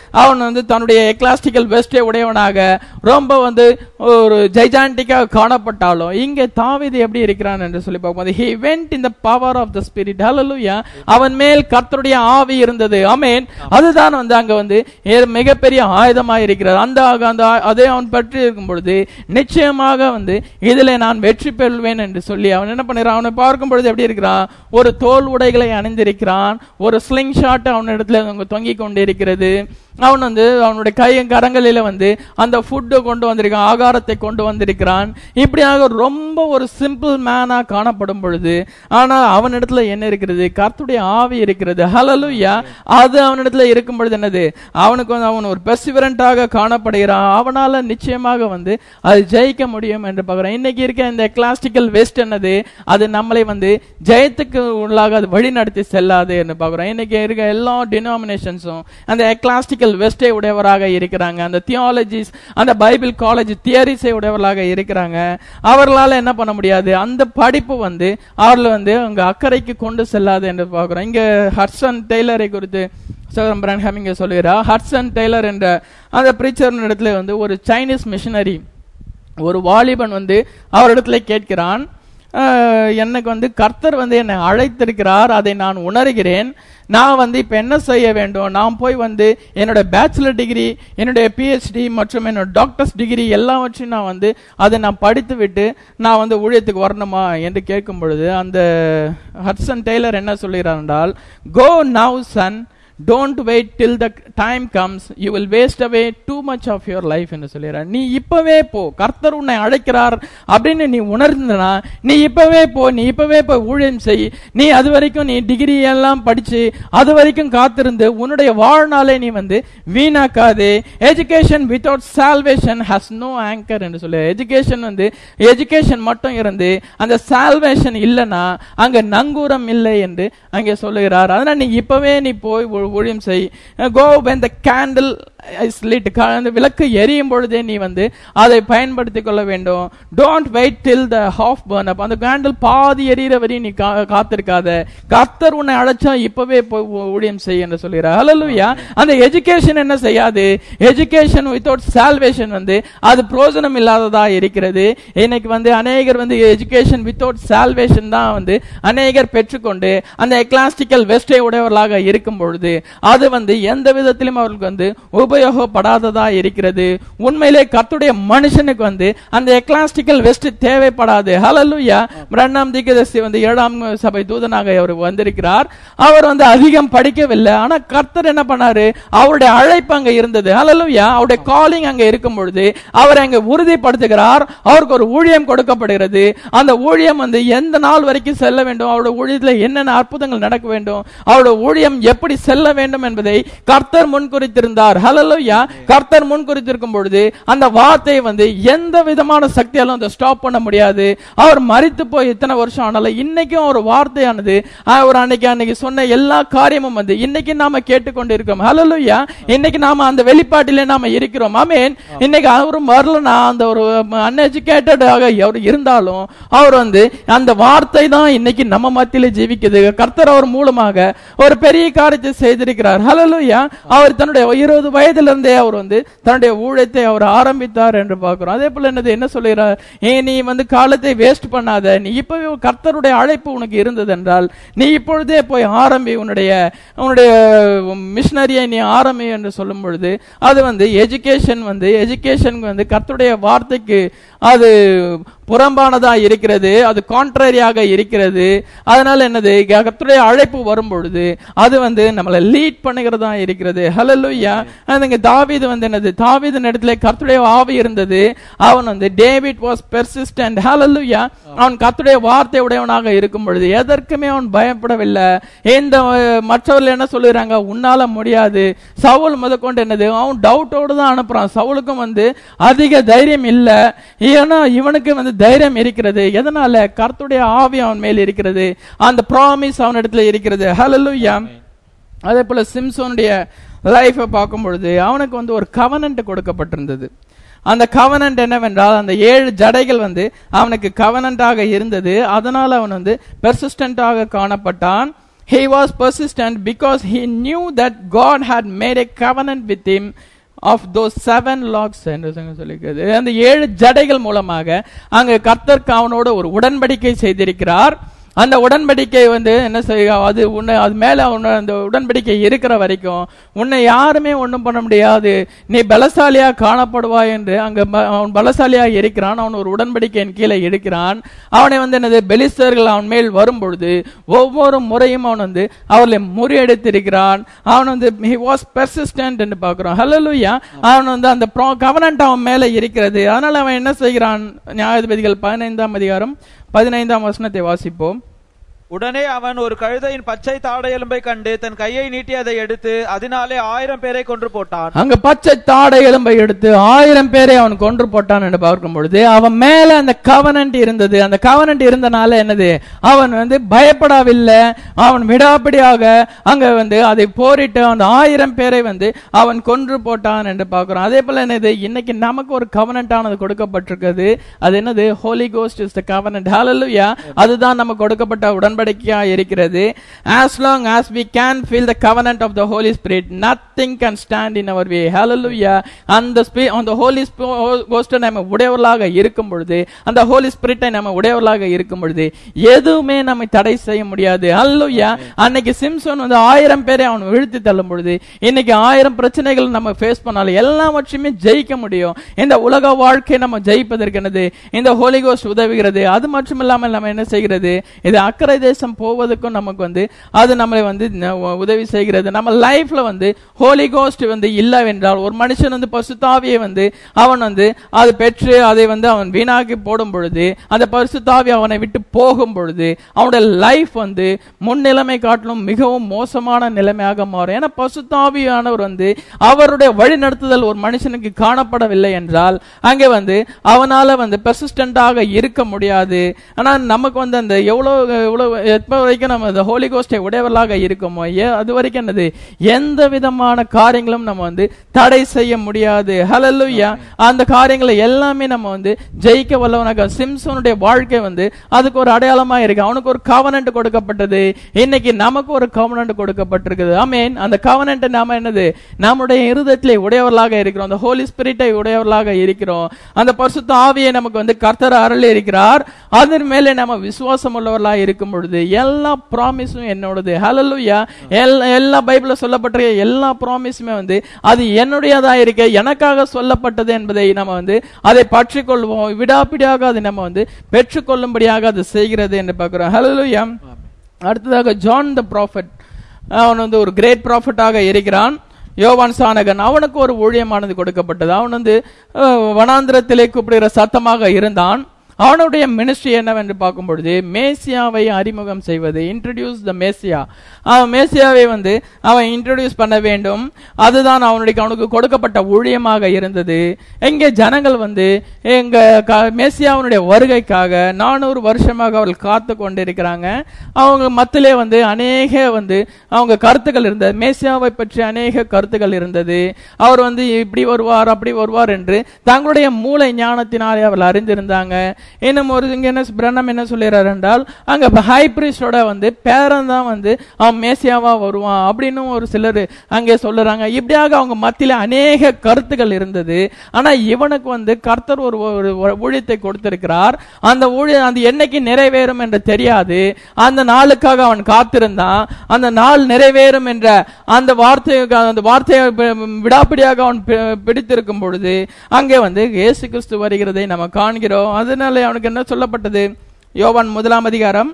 தன்னுடைய எக்லாஸ்டிக்கல் வெஸ்டை உடையவனாக ரொம்ப ஒரு ஜைஜாண்டிக்காக காணப்பட்டாலும் இங்கே தாவீது எப்படி இருக்கிறான் என்று சொல்லி பார்க்கும்போது he went in the power of the spirit. hallelujah. அவன் மேல் கர்த்தருடைய ஆவி இருந்தது. ஆமென். அதுதான் அங்க மிகப்பெரிய ஆயுதமாக இருக்கிறது. அந்த அதே அவன் பற்றி இருக்கும் பொழுது நிச்சயமாக இதிலே நான் வெற்றி பெறுவேன் என்று சொல்லி அவன் என்ன பண்ணுறான், அவனை பார்க்கும் பொழுது எப்படி இருக்கிறான், ஒரு தோல் உடைகளை அணிந்திருக்கிறான், ஒரு ஸ்லிங் ஷாட் அவன் இடத்துல தொங்கிக் கொண்டிருக்கிறது. அவன் அவனுடைய கரங்களில அந்த ஃபுட்டை கொண்டு வந்திருக்கான், ஆகாரத்தை கொண்டு வந்திருக்கிறான். இப்படியாக ரொம்ப ஒரு சிம்பிள் மேனா காணப்படும் பொழுது ஆனா அவனிடத்துல என்ன இருக்கிறது, கர்த்தருடைய ஆவி இருக்கிறது. ஹல்லேலூயா. அது அவனிடத்துல இருக்கும் பொழுது என்னது, அவனுக்கு அவன் ஒரு பெர்சிவரண்டாக காணப்படுகிறான். அவனால நிச்சயமாக அது ஜெயிக்க முடியும் என்று பார்க்கிறோம். இன்னைக்கு இருக்க இந்த கிளாசிக்கல் வெஸ்ட் என்னது, அது நம்மளை ஜெயத்துக்கு உள்ளாக அது வழி நடத்தி செல்லாது என்று பார்க்கிறோம். இன்னைக்கு இருக்க எல்லா டினாமினேஷன்ஸும் அந்த எக்லாஸ்டிக்கல் வெஸ்டை உடையவராக இருக்கிறாங்க. அந்த தியாலஜிஸ், அந்த பைபிள் காலேஜ் தியரிஸை உடையவர்களாக இருக்கிறாங்க. அவர்களால் என்ன பண்ண முடியாது, அந்த படிப்பு அவர்கள் அங்க அக்கறைக்கு கொண்டு செல்லாது என்று பார்க்கிறோம். இங்க ஹட்சன் டெய்லரை குறித்து சகோதரன் பிரன்ஹாம் இங்க சொல்லுகிறார். ஹட்சன் டெய்லர் என்ற அந்த பிரீச்சர் இடத்துல ஒரு சைனீஸ் மிஷனரி, ஒரு வாலிபன் அவரிடத்துல கேட்கிறான், எனக்கு கர்த்தர் என்னை அழைத்திருக்கிறார், அதை நான் உணர்கிறேன். நான் இப்ப என்ன செய்ய வேண்டும், நான் போய் என்னோட பேச்சுலர் டிகிரி, என்னுடைய PhD மற்றும் என்னோட டாக்டர்ஸ் டிகிரி எல்லாவற்றையும் நான் அதை நான் படித்து விட்டு நான் ஊழியத்துக்கு வரணுமா என்று கேட்கும் பொழுது அந்த ஹட்சன் டெய்லர் என்ன சொல்கிறார் என்றால், go now son, don't wait till the time comes, you will waste away too much of your life என்று சொல்கிறார். நீ இப்பவே போ, கர்த்தர் உன்னை அழைக்கிறார் அப்படின்னு நீ உணர்ந்தனா நீ இப்பவே போ, நீ இப்பவே போய் ஊழியம் செய். நீ அது வரைக்கும் நீ டிகிரி எல்லாம் படிச்சு அது வரைக்கும் காத்திருந்து உன்னுடைய வாழ்நாளை நீ வீணாக்காதே. Education without salvation has no anchor என்று சொல்லு. எஜுகேஷன் மட்டும் இருந்து அந்த சால்வேஷன் இல்லைன்னா அங்க நங்கூரம் இல்லை என்று அங்கே சொல்லுகிறார். அதனால நீ இப்பவே நீ போய் ஊழியம் செய். Go when the candle அந்த விளக்கு எரியும் பொழுதே நீ வந்து அதை பயன்படுத்திக் கொள்ள வேண்டும். Don't wait till the half burn up. அந்த கேண்டில் பாதி எரியிற வரையும் நீ காத்திருக்காத. கர்த்தர் உன்னை அழைச்சா இப்பவே ஊழியம் செய்ய என்று சொல்கிறார். ஹல்லேலூயா. அந்த எஜுகேஷன் என்ன செய்யாது? எஜுகேஷன் வித்தவுட் சால்வேஷன் வந்து அது பிரயோஜனம் இல்லாததா இருக்கிறது. இன்னைக்கு வந்து அநேகர் வந்து எஜுகேஷன் வித்தவுட் சால்வேஷன் தான் வந்து அநேகர் பெற்றுக்கொண்டு அந்த எக்லாஸ்டிக்கல் வெஸ்டை உடையவர்களாக இருக்கும் பொழுது அது வந்து எந்த விதத்திலும் அவர்களுக்கு வந்து உபயோகப்படாததா இருக்கிறது. உண்மையிலே கர்த்தருடைய மனுஷனுக்கு வந்து அந்த எக்லாஸ்டிக்கல் வெஸ்ட் தேவைப்படாது. ஹல்லேலூயா. பிரணாம் தீர்க்கதரிசி வந்து 7ஆம் சபை தூதனாக அவர் வந்திருக்கிறார். அவர் வந்து அதிகம் படிக்கவில்லை. ஆனா கர்த்தர் என்ன பண்ணாரு? அவருடைய அழைப்பு அங்க இருந்தது. ஹல்லேலூயா. அவருடைய காலிங் அங்க இருக்கும் பொழுது அவர் அங்க உறுதிப்படுத்துகிறார். அவருக்கு ஒரு ஊழியம் கொடுக்கப்படுகிறது. அந்த ஊழியம் வந்து எந்த நாள் வரைக்கும் செல்ல வேண்டும், அவருடைய ஊழியத்தில் என்னென்ன அற்புதங்கள் நடக்க வேண்டும், அவருடைய ஊழியம் எப்படி செல்ல வேண்டும் என்பதை கர்த்தர் முன்குறித்திருந்தார். ஹல்லேலூயா. கர்த்தர் முன்குறித்திருக்கும் பொழுது அந்த வார்த்தை வந்து எந்த விதமான சக்தியாலும் அதை ஸ்டாப் பண்ண முடியாது. அவர் மரித்து போய் இத்தனை வருஷம் ஆனாலும் இன்னைக்கும் ஒரு வார்த்தையானது அவர் அன்னைக்கு சொன்ன எல்லா காரியமும் வந்து இன்னைக்கு நாம கேட்டுக்கொண்டு இருக்கோம். ஹல்லேலூயா. இன்னைக்கு நாம அந்த வெளிப்பாட்டிலே நாம இருக்கிறோம். ஆமென். இன்னைக்கு அவரும் வரலனா அந்த ஒரு அன்எஜுகேட்டடாக அவர் இருந்தாலும் அவர் வந்து அந்த வார்த்தை தான் இன்னைக்கு நம்ம மத்தியில ஜீவிக்குது. கர்த்தர் அவர் மூலமாக ஒரு பெரிய காரியத்தை செய்திருக்கிறார். ஹல்லேலூயா. அவர் தன்னுடைய 20 வயதிலிருந்தே அவர் வந்து தன்னுடைய ஊழியத்தை அவர் ஆரம்பித்தார் என்று பார்க்கிறோம். அதே போல என்ன சொல்லுகிறார்? நீ வந்து காலத்தை வேஸ்ட் பண்ணாத. நீ இப்பவே கர்த்தருடைய அழைப்பு உனக்கு இருந்தது என்றால் நீ இப்பொழுதே போய் ஆரம்பி, உன்னுடைய மிஷனரியை நீ ஆரம்பி என்று சொல்லும் பொழுது அது வந்து எஜுகேஷன் வந்து கர்த்தருடைய வார்த்தைக்கு அது புறம்பானதா இருக்கிறது, அது கான்ட்ரரியாக இருக்கிறது. அதனால என்னது, கர்த்தருடைய அழைப்பு வரும் பொழுது அது வந்து நம்மளை லீட் பண்ணுகிறதா இருக்கிறது. ஹல்லேலூயா. அதுங்க தாவீது வந்து என்னது, தாவீதின் இடத்துல கர்த்தருடைய ஆவி இருந்தது. அவன் வந்து டேவிட் வாஸ் பெர்சிஸ்டன்ட். ஹல்லேலூயா. அவன் கர்த்தருடைய வார்த்தை உடையவனாக இருக்கும் பொழுது எதற்குமே அவன் பயப்படவில்லை. இந்த மற்றவர்கள் என்ன சொல்லுறாங்க, உன்னால முடியாது. சவுல் முதற்கொண்டு என்னது, அவன் டவுட்டோடு தான் அனுப்புறான். சவுலுக்கும் வந்து அதிக தைரியம் இல்ல. ஏன்னா இவனுக்கு வந்து தைரியம் இருக்கிறது. எதனால? கர்த்தருடைய ஆவி அவன் மேல் இருக்கிறது, அந்த ப்ராமிஸ் அவன் இடத்துல இருக்கிறது. ஹல்லேலூயா. அதே போல சிம்சோனுடைய லைஃபை பார்க்கும் பொழுது அவனுக்கு வந்து ஒரு கவனன்ட் கொடுக்கப்பட்டிருந்தது. அந்த கவனன்ட் என்னவென்றால் அந்த 7 ஜடைகள் வந்து அவனுக்கு கவனன்டாக இருந்தது. அதனால அவன் வந்து பெர்சிஸ்டன்டாக காணப்பட்டான். He was persistent because he knew that God had made a covenant with him of those 7 logs என்று சொல்லிக்கிறது. அந்த 7 ஜடைகள் மூலமாக அங்க கர்த்தர் அவனோடு ஒரு உடன்படிக்கை செய்திருக்கிறார். அந்த உடன்படிக்கை வந்து என்ன செய்ய, அது உன்னை அது மேல அந்த உடன்படிக்கை இருக்கிற வரைக்கும் உன்னை யாருமே ஒன்றும் பண்ண முடியாது, நீ பலசாலியா காணப்படுவாய் என்று அங்க அவன் பலசாலியா இருக்கிறான். அவன் ஒரு உடன்படிக்கையின் கீழே இருக்கிறான். அவனை வந்து என்னது, பெலிஸ்தர்கள் அவன் மேல் வரும் பொழுது ஒவ்வொரு முறையும் அவன் வந்து அவர்களை முறியடித்திருக்கிறான். அவன் வந்து he was persistent என்று பார்க்கிறோம். ஹல்லேலூயா. அவன் வந்து அந்த கவனன்ட் அவன் மேல இருக்கிறது. அதனால அவன் என்ன செய்கிறான்? நியாயாதிபதிகள் 15ஆம் அதிகாரம் 15ஆம் வசனத்தை வாசிப்போம். உடனே அவன் ஒரு கழுதையின் பச்சை தாடை எலும்பை கண்டு தன் கையை நீட்டி அதை எடுத்து அதனாலே 1000 பேரை கொன்று போட்டான். அங்க பச்சை தாடை எலும்பை எடுத்து 1000 பேரை அவன் கொன்று போட்டான் என்று பார்க்கும் பொழுது அவன் மேல அந்த கவனன்ட் இருந்தது. அந்த கவனன்ட் இருந்தனால என்னது, அவன் வந்து பயப்படவில்லை. அவன் விடாப்பிடியாக அங்க வந்து அதை போரிட்டு அந்த 1000 பேரை வந்து அவன் கொன்று போட்டான் என்று பார்க்கிறோம். அதே போல என்னது, இன்னைக்கு நமக்கு ஒரு கவனன்ட் ஆனது கொடுக்கப்பட்டிருக்கிறது. அது என்னது, Holy Ghost is the covenant. ஹல்லேலூயா. அதுதான் நமக்கு கொடுக்கப்பட்ட உடன்படிக்கையா இருக்கிறது. As long as we can feel the covenant of the Holy Spirit, nothing can stand in our way. Hallelujah. அந்த Holy Ghost நம்ம உடையவர்களாக இருக்கும் பொழுது, அந்த Holy Spirit நம்ம உடையவர்களாக இருக்கும் பொழுது எதுவுமே நம்மை தடை செய்ய முடியாது. Hallelujah. அன்னைக்கு சிம்சோன் வந்து 1000 பேரை அவன் வீழ்த்தி தள்ளும் பொழுது இன்னைக்கு 1000 பிரச்சனைகள் நம்ம ஃபேஸ் பண்ணாலும் எல்லாவற்றையுமே ஜெயிக்க முடியும். இந்த உலக வாழ்க்கை நம்ம ஜெயிப்பதற்கு என்னது, இந்த Holy Ghost உதவுகிறது. அது மட்டும் இல்லாமல் நம்ம என்ன செய்கிறது, இது அக்கறை தேசம் போவதற்கும் நமக்கு வந்து அது நம்மளை வந்து உதவி செய்கிறது. நம்ம லைஃப்ல வந்து ஹோலி கோஸ்ட் வந்து இல்லை என்றால், ஒரு மனுஷன் வந்து பரிசுத்த ஆவியை வந்து அவன் வந்து அது பெற்று அதை வந்து அவன் வீணாக்கி போடும் பொழுது, அந்த பரிசுத்த ஆவி அவனை விட்டு போகும் பொழுது அவனுடைய லைஃப் வந்து முன்னிலைமை காட்டிலும் மிகவும் மோசமான நிலைமையாக மாறும். ஏன்னா பரிசுத்த ஆவியானவர் வந்து அவருடைய வழி நடத்துதல் ஒரு மனுஷனுக்கு காணப்படவில்லை என்றால் அங்கே வந்து அவனால வந்து பெர்சிஸ்டன்டாக இருக்க முடியாது. ஆனா நமக்கு வந்து அந்த எவ்வளவு எப்ப வரைக்கும் நம்ம இந்த ஹோலி கோஸ்டை உடையவர்களாக இருக்கோமோ அது வரைக்கும் என்னது எந்த விதமான காரியங்களும் நம்ம வந்து தடை செய்ய முடியாது. ஹல்லேலூயா. அந்த காரியங்களை எல்லாமே நம்ம வந்து ஜெயிக்க வல்லவனாக. சிம்சோனுடைய வாழ்க்கை வந்து அதுக்கு ஒரு அடையாளமா இருக்கு. அவனுக்கு ஒரு கவனன்ட் கொடுக்கப்பட்டது. இன்னைக்கு நமக்கு ஒரு கவனன்ட் கொடுக்கப்பட்டிருக்குது. ஆமென். அந்த கவனன்ட் நாம என்னது நம்முடைய இருதயத்திலே உடையவர்களாக இருக்கிறோம். அந்த ஹோலி ஸ்பிரிட்டை உடையவர்களாக இருக்கிறோம். அந்த பரிசுத்த ஆவியை நமக்கு வந்து கர்த்தர் அருளி இருக்கிறார். அதன் மேலே நம்ம விசுவாசம் உள்ளவர்களாக இருக்கும் பொழுது எல்லா ப்ராமிஸும் என்னோடது. ஹல்லேலூயா. எல்லா பைபிள்ல சொல்லப்பட்ட எல்லா ப்ராமிஸுமே வந்து அது என்னுடையதா இருக்க எனக்காக சொல்லப்பட்டது என்பதை நம்ம வந்து அதை பற்றிக் கொள்வோம். விடாப்பிடியாக அதை நம்ம வந்து பெற்றுக்கொள்ளும்படியாக அது செய்கிறது என்று பார்க்கிறோம். ஹல்லேலூயா. அடுத்ததாக ஜான் த ப்ராஃபட், அவன் வந்து ஒரு கிரேட் ப்ராஃபட்டாக இருக்கிறான். யோவான் சானகன், அவனுக்கு ஒரு ஊழியமானது கொடுக்கப்பட்டது. அவன் வந்து வனாந்திரத்திலே கூப்பிடுகிற சத்தமாக இருந்தான். அவனுடைய மினிஸ்ட்ரி என்னவென்று பார்க்கும் பொழுது மேசியாவை அறிமுகம் செய்வது, இன்ட்ரோடியூஸ் த மேசியா. அவன் மேசியாவை வந்து அவன் இன்ட்ரோடியூஸ் பண்ண வேண்டும். அதுதான் அவனுக்கு கொடுக்கப்பட்ட ஊழியமாக இருந்தது. எங்கே ஜனங்கள் வந்து எங்க மேசியாவுடைய வருகைக்காக 400 வருஷமாக அவர்கள் காத்து கொண்டிருக்கிறாங்க. அவங்க மத்திலே வந்து அநேக வந்து அவங்க கருத்துக்கள் இருந்தது. மேசியாவை பற்றி அநேக கருத்துக்கள் இருந்தது. அவர் வந்து இப்படி வருவார் அப்படி வருவார் என்று தங்களுடைய மூளை ஞானத்தினாலே அவர்கள் அறிந்திருந்தாங்க. இன்னும் ஒரு பிரண்ணம் என்ன சொல்லிடுறாரு என்றால், அங்க ஹை பிரீஸ்டோட வந்து பேரன் தான் வந்து அவன் மேசியாவா வருவான் அப்படின்னு ஒரு சிலர் அங்கே சொல்லுறாங்க. இப்படியாக அவங்க மத்தியில அநேக கருத்துக்கள் இருந்தது. ஆனா இவனுக்கு வந்து கர்த்தர் ஒரு ஊழியத்தை கொடுத்திருக்கிறார். அந்த ஊழியம் அது என்னைக்கு நிறைவேறும் என்று தெரியாது. அந்த நாளுக்காக அவன் காத்திருந்தான். அந்த நாள் நிறைவேறும் என்ற அந்த வார்த்தையை விடாப்பிடியாக அவன் பிடித்திருக்கும் பொழுது அங்கே வந்து இயேசு கிறிஸ்து வருகிறதை நம்ம காண்கிறோம். அதனால அவனுக்கு என்ன சொல்லப்பட்டது? யோவான் 1 அதிகாரம்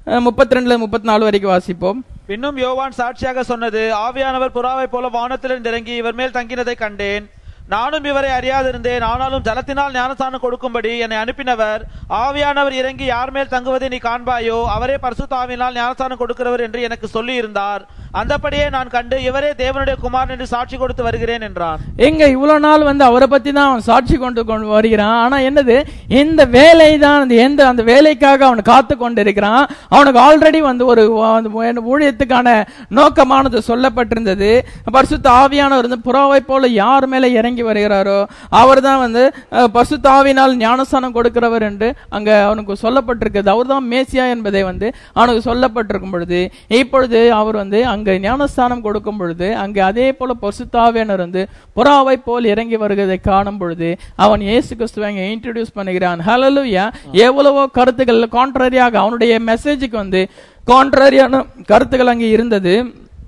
32-34 வரைக்கும் வாசிப்போம். பின்னும் யோவான் சாட்சியாக சொன்னது, ஆவியானவர் புறாவை போல வானத்திலிருந்து இறங்கி இவர் மேல் தங்கினதை கண்டேன். நானும் இவரை அறியாதிருந்தேன். ஆனாலும் ஜலத்தினால் ஞானஸ்நானம் கொடுக்கும்படி என்னை அனுப்பினவர், ஆவியானவர் இறங்கி யார் மேல் தங்குவதை நீ காண்பாயோ அவரே பரிசுத்த ஆவியினால் ஞானஸ்நானம் கொடுக்கிறவர் என்று எனக்கு சொல்லி இருந்தார். அந்தபடியே நான் கண்டு இவரே தேவனுடைய குமாரன் என்று சாட்சி கொடுத்து வருகிறேன் என்றான். எங்க இவ்வளவு நாள் வந்து அவரை பத்தி தான் அவன் சாட்சி கொண்டு வருகிறான். ஆனா என்னது, இந்த வேலை தான் அந்த வேலைக்காக அவன் காத்து கொண்டிருக்கிறான். அவனுக்கு ஆல்ரெடி வந்து ஒரு ஊழியத்துக்கான நோக்கமானது சொல்லப்பட்டிருந்தது. பரிசுத்த ஆவியானவர் வந்து புறாவை போல யார் மேல இறங்கி வருகிறாரோ அவர் தான் வந்து பரிசுத்த ஆவியினால் ஞானஸ்நானம் கொடுக்கிறவர் என்று அங்க அவனுக்கு சொல்லப்பட்டிருக்கிறது. அவர் தான் மேசியா என்பதை வந்து அவனுக்கு சொல்லப்பட்டிருக்கும் பொழுது இப்பொழுது அவர் வந்து அங்க ஞானஸ்தானம் கொடுக்கும் பொழுது அங்கே அதே போல பரிசுத்த ஆவியானவர் வந்து புறாவை போல் இறங்கி வருவதை காணும் பொழுது அவன் இயேசு கிறிஸ்துவை அங்கே இன்ட்ரோடியூஸ் பண்ணுகிறான். ஹல்லேலூயா. எவ்வளவோ கருத்துக்கள் கான்ட்ரரியாக அவனுடைய மெசேஜுக்கு வந்து கான்ட்ரரியான கருத்துக்கள் அங்கே இருந்தது.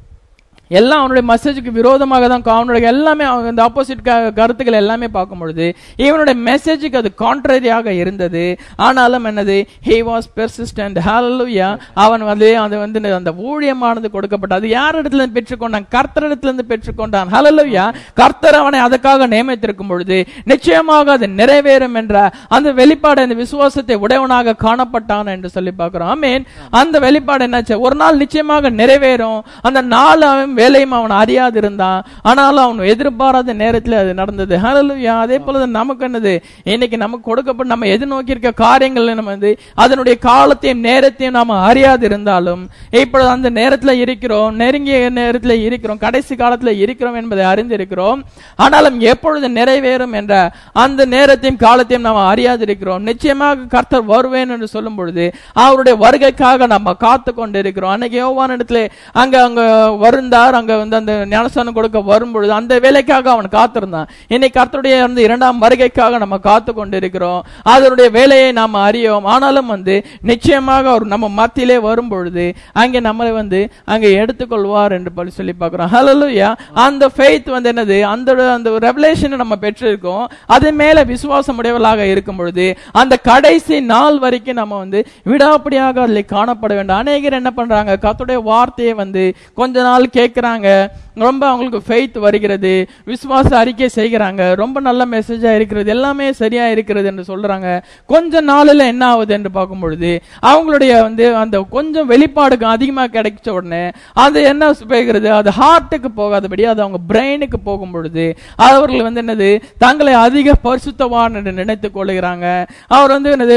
எல்லாம் அவனுடைய மெசேஜுக்கு விரோதமாக தான் அவனுடைய எல்லாமே அந்த ஆப்போசிட் கருத்துக்கள் எல்லாமே பார்க்கும் பொழுது இவனுடைய மெசேஜுக்கு அது கான்ட்ரரியாக இருந்தது. ஆனாலும் என்னது, he was persistent. ஹல்லேலூயா. அவன் வந்து அது வந்து அந்த ஊழியமானது கொடுக்கப்பட்டது. அது யார் இடத்துல இருந்து பெற்றுக்கொண்டான்? கர்த்தரிடத்திலிருந்து பெற்றுக்கொண்டான். ஹல்லேலூயா. கர்த்தர் அவனை அதுக்காக நியமித்திருக்கும் பொழுது நிச்சயமாக அது நிறைவேறும் என்ற அந்த வெளிப்பாடு, அந்த விசுவாசத்தை உடையவனாக காணப்பட்டான் என்று சொல்லி பார்க்கிறோம். ஆமென். அந்த வெளிப்பாடு என்னாச்சு? ஒரு நாள் நிச்சயமாக நிறைவேறும். அந்த நாள் அவன் வேலையும் அவன் அறியாது இருந்தான். ஆனாலும் அவன் எதிர்பாராத நேரத்தில் அது நடந்தது. ஹல்லேலூயா. அதே போல நமக்கு என்னது, இன்னைக்கு நமக்கு கொடுக்கப்பட்ட நம்ம எதிர்நோக்கி இருக்க காரியங்கள் நம்ம வந்து அதனுடைய காலத்தையும் நேரத்தையும் நாம அறியாது இருந்தாலும் இப்பொழுது அந்த நேரத்தில் இருக்கிறோம், நெருங்கிய நேரத்தில் இருக்கிறோம், கடைசி காலத்தில் இருக்கிறோம் என்பதை அறிந்திருக்கிறோம். ஆனாலும் எப்பொழுது நிறைவேறும் என்ற அந்த நேரத்தையும் காலத்தையும் நாம் அறியாது இருக்கிறோம். நிச்சயமாக கர்த்தர் வருவேன் என்று சொல்லும் பொழுது அவருடைய வருகைக்காக நம்ம காத்து கொண்டிருக்கிறோம். அன்னைக்கு யோவான் இடத்துல அங்க வருந்தார். அங்க வந்து அந்த ஞானஸ்நானம் கொடுக்க வரும்பொழுது அந்த வேலைக்காக அவன் காத்திருந்தான். இன்னைக்கு கர்த்தருடைய இரண்டாம் வருகைக்காக நம்ம காத்து கொண்டிருக்கிறோம். அதனுடைய வேலையை நாம் அறியோம். ஆனாலும் வந்து நிச்சயமாக அவர் நம்ம மத்தியிலே வரும்பொழுது அங்கே நம்மளை வந்து அங்கே எடுத்துக்கொள்வார் என்று சொல்லி பார்க்கிறோம். ஹல்லேலூயா. அந்த ஃபெய்த் வந்து என்னது, அந்த ரெவலேஷனை நம்ம பெற்றிருக்கோம். அது மேல விசுவாசம் உடையவர்களாக இருக்கும் பொழுது அந்த கடைசி நாள் வரைக்கும் நம்ம வந்து விடாப்படியாக அதில் காணப்பட வேண்டும். அநேகர் என்ன பண்றாங்க, கர்த்தருடைய வார்த்தையை வந்து கொஞ்ச நாள் கேட்கிறாங்க, ரொம்ப அவங்களுக்கு ஃபெய்த் வருகிறது, விசுவாச அறிக்கை செய்கிறாங்க, ரொம்ப நல்ல மெசேஜா இருக்கிறது, எல்லாமே சரியா இருக்கிறது என்று சொல்றாங்க. கொஞ்ச நாளில் என்ன ஆகுது என்று பார்க்கும் பொழுது அவங்களுடைய வந்து அந்த கொஞ்சம் வெளிப்பாடுக்கு அதிகமாக கிடைச்ச உடனே அது என்ன போகிறது, அது ஹார்ட்டுக்கு போகாதபடி அது அவங்க பிரெயினுக்கு போகும் பொழுது அவர்கள் வந்து என்னது, தங்களை அதிக பரிசுத்தவான் என்று நினைத்துக் கொள்கிறாங்க. அவர் வந்து என்னது,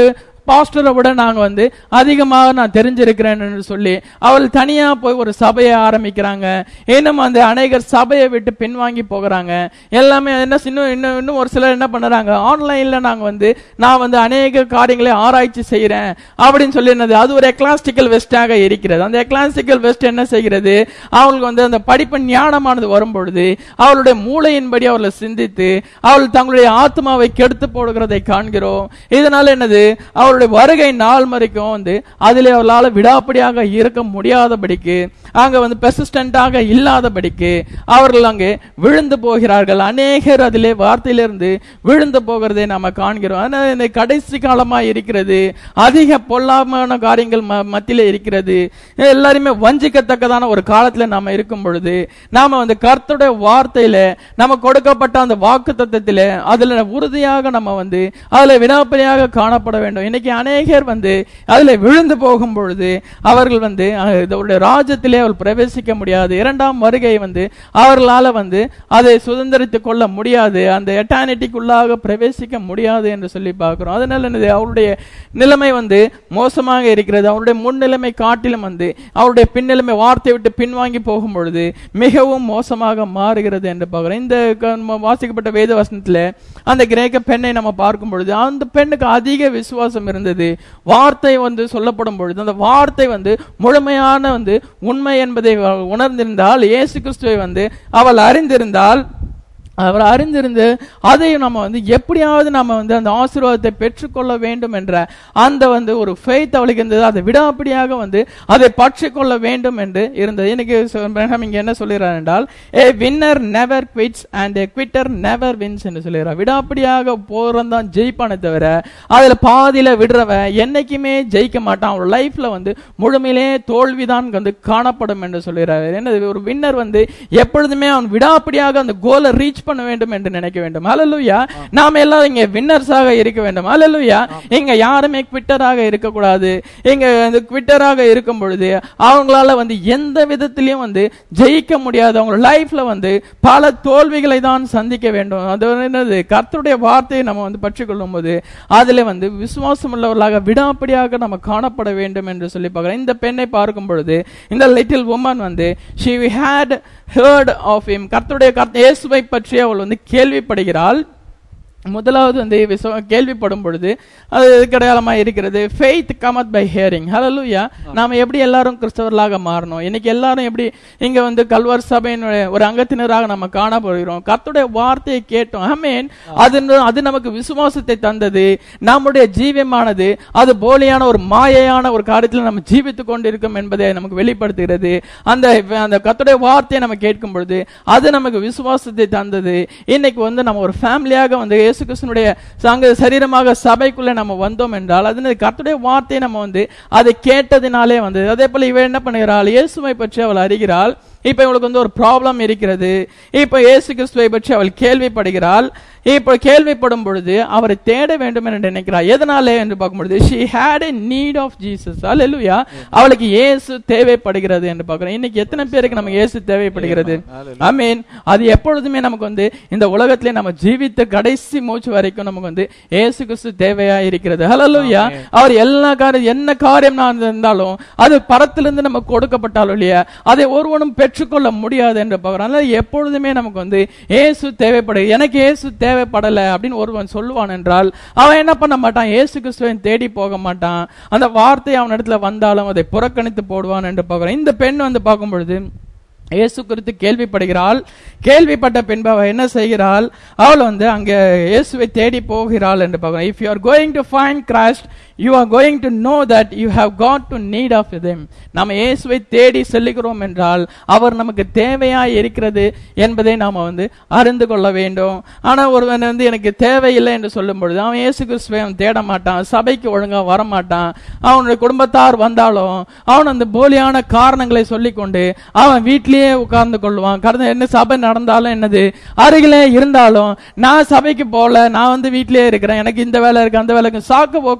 பாஸ்டரை விட நாங்க வந்து அதிகமாக நான் தெரிஞ்சிருக்கிறேன்னு சொல்லி அவள் தனியா போய் ஒரு சபையை ஆரம்பிக்கிறாங்க. இன்னும் அந்த அநேகர் சபையை விட்டு பின்வாங்கி போகிறாங்க. எல்லாமே என்ன இன்னும் ஒரு சிலர் என்ன பண்றாங்க, ஆன்லைன்ல நான் வந்து அநேக காரியங்களை ஆராய்ச்சி செய்யறேன் அப்படின்னு சொல்லி அது ஒரு எக்லாஸ்டிக்கல் வெஸ்டாக இருக்கிறது. அந்த எக்லாஸ்டிக்கல் வெஸ்ட் என்ன செய்கிறது, அவங்களுக்கு வந்து அந்த படிப்பு ஞானமானது வரும்பொழுது அவளுடைய மூளையின்படி அவர்களை சிந்தித்து அவள் தங்களுடைய ஆத்மாவை கெடுத்து போடுகிறதை காண்கிறோம். இதனால என்னது, அவருடைய வருகை நாள் வரைக்கும் வந்து அதிலே அவளால் விடாப்படியாக இருக்க முடியாதபடிக்கு, அங்க வந்து பெர்சிஸ்டன்டாக இல்லாதபடிக்கு அவர்கள் அங்கே விழுந்து போகிறார்கள். அநேகர் அதிலே வார்த்தையிலிருந்து விழுந்து போகிறதை நாம காண்கிறோம். ஆனால் இந்த கடைசி காலமா இருக்கிறது, அதிக பொல்லாமான காரியங்கள் மத்தியிலே இருக்கிறது. எல்லாருமே வஞ்சிக்கத்தக்கதான ஒரு காலத்துல நாம இருக்கும் பொழுது நாம வந்து கர்த்தருடைய வார்த்தையில நம்ம கொடுக்கப்பட்ட அந்த வாக்கு தத்தத்தில அதுல உறுதியாக நம்ம வந்து அதுல விடாப்பிடியாக காணப்பட வேண்டும். இன்னைக்கு அநேகர் வந்து அதுல விழுந்து போகும் பொழுது அவர்கள் வந்து இதோட ராஜ்யத்திலே அவள் பிரவேசிக்க முடியாது. இரண்டாம் வருகை வந்து அவர்களால வந்து அதை சுதந்திரித்துக் கொள்ள முடியாது, அந்த எட்டர்னிட்டிக்குள்ளாக பிரவேசிக்க முடியாது என்று சொல்லி பார்க்கிறோம். அதனால அவருடைய நிலைமை வந்து மோசமாக இருக்கிறது. அவருடைய முன்னிலைமை காட்டிலும் வந்து அவருடைய பின்னிலைமை வார்த்தை விட்டு பின்வாங்கி போகும் பொழுது மிகவும் மோசமாக மாறுகிறது என்று பார்க்கிறோம். இந்த வாசிக்கப்பட்ட வேத வசனத்தில் அந்த கிரேக்க பெண்ணை நம்ம பார்க்கும் பொழுது அந்த பெண்ணுக்கு அதிக விசுவாசம் இருந்தது. வார்த்தை வந்து சொல்லப்படும் பொழுது அந்த வார்த்தை வந்து முழுமையான வந்து உண்மை என்பதை உணர்ந்திருந்தால், இயேசு கிறிஸ்துவை வந்து அவள் அறிந்திருந்தால், அவர் அறிந்திருந்து அதையும் நம்ம வந்து எப்படியாவது நம்ம வந்து அந்த ஆசீர்வாதத்தை பெற்றுக்கொள்ள வேண்டும் என்ற அந்த வந்து ஒரு ஃபெய்த் அவளுக்கு இருந்தது. அதை விடாப்படியாக வந்து அதை பற்றிக்கொள்ள வேண்டும் என்று இருந்தது. இன்னைக்கு இங்க என்ன சொல்லுகிறார் என்றால், a winner never quits and a quitter never wins என்று சொல்லுகிறார். விடாப்படியாக போறதான் ஜெயிப்பானே தவிர அதுல பாதியில விடுறவன் என்னைக்குமே ஜெயிக்க மாட்டான். அவன் லைஃப்ல வந்து முழுமையிலே தோல்விதான் வந்து காணப்படும் என்று சொல்லுகிறார். என்னது, ஒரு வின்னர் வந்து எப்பொழுதுமே அவன் விடாப்படியாக அந்த கோலை ரீச் பண்ண வேண்டும் என்று நினைக்க வேண்டும். ஹல்லேலூயா. நாம எல்லாம் இங்க வின்னர்ஸாக இருக்க வேண்டும். ஹல்லேலூயா. இங்க யாருமே குவிட்டராக இருக்க கூடாது. இங்க குவிட்டராக இருக்கும் பொழுது அவங்களால வந்து எந்த விதத்திலையும் வந்து ஜெயிக்க முடியாது. அவங்க லைஃப்ல வந்து பல தோல்விகளை தான் சந்திக்க வேண்டும். அது என்னது, கர்த்தருடைய வார்த்தையை நம்ம வந்து பற்றி கொள்ளும் போது அதுல வந்து விசுவாசம் உள்ளவர்களாக விடாப்படியாக நம்ம காணப்பட வேண்டும் என்று சொல்லி பார்க்கிறோம். இந்த பெண்ணை பார்க்கும் பொழுது இந்த லிட்டில் உமன் வந்து she had heard of him, கர்த்தருடைய இயேசுவை பற்றி அவள் வந்து கேள்விப்படுகிறாள். முதலாவது வந்து கேள்விப்படும் பொழுது அது கிடையாளமா இருக்கிறது. Faith cometh by hearing. Hallelujah. நாம எப்படி எல்லாரும் கிறிஸ்தவர்களாக மாறணும். இன்னைக்கு எல்லாரும் எப்படி இங்க வந்து கல்வார் சபையின் ஒரு அங்கத்தினராக நம்ம காணப்படுகிறோம். கர்த்தருடைய வார்த்தையை கேட்டோம். ஆமென். அது நமக்கு விசுவாசத்தை தந்தது. நம்முடைய ஜீவியமானது அது போலியான ஒரு மாயையான ஒரு காரியத்தில் நம்ம ஜீவித்துக் கொண்டிருக்கும் என்பதை நமக்கு வெளிப்படுத்துகிறது. அந்த கர்த்தருடைய வார்த்தையை நம்ம கேட்கும் பொழுது அது நமக்கு விசுவாசத்தை தந்தது. இன்னைக்கு வந்து நம்ம ஒரு ஃபேமிலியாக வந்து இயேசு கிறிஸ்துவினுடைய சரீரமாக சபைக்குள்ள நம்ம வந்தோம் என்றால் அது கர்த்தருடைய வார்த்தையை நம்ம வந்து அதை கேட்டதினாலே வந்தது. அதே போல இவ என்ன பண்ணுகிறாள், இயேசுவை பற்றி அவள் அறிகிறாள். இப்ப இவளுக்கு வந்து ஒரு ப்ராப்ளம் இருக்கிறது. இப்ப இயேசு கிறிஸ்துவை பற்றி அவள் கேள்விப்படுகிறாள். இப்ப கேள்விப்படும் பொழுது அவரை தேட வேண்டும் என்று நினைக்கிறார். எதனாலே என்று பார்க்கும்பொழுது she had a need of Jesus. ஹல்லேலூயா. அவளுக்கு இயேசு தேவைப்படுகிறது என்று பார்க்கிறோம். இன்னைக்கு எத்தனை பேருக்கு நமக்கு இயேசு தேவைப்படுகிறது? ஆமென். அது எப்பொழுதுமே நமக்கு வந்து இந்த உலகத்திலே நம்ம ஜீவித்த கடைசி மூச்சு வரைக்கும் நமக்கு வந்து இயேசு கிறிஸ்து தேவையா இருக்கிறது. ஹல்லேலூயா. அவர் எல்லா காரியம் என்ன காரியம் இருந்தாலும் அது பரத்திலிருந்து நமக்கு கொடுக்கப்பட்டாலும் இல்லையா அதை ஒருவனும் பெற்றுக்கொள்ள முடியாது என்று பார்க்கிறோம். எப்பொழுதுமே நமக்கு வந்து இயேசு தேவைப்படுகிறது. எனக்கு இயேசு தேவைப்படல அப்படின்னு ஒருவன் சொல்லுவான் என்றால் அவன் என்ன பண்ண மாட்டான், இயேசு கிறிஸ்துவை தேடி போக மாட்டான். அந்த வார்த்தை அவன் இடத்துல வந்தாலும் அதை புறக்கணித்து போடுவான் என்று பார்க்கிறோம். இந்த பெண் வந்து பார்க்கும் பொழுது இயேசு குறித்து கேள்விப்படுகிறாள். கேள்விப்பட்ட பின்பு அவள் என்ன செய்கிறாள், அவள் வந்து அங்கே இயேசுவை தேடி போகிறாள் என்று பார்க்கிறோம். If you are going to find Christ, you are going to know that you have got to need of him. நாம் இயேசுவை தேடி செல்லுகிறோம் என்றால் அவர் நமக்கு தேவையாய் இருக்கிறது என்பதை நாம வந்து அறிந்து கொள்ள வேண்டும். ஆனா ஒருவன் வந்து எனக்கு தேவையில்லை என்று சொல்லும் பொழுது அவன் இயேசு கிறிஸ்துவை அவன் தேட மாட்டான், சபைக்கு ஒழுங்கா வரமாட்டான். அவனுடைய குடும்பத்தார் வந்தாலும் அவன் அந்த போலியான காரணங்களை சொல்லிக்கொண்டு அவன் வீட்டிலேயே உட்கார்ந்து கொள்வான். என்ன சபை நடந்தாலும் என்னது அருகிலே இருந்தாலும் நான் சபைக்கு போல, நான் வந்து வீட்டிலேயே இருக்கிறேன், எனக்கு இந்த வேலை இருக்கு அந்த வேலை இருக்கு, சாக்கு போக்குகளை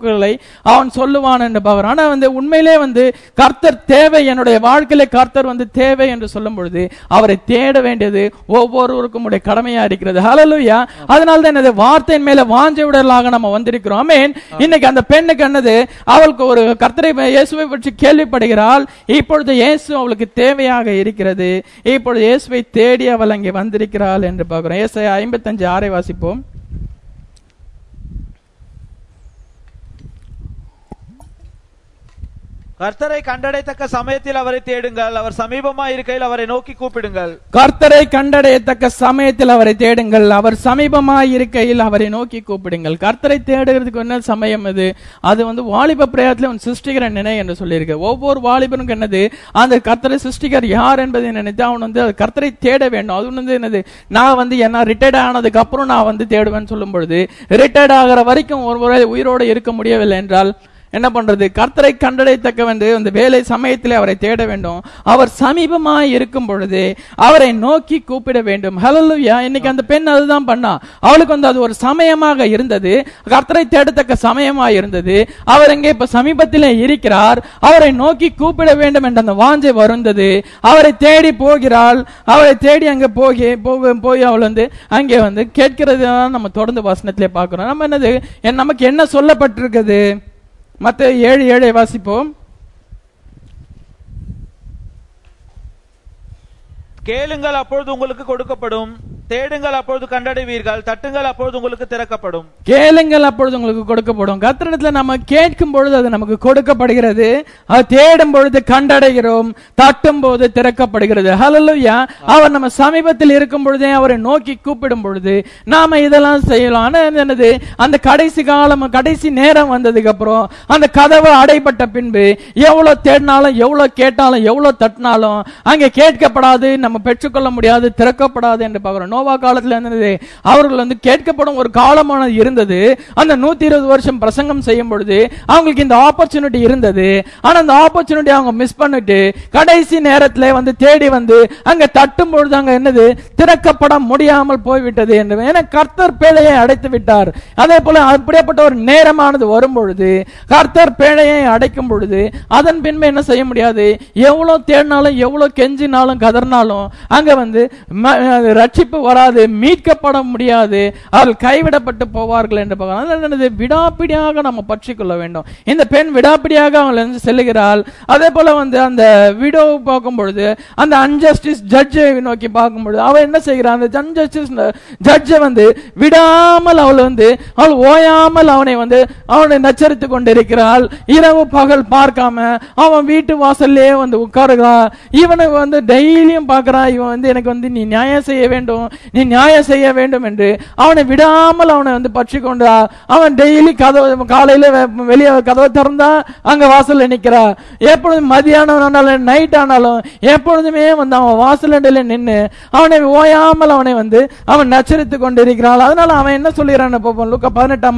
அவன் சொல்லுவான் என்று பார்க்கிறான். ஆனா வந்து உண்மையிலே வந்து கர்த்தர் தேவை, என்னுடைய வாழ்க்கையில கர்த்தர் வந்து தேவை என்று சொல்லும் பொழுது அவரை தேட வேண்டியது ஒவ்வொருவருக்கும் உடைய கடமையா இருக்கிறது. ஹல்லேலூயா. அதனால தான் இந்த வார்த்தையின் மேல வாஞ்சை உடலாக நம்ம வந்திருக்கிறோம். ஆமென். இன்னைக்கு அந்த பெண்ணுக்கு என்னது, அவளுக்கு ஒரு கர்த்தரை இயேசுவை பற்றி கேள்விப்படுகிறாள். இப்பொழுது இயேசு அவளுக்கு தேவையாக இருக்கிறது. இப்பொழுது இயேசுவை தேடி அவள் அங்கே வந்திருக்கிறாள் என்று பார்க்கிறோம். ஏசாயா 55:6 வாசிப்போம். கர்த்தரை கண்டடையத்தக்க சமயத்தில் அவரை தேடுங்கள், அவர் சமீபமாய் இருக்கையில் அவரை நோக்கி கூப்பிடுங்கள். கர்த்தரை கண்டடையத்தக்க சமயத்தில் அவரை தேடுங்கள், அவர் சமீபமாய் இருக்கையில் அவரை நோக்கி கூப்பிடுங்கள். கர்த்தரை தேடுகிறதுக்கு என்ன சமயம் இது? அது வந்து வாலிப பிரயாத்துல சிருஷ்டிகர நினை என்று சொல்லியிருக்கு. ஒவ்வொரு வாலிபனுக்கு என்னது, அந்த கர்த்தரை சிருஷ்டிகர் யார் என்பதை நினைத்து அவன் வந்து கர்த்தரை தேட வேண்டும். அது வந்து என்னது, நான் வந்து என்ன ரிட்டையர்ட் ஆனதுக்கு அப்புறம் நான் வந்து தேடுவேன்னு சொல்லும் பொழுது, ரிட்டையர்ட் ஆகிற வரைக்கும் ஒரு உயிரோடு இருக்க முடியவில்லை என்றால் என்ன பண்றது? கர்த்தரை கண்டடையத்தக்கவென்று அந்த வேலை சமயத்திலே அவரை தேட வேண்டும். அவர் சமீபமாய் இருக்கும் பொழுது அவரை நோக்கி கூப்பிட வேண்டும். ஹல்லேலூயா. இன்னைக்கு அந்த பெண் அதுதான் பண்ணா. அவளுக்கு வந்து அது ஒரு சமயமாக இருந்தது, கர்த்தரை தேடத்தக்க சமயமாக இருந்தது. அவர் எங்கே இப்ப சமீபத்திலே இருக்கிறார், அவரை நோக்கி கூப்பிட வேண்டும் என்ற அந்த வாஞ்சை வருந்தது. அவரை தேடி போகிறாள். அவரை தேடி அங்க போய் அவள் வந்து அங்கே வந்து கேட்கிறது நம்ம தொடர்ந்து வசனத்திலே பார்க்கிறோம். நம்ம என்னது, நமக்கு என்ன சொல்லப்பட்டிருக்குது? மத்தேயு 7:7 வாசிப்போம். கேளுங்கள் அப்பொழுது உங்களுக்கு கொடுக்கப்படும், தேடுங்கள் அப்பொழுது கண்டடைவீர்கள், தட்டுங்கள் அப்பொழுது உங்களுக்கு திறக்கப்படும். கேளுங்கள் அப்பொழுது உங்களுக்கு கொடுக்கப்படும். கர்த்தரிடத்தில் நம்ம கேட்கும் பொழுது அது நமக்கு கொடுக்கப்படுகிறது, அது தேடும் பொழுது கண்டடைகிறோம், தட்டும் போது திறக்கப்படுகிறது. ஹல்லேலூயா. அவர் நம்ம சமீபத்தில் இருக்கும் பொழுதே அவரை நோக்கி கூப்பிடும் பொழுது நாம இதெல்லாம் செய்யலாம். ஆனா என்னது, அந்த கடைசி காலம், கடைசி நேரம் வந்ததுக்கு அப்புறம் அந்த கதவு அடைபட்ட பின்பு எவ்வளவு தேடினாலும், எவ்வளவு கேட்டாலும், எவ்வளவு தட்டினாலும் அங்கே கேட்கப்படாது, நம்ம பெற்றுக்கொள்ள முடியாது, திறக்கப்படாது என்று பார்க்கிறோம். நோவா காலத்துல இருந்தது, அவர்கள் வந்து கேட்கப்படும் ஒரு காலமானது இருந்தது. அந்த 120 வருஷம் பிரசங்கம் செய்யும் பொழுது அவங்களுக்கு இந்த ஆப்பர்ச்சுனிட்டி இருந்தது. ஆனா அந்த ஆப்பர்ச்சுனிட்டி அவங்க மிஸ் பண்ணிட்டு கடைசி நேரத்துல வந்து தேடி வந்து அங்க தட்டும் பொழுது அங்க என்னது, திறக்கப்பட முடியாமல் போய்விட்டது என்று. ஏன்னா கர்த்தர் பேழையை அடைத்து விட்டார். அதே போல அப்படியேப்பட்ட ஒரு நேரமானது வரும் பொழுது, கர்த்தர் பேழையை அடைக்கும் பொழுது அதன் பின்பு என்ன செய்ய முடியாது, எவ்வளவு தேடினாலும், எவ்வளவு கெஞ்சினாலும், கதர்னாலும் அங்க வந்து ரட்சிப்பு வராது, மீட்கப்பட முடியாது, அவர்கள் கைவிடப்பட்டு போவார்கள் என்று பார்க்கலாம். விடாப்பிடியாக நம்ம பற்றி கொள்ள வேண்டும். இந்த பெண் விடாப்பிடியாக அவங்க செல்லுகிறாள். அதே போல வந்து அந்த விடோ பார்க்கும் பொழுது, அந்த அன்ஜஸ்டிஸ் ஜட்ஜை நோக்கி பார்க்கும் பொழுது அவள் என்ன செய்கிறாள், அந்த அன்ஜஸ்டிஸ் ஜட்ஜை வந்து விடாமல் அவள் ஓயாமல் அவனை நச்சரித்து கொண்டிருக்கிறாள். இரவு பகல் பார்க்காம அவன் வீட்டு வாசல்லே வந்து உட்காருகிறான். இவனை வந்து டெய்லியும் பார்க்கிறான். இவன் வந்து எனக்கு வந்து நீ நியாயம் செய்ய வேண்டும், நீ நியாயம் செய்ய வேண்டும் என்று அவனை விடாமல் அவனை வந்து பற்றி கொண்டா. அவன் டெய்லி கதவு, காலையில வெளியே கதவை திறந்தா அங்க வாசல்ல நிக்கிறா. எப்பொழுதும் மதியானம் ஆனாலும் நைட் ஆனாலும் எப்பொழுதுமே வந்து அவன் வாசலண்டையில நின்று அவனை ஓயாமல் அவனை வந்து அவன் நச்சரித்து கொண்டிருக்கிறாள். அதனால அவன் என்ன சொல்லிடுறான் பார்ப்போம். லூக்கா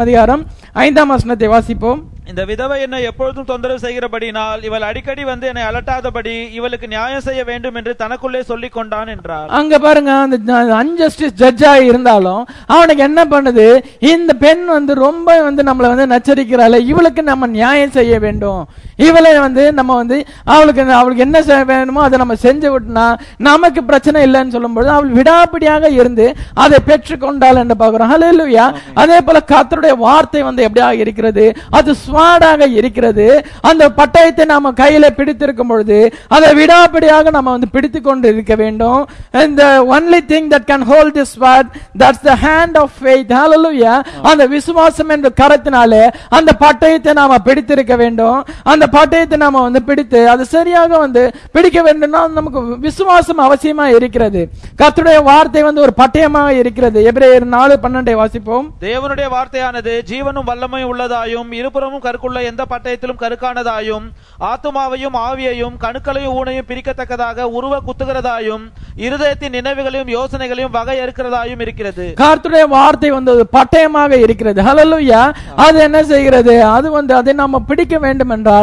18:5 வாசிப்போம். இந்த விதவை என்னை எப்பொழுதும் தொந்தரவு செய்கிறபடினால் இவள் அடிக்கடி வந்து என்னை அலட்டாதபடி இவளுக்கு நியாயம் செய்ய வேண்டும் என்று தனக்குள்ளே சொல்லிக் கொண்டான் என்றார். அங்க பாருங்க, அந்த அன்ஜஸ்டிஸ் ஜட்ஜா இருந்தாலும் அவனுக்கு என்ன பண்ணுது, இந்த பெண் வந்து ரொம்ப வந்து நம்மளை வந்து நச்சரிக்கிறாள், இவளுக்கு நம்ம நியாயம் செய்ய வேண்டும், இவளை வந்து நம்ம வந்து அவளுக்கு என்ன செய்ய வேண்டுமோ அதை நம்ம செஞ்சு விட்டோம்னா நமக்கு பிரச்சனை இல்லைன்னு சொல்லும்போது அவள் விடாப்பிடியாக இருந்து அதை பெற்றுக்கொண்டாள் என்று பார்க்கிறோம். ஹல்லேலூயா. அதே போல கர்த்தருடைய வார்த்தை வந்து எப்படியாக இருக்கிறது, அது ஸ்வாடாக இருக்கிறது. அந்த பட்டயத்தை நாம கையில பிடித்திருக்கும் பொழுது அதை விடாப்பிடியாக நம்ம வந்து பிடித்துக் கொண்டு இருக்க வேண்டும். And the only thing that can hold this sword, that's the hand of faith. Hallelujah. அந்த விசுவாசம் என்ற கரத்தினாலே அந்த பட்டயத்தை நாம பிடித்திருக்க வேண்டும். அந்த பட்டயத்தை நாம வந்து பிடித்து அது சரியாக வந்து பிடிக்க வேண்டும்னா நமக்கு விசுவாசம் அவசியமா இருக்கிறது. கர்த்தருடைய வார்த்தை வந்து ஒரு பட்டயமாக இருக்கிறது. எபிரேயர் 4:12 வாசிப்போம். தேவனுடைய வார்த்தையானது ஜீவனும் வல்லமையும் உள்ளதாயும் இருபுறமும் கருக்குள்ள எந்த பட்டயத்திலும் கருக்கானதாயும் ஆத்துமாவையும் ஆவியையும் கணுக்களையும் ஊனையும் பிரிக்கத்தக்கதாக உருவ குத்துகிறதாயும் இருதயத்தின் நினைவுகளையும் யோசனைகளையும் வகை இருக்கிறதாயும் இருக்கிறது. கர்த்தருடைய வார்த்தை வந்து பட்டயமாக இருக்கிறது. ஹல்லேலூயா. அது என்ன செய்கிறது, அது வந்து அதை நாம பிடிக்க வேண்டும் என்றால்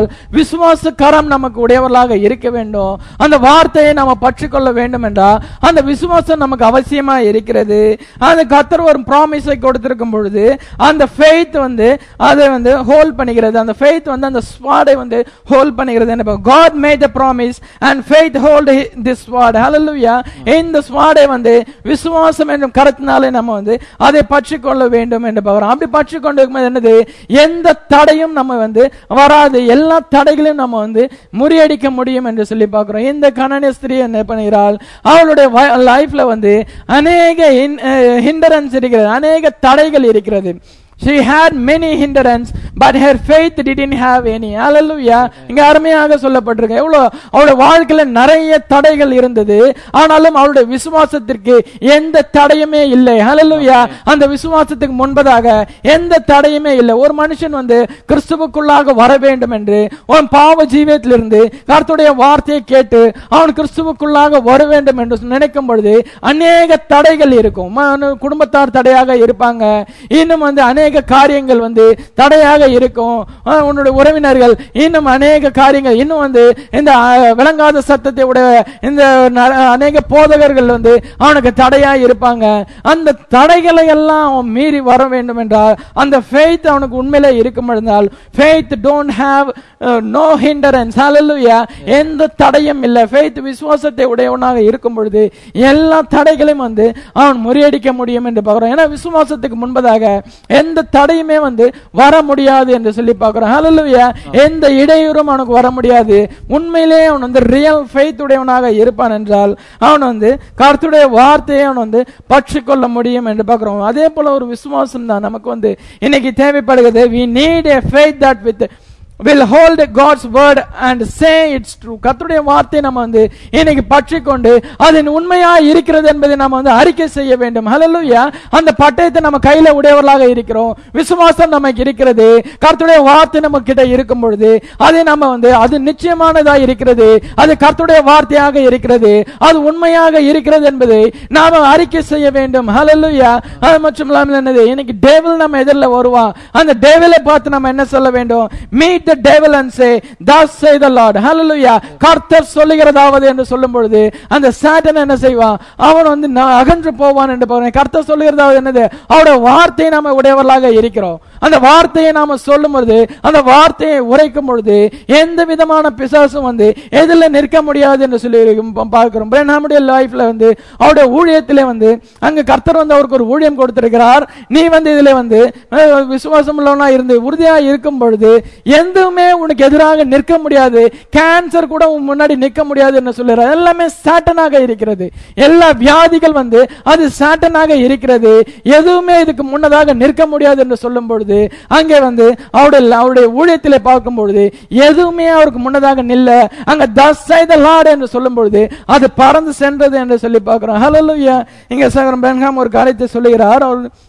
விசுவாச கரம் நமக்கு உடையவர்களாக இருக்க வேண்டும். அந்த வார்த்தையை நாம பற்றிக்கொள்ள வேண்டும் என்றால் அந்த விசுவாசம் நமக்கு அவசியமா இருக்கிறது. அந்த கர்த்தர் ஒரு ப்ராமிஸை கொடுத்திருக்கும் பொழுது அந்த ஃபெய்த் அதை ஹோல்ட் பண்ணுகிறது. அந்த ஃபெய்த் அந்த ஸ்வாடை ஹோல்ட் பண்ணுகிறது. God made the promise and faith hold this sword. Hallelujah. இந்த ஸ்வாடை விசுவாசம் என்னும் கரத்தினாலே நம்ம அதை பற்றிக்கொள்ள வேண்டும் என்று பார்க்கிறோம். அப்படி பற்றிக்கொண்டு என்னது, எந்த தடையும் நம்ம வராது, எல்லா தடைகளையும் நம்ம முறியடிக்க முடியும் என்று சொல்லி பார்க்கிறோம். இந்த கனானிய ஸ்திரீ என்ன பண்ணுகிறாள், அவளுடைய லைஃப்ல அநேக ஹிண்டரன்ஸ் இருக்கிறது, அநேக தடைகள் இருக்கிறது. She had many hindrance but her faith didn't have any. Hallelujah. இங்க அருமையாக சொல்லப்பட்டிருக்கு. அவளுடைய வாழ்க்கையில நிறைய தடைகள் இருந்தது, ஆனாலும் அவளுடைய விசுவாசத்திற்கு எந்த தடையுமே இல்லை. Hallelujah. அந்த விசுவாசத்துக்கு முன்பதாக எந்த தடையுமே இல்லை. ஒரு மனுஷன் கிறிஸ்துவுக்குள்ளாக வர வேண்டும் என்று அவன் பாவ ஜீவியத்திலிருந்து கர்த்தருடைய வார்த்தையை கேட்டு அவன் கிறிஸ்துவுக்குள்ளாக வர வேண்டும் என்று நினைக்கும் பொழுது அநேக தடைகள் இருக்கும். குடும்பத்தார் தடையாக இருப்பாங்க, இன்னும் அநேக காரியங்கள் தடையாக இருக்கும். உன்னுடைய உறவினர்கள் இன்னும் அநேக காரியங்கள், இன்னும் இந்த விளங்காத சத்தத்தை உடைய இந்த அநேக போதகர்கள் அவனுக்கு தடையா இருப்பாங்க. அந்த தடைகளை எல்லாம் அவன் மீறி வர வேண்டும் என்றால் அந்த faith அவனுக்கு உண்மையிலே இருக்கும் என்றால் faith don't have no hindrance. Hallelujah. எந்த தடையும் இல்லை. faith விசுவாசத்தை உடையவனாக இருக்கும் பொழுது எல்லா தடைகளையும் அவன் முறியடிக்க முடியும் என்று பார்க்கிறோம். ஏன்னா விசுவாசத்துக்கு முன்பதாக எந்த தடையுமே வர முடியாது என்று சொல்லி பார்க்கிறோம். ஹல்லேலூயா. எந்த இடையூறும் அவனுக்கு வர முடியாது. உண்மையிலே அவன் ரியல் ஃபெய்த் உடையவனாக இருப்பான் என்றால் அவன் கர்த்தருடைய வார்த்தையை அவன் பற்றிக்கொள்ள முடியும் என்று பார்க்கிறோம். அதே போல ஒரு விசுவாசம் தான் நமக்கு இன்னைக்கு தேவைப்படுகிறது. we need a faith that will hold God's word and say it's true. கர்த்தருடைய வார்த்தை நம்ம இன்னைக்கு பற்றிக்கொண்டு அது உண்மையா இருக்கிறது என்பதை நம்ம அறிக்கை செய்ய வேண்டும். ஹல்லேலூயா. அந்த பட்டயத்தை நம்ம கையில உடையவர்களாக இருக்கிறோம். விசுவாசம் நமக்கு இருக்கிறது. கர்த்தருடைய வார்த்தை நம்ம கிட்ட இருக்கும் பொழுது அதை நம்ம அது நிச்சயமானதா இருக்கிறது, அது கர்த்தருடைய வார்த்தையாக இருக்கிறது, அது உண்மையாக இருக்கிறது என்பதை நாம அறிக்கை செய்ய வேண்டும். ஹல்லேலூயா. அது மட்டும் இல்லாமல் என்னது, இன்னைக்கு டேவில் நம்ம எதிரில் வருவான். அந்த டேவிலை பார்த்து நம்ம என்ன சொல்ல வேண்டும்? Meet the devil and say thus say the Lord. Hallelujah. கர்த்தர் சொல்லுகிறதாவது என்று சொல்லும் பொழுது அந்த சாத்தான் என்ன செய்வான்? அவன் அகன்று போவான் என்று பாருங்க. கர்த்தர் சொல்லுகிறதாவது என்னது? அவருடைய வார்த்தையை நாம உடையவர்களாக இருக்கிறோம். அந்த வார்த்தையை நாம சொல்லும் பொழுது, அந்த வார்த்தையை உரைக்கும் பொழுது எந்த விதமான பிசாசும் எதில நிற்க முடியாது என்று சொல்லி பார்க்கிறோம். நம்முடைய லைஃப்ல அவருடைய ஊழியத்திலே அங்க கர்த்தர் அவருக்கு ஒரு ஊழியம் கொடுத்திருக்கிறார். நீ இதுல விசுவாசம் உள்ளவனா இருந்து உறுதியா இருக்கும் பொழுது எதுவுமே உனக்கு எதிராக நிற்க முடியாது. கேன்சர் கூட உன் முன்னாடி நிற்க முடியாது என்று சொல்லுறார். எல்லாமே சாட்டனாக இருக்கிறது. எல்லா வியாதிகள் அது சாட்டனாக இருக்கிறது. எதுவுமே இதுக்கு முன்னதாக நிற்க முடியாது என்று சொல்லும் பொழுது அங்கே அவருடைய ஊழியத்திலே பார்க்கும் பொழுது எதுவுமே அவருக்கு முன்னதாக நில்ல. அங்க thus say the Lord என்று சொல்லும் பொழுது அது பறந்து சென்றது என்று சொல்லி பார்க்கிறோம். ஹல்லேலூயா. இங்க சகோதரன் பென்ஹாம் ஒரு காரியத்தை சொல்லுகிறார்.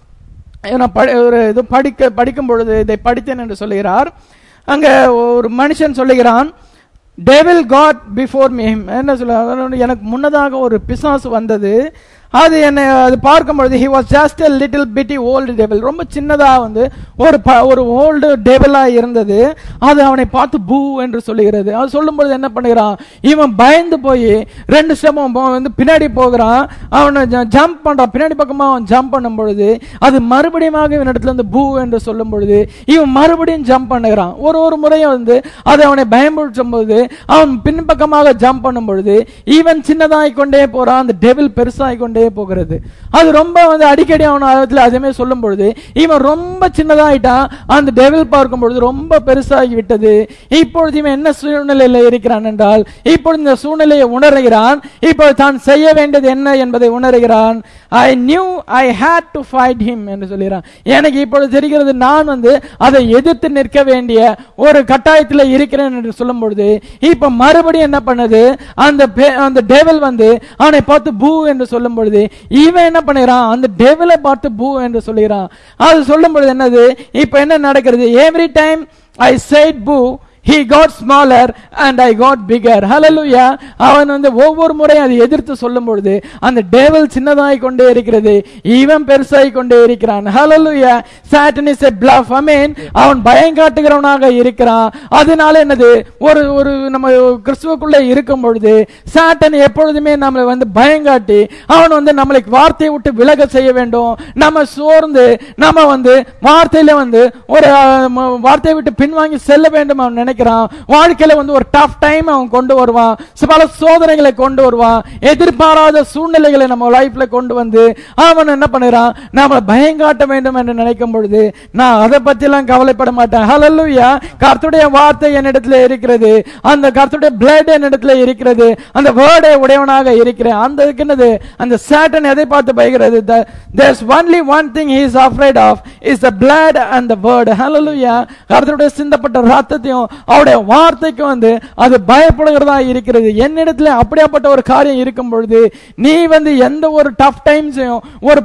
படிக்கும் பொழுது இதை படித்தேன் என்று சொல்லுகிறார். அங்க ஒரு மனுஷன் சொல்லுகிறான், devil got before me. என்ன சொல்ல, எனக்கு முன்னதாக ஒரு பிசாசு வந்தது. அது என்னை அது பார்க்கும்பொழுது he was just a little bitty old devil. ரொம்ப சின்னதா ஒரு ஓல்டு டெவிலா இருந்தது. அது அவனை பார்த்து பூ என்று சொல்லுகிறது. அது சொல்லும்பொழுது என்ன பண்ணுகிறான், இவன் பயந்து போய் 2 ஸ்டெப் பின்னாடி போகிறான். அவனை ஜம்ப் பண்றான். பின்னாடி பக்கமா அவன் ஜம்ப் பண்ணும் பொழுது அது மறுபடியும் இவனிடத்துல பூ என்று சொல்லும் பொழுது இவன் மறுபடியும் ஜம்ப் பண்ணுகிறான். ஒரு முறையும் அது அவனை பயன்படுத்தும் போது அவன் பின்பக்கமாக ஜம்ப் பண்ணும் பொழுது இவன் சின்னதாய் கொண்டே போறான், அந்த டெவில் பெருசாய் கொண்டே போகிறது. அது ரொம்ப அடிக்கடி அவன் அதே சொல்லும் பொழுது இவன் ரொம்ப சின்னதாயிட்டான். அந்த டெவில் பார்க்கும் பொழுது ரொம்ப பெருசாகி விட்டது. இப்பொழுது இவன் என்ன சூழ்நிலையில இருக்கிறான் என்றால், இப்பொழுது இந்த சூழ்நிலையை உணர்கிறான். இப்பொழுது தான் செய்ய வேண்டியது என்ன என்பதை உணர்கிறான். I knew I had to fight him என்று சொல்கிறான். எனக்கு இப்பொழுது தெரிகிறது, நான் அதை எதிர்த்து நிற்க வேண்டிய ஒரு கட்டாயத்தில் இருக்கிறேன் என்று சொல்லும் பொழுது இப்ப மறுபடியும் என்ன பண்ணது, அந்த டெவில் அவனை பார்த்து பூ என்று சொல்லும் பொழுது இவன் என்ன பண்ணுகிறான், அந்த டெவிலை பார்த்து பூ என்று சொல்கிறான். அது சொல்லும் பொழுது என்னது, இப்ப என்ன நடக்கிறது, every time I said boo he got smaller and I got bigger. Hallelujah. அவன் வந்து ஒவ்வொரு முறை அதை எதிர்த்து சொல்லும் பொழுது அந்த டேவல் சின்னதாய் கொண்டே இருக்கிறது, இவன் பெருசாய் கொண்டே இருக்கிறான். Hallelujah. Satan is a bluff. Amen. அவன் பயம் காட்டுகிறவனாக இருக்கிறான். அதனால என்னது, ஒரு ஒரு நம்ம கிறிஸ்துவுக்குள்ள இருக்கும் பொழுது சாட்டன் எப்பொழுதுமே நம்மளை வந்து பயம் காட்டி அவன் வந்து நம்மளை வார்த்தையை விட்டு விலக செய்ய வேண்டும், நம்ம சோர்ந்து நம்ம வந்து வார்த்தையில வந்து ஒரு வார்த்தையை விட்டு பின்வாங்கி செல்ல வேண்டும் அவன் நினைக்கிறான். வாழ்க்கையில வந்து ஒரு டஃப் டைம் அவன் கொண்டு வருவான், பல சோதனைகளை கொண்டு வருவான், எதிர்பாராத சூழ்நிலைகளை நம்ம லைஃப்ல கொண்டு வந்து அவன் என்ன பண்ணுறான், நம்மளை பயம் காட்ட வேண்டும் என்று நினைக்கும் பொழுது நான் அதை பத்தி எல்லாம் கவலைப்பட மாட்டேன். ஹல்லேலூயா. கர்த்தருடைய வார்த்தை என்னிடத்துல இருக்கிறது, அந்த கர்த்தருடைய பிளட் என்னிடத்துல இருக்கிறது, அந்த வேர்டை உடையவனாக இருக்கிறேன். அந்த என்னது, அந்த சாட்டன் எதை பார்த்து பயக்கிறது? There's only one thing he is afraid of is the blood and the word. Hallelujah. கர்த்தருடைய சிந்தப்பட்ட ரத்தத்தையும் அவருடைய வார்த்தைக்கும் வந்து அது பயப்படுகிறதா இருக்கிறது. என்னிடத்துல அப்படியாப்பட்ட ஒரு காரியம் இருக்கும் பொழுது நீ வந்து எந்த ஒரு டஃப் டைம்ஸையும்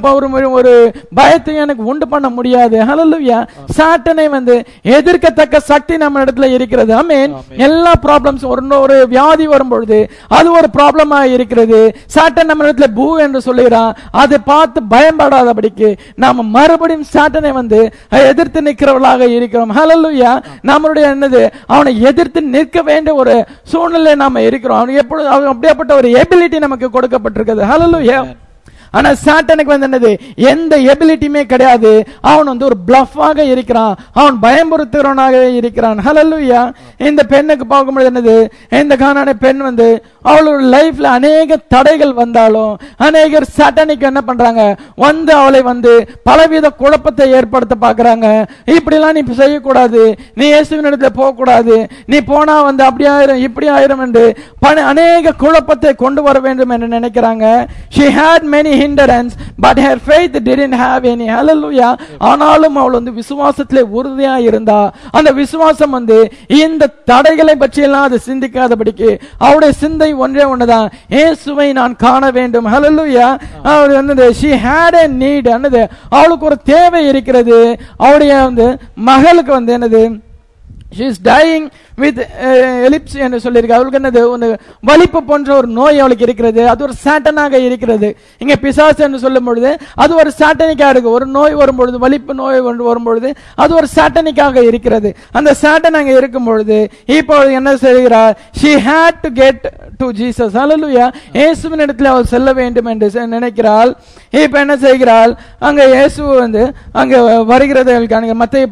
ஒரு பயத்தையும் எனக்கு உண்டு பண்ண முடியாது. ஹல்லேலூயா. சாட்டனை வந்து எதிர்க்கத்தக்க சக்தி நம்ம இடத்துல இருக்கிறது. ஆமென். எல்லா ப்ராப்ளம்ஸ் ஒரு வியாதி வரும்பொழுது அது ஒரு ப்ராப்ளமா இருக்கிறது. சாட்டன் நம்ம இடத்துல பூ என்று சொல்லுகிறான், அதை பார்த்து பயப்படாதபடிக்கு நாம மறுபடியும் சாட்டனை வந்து எதிர்த்து நிற்கிறவர்களாக இருக்கிறோம். ஹல்லேலூயா. நம்மளுடைய என்னது, அவனை எதிர்த்து நிற்க வேண்டிய ஒரு சூழ்நிலை நாம இருக்கிறோம். அவனுக்கு எப்பொழுது அப்படியாப்பட்ட ஒரு எபிலிட்டி நமக்கு கொடுக்கப்பட்டிருக்கிறது. ஹல்லேலூயா. ஆனா சாட்டனுக்கு வந்து என்னது, எந்த எபிலிட்டியுமே கிடையாது. அவன் வந்து ஒரு பிளஃபாக இருக்கிறான், அவன் பயமுறுத்துறவனாக இருக்கிறான். ஹல்லேலூயா. இந்த பெண்ணுக்கு பார்க்கும்போது என்னது, இந்த கானான பெண் வந்து அவளோட லைஃப்ல அநேக தடைகள் வந்தாலும் அநேகர் சாட்டனுக்கு என்ன பண்றாங்க, வந்து அவளை வந்து பலவித குழப்பத்தை ஏற்படுத்த பாக்குறாங்க. இப்படிலாம் நீ செய்யக்கூடாது, நீ இயேசுவின் இடத்துல போக கூடாது, நீ போனா வந்து அப்படி ஆயிரும் இப்படி ஆயிரும் என்று அநேக குழப்பத்தை கொண்டு வர வேண்டும் என்று நினைக்கிறாங்க. She had many hindrance but her faith didn't have any. Hallelujah. ஆனாலும் அவள் வந்து விசுவாசத்திலே உறுதியா இருந்தா. அந்த விசுவாசம் வந்து இந்த தடைகளை பற்றி எல்லாம் அது சிந்திக்காதபடிக்கு அவருடைய சிந்தை ஒன்றே ஒண்ணுதான், இயேசுவை நான் காண வேண்டும். Hallelujah. அவர் வந்து she had a need. அவளுக்கு ஒரு தேவை இருக்கிறது. அவருடைய வந்து மகளுக்கு வந்து என்னது, she is dying with epilepsy என்று சொல்லியிருக்கு. அவளுக்கு என்னது, ஒரு வலிப்பு போன்ற ஒரு நோய் அவளுக்கு இருக்கிறது. அது ஒரு சாட்டனாக இருக்கிறது. இங்க பிசாசு என்று சொல்லும் பொழுது அது ஒரு சாட்டனிக்கா இருக்கு. ஒரு நோய் வரும்பொழுது, வலிப்பு நோய் வரும்பொழுது அது ஒரு சாட்டனிக்காக இருக்கிறது. அந்த சாட்டன் அங்க இருக்கும் பொழுது இப்போ என்ன செய்கிறார், she had to get to Jesus. Hallelujah. இயேசுவின் இடத்துல அவள் செல்ல வேண்டும் என்று நினைக்கிறாள். இப்ப என்ன செய்கிறாள், அங்க இயேசு வந்து அங்க வருகிறது. மத்தேயு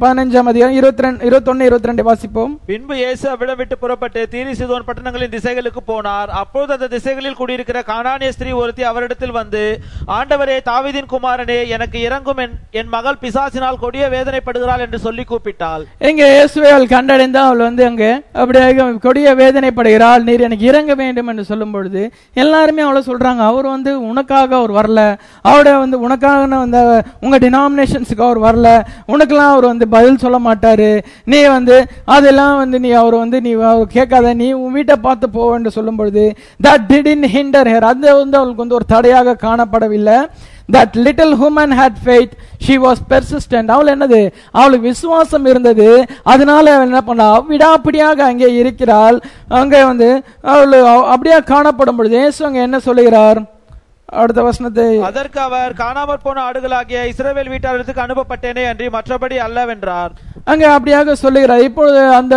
15:21-22 வாசிப்போம். பின்பு இயேசு அவ்விடம் விட்டு புறப்பட்டு தீரு சீதோன் பட்டணங்களின் திசைகளுக்கு போனார். அப்பொழுது அந்த திசைகளில் குடியிருக்கிற கானானிய ஸ்திரீ ஒருத்தி அவரிடத்தில் வந்து, ஆண்டவரே, தாவீதின் குமாரனே, எனக்கு இறங்கும், என் மகள் பிசாசினால் கொடிய வேதனைப்படுகிறாள் என்று சொல்லி கூப்பிட்டாள். இங்க இயேசுவை அவள் கண்டடைந்து அவள் வந்து அங்க அப்படியே கொடிய வேதனைப்படுகிறாள், நீர் எனக்கு இறங்க வேண்டும் என்று சொல்லும் பொழுது எல்லாருமே அவளை சொல்றாங்க, அவர் வந்து உனக்காக அவர் வரல, அவருடைய வந்து உனக்காக வந்து உங்க டினாமினேஷன்ஸுக்கு அவர் வரல, உனக்கெல்லாம் அவர் வந்து பதில் சொல்ல மாட்டாரு, நீ வந்து அதெல்லாம் வந்து நீ அவர் வந்து நீ கேட்காத, நீ உன் வீட்டை பார்த்து போ என்று சொல்லும் பொழுது that didn't hinder her. அது வந்து அவளுக்கு வந்து ஒரு தடையாக காணப்படவில்லை. That little woman had faith, she was persistent. அவள் என்னது, அவளுக்கு விசுவாசம் இருந்தது. அதனால அவள் என்ன பண்ணா, விடாப்பிடியாக அங்கே இருக்கிறாள். அங்கே வந்து அவள் அப்படியே காணப்படும் பொழுது இயேசு அங்க என்ன சொல்லுகிறார், அடுத்த வசனத்தை, அதற்கு அவர், காணாமற் போன ஆடுகளாகிய இஸ்ரவேல் வீட்டாருக்கு அனுப்பப்பட்டேனே அன்றி மற்றபடி அல்லவென்றார். அங்க அப்படியாக சொல்லுகிறார். இப்பொழுது அந்த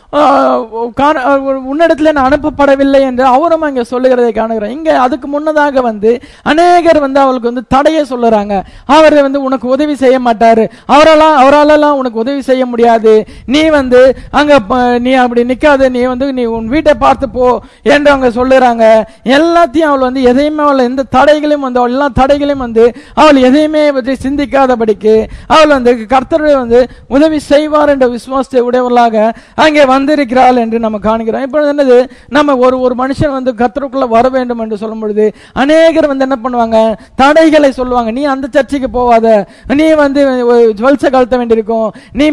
உன்னிடத்துல நான் அனுப்பப்படவில்லை என்று அவரும் அங்க சொல்லுகிறதை காணுகிறோம். இங்க அதுக்கு முன்னதாக வந்து அநேகர் வந்து அவளுக்கு வந்து தடையை சொல்லுறாங்க. அவர் வந்து உனக்கு உதவி செய்ய மாட்டாரு, அவராலெல்லாம் உனக்கு உதவி செய்ய முடியாது, நீ வந்து அங்க நீ அப்படி நிக்காத, நீ வந்து நீ உன் வீட்டை பார்த்து போ என்று அவங்க சொல்லுறாங்க. எல்லாத்தையும் அவள் வந்து எதையுமே அவள் எந்த தடைகளையும் வந்து அவள் எல்லா தடைகளையும் வந்து அவள் எதையுமே பற்றி சிந்திக்காதபடிக்கு அவள் வந்து கர்த்தர் வந்து உதவி செய்வார் என்ற விசுவாசத்தை உடையவர்களாக அங்கே வந்திருக்கிறாள் என்று நம்ம காண்கிறோம். இப்பொழுது என்னது, நம்ம ஒரு மனுஷன் வந்து கர்த்தருக்குள்ள வர வேண்டும் என்று சொல்லும் பொழுது அநேகர் வந்து என்ன பண்ணுவாங்க, தடைகளை சொல்லுவாங்க. நீ அந்த சர்ச்சைக்கு போவாத, நீ வந்து ஜுவல்ஸை கழட்ட வேண்டியிருக்கும்,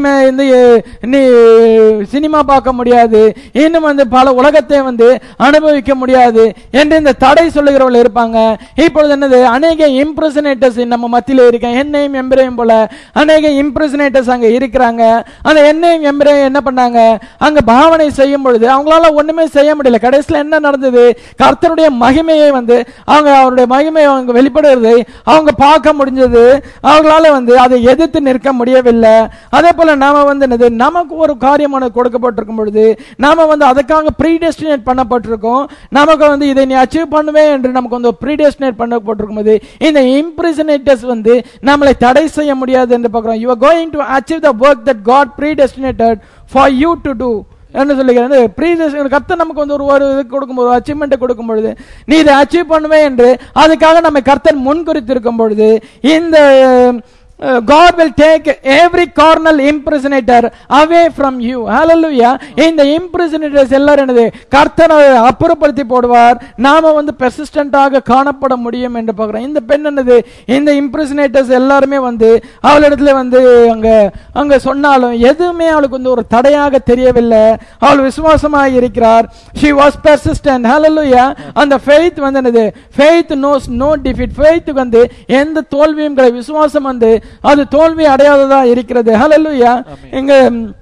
நீ சினிமா பார்க்க முடியாது, இன்னும் வந்து பல உலகத்தை வந்து அனுபவிக்க முடியாது என்று இந்த தடை சொல்லுகிறவர்கள் இருப்பாங்க. இப்பொழுது என்னது அநேக இம்ப்ரெஷனேட்டர்ஸ் நம்ம மத்தியில இருக்க என்னையும் எம்பிரையும் போல அநேக இம்ப்ரெஷனேட்டர்ஸ் அங்க இருக்கிறாங்க. அந்த என்னையும் எம்பிரையும் என்ன பண்ணாங்க, அங்க பாவனை செய்யும் பொழுது அவங்களால ஒண்ணுமே செய்ய முடியல. கடைசியில் என்ன நடந்தது, கர்த்தருடைய மகிமையை அவங்க அவருடைய மகிமையை அவங்க வெளிப்படுறதை அவங்க பார்க்க முடிஞ்சது. அவங்களால அதை எதிர்த்து நிற்க முடியவில்லை. அதே போல நாம என்னது, நமக்கு ஒரு காரியமான கொடுக்கப்பட்டிருக்கும் பொழுது நாம அதுக்காக ப்ரீடெஸ்டினேட் பண்ணப்பட்டிருக்கோம். நமக்கு இதை நீ அச்சீவ் பண்ணுவே என்று நமக்கு ப்ரீடெஸ்டினேட் பண்ணப்பட்டிருக்கும் போது இந்த இம்ப்ரெஷனேட்டர்ஸ் நம்மளை தடை செய்ய முடியாது என்று பார்க்கிறோம். you are going to achieve the work that God predestinated for you to do என்ன சொல்லுகிறது, கர்த்தர் நமக்கு ஒரு கொடுக்கும்போது அச்சீவ்மெண்ட் கொடுக்கும் பொழுது நீ இதை அச்சீவ் பண்ணுவே என்று அதுக்காக நம்ம கர்த்தர் முன்குறித்து இருக்கும் பொழுது இந்த God will take every carnal impersonator away from you. Hallelujah. இந்த impersonators எல்லாரும் என்னது கர்த்தர் அப்புறப்படுத்தி போடுவார். நாம பெர்சிஸ்டன்ட் ஆக காணப்பட முடியும் என்று பார்க்கிறோம். இந்த பெண் என்னது, இந்த impersonators எல்லாருமே அவளிடத்துல அங்க சொன்னாலும் எதுவுமே அவளுக்கு ஒரு தடையாக தெரியவில்லை. அவள் விசுவாசமாக இருக்கிறார். she was persistent. Hallelujah. அந்த faith என்னது, faith knows no defeat. faith எந்த தோல்வியும் கிடையாது. விசுவாசம் அது தோல்வி அடையாததா இருக்கிறது. ஹல்லேலூயா. இங்க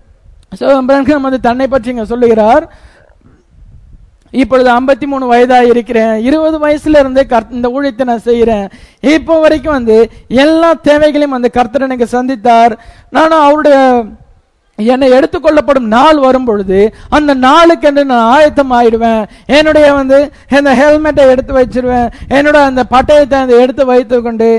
தன்னை பற்றி இங்க சொல்லுகிறார், இப்பொழுது 53 வயதா இருக்கிறேன், 20 வயசுல இருந்தே இந்த ஊழியத்தை நான் செய்யறேன். இப்போ வரைக்கும் எல்லா தேவைகளையும் கர்த்தர் எனக்கு சந்தித்தார். நானும் அவருடைய என்னை எடுத்துக்கொள்ளப்படும் நாள் வரும் பொழுது அந்த நாளுக்கு என்று நான் ஆயத்தம் ஆயிடுவேன். என்னுடைய இந்த ஹெல்மெட்டை எடுத்து வச்சிருவேன். என்னோட அந்த பட்டயத்தை எடுத்து வைத்து கொண்டு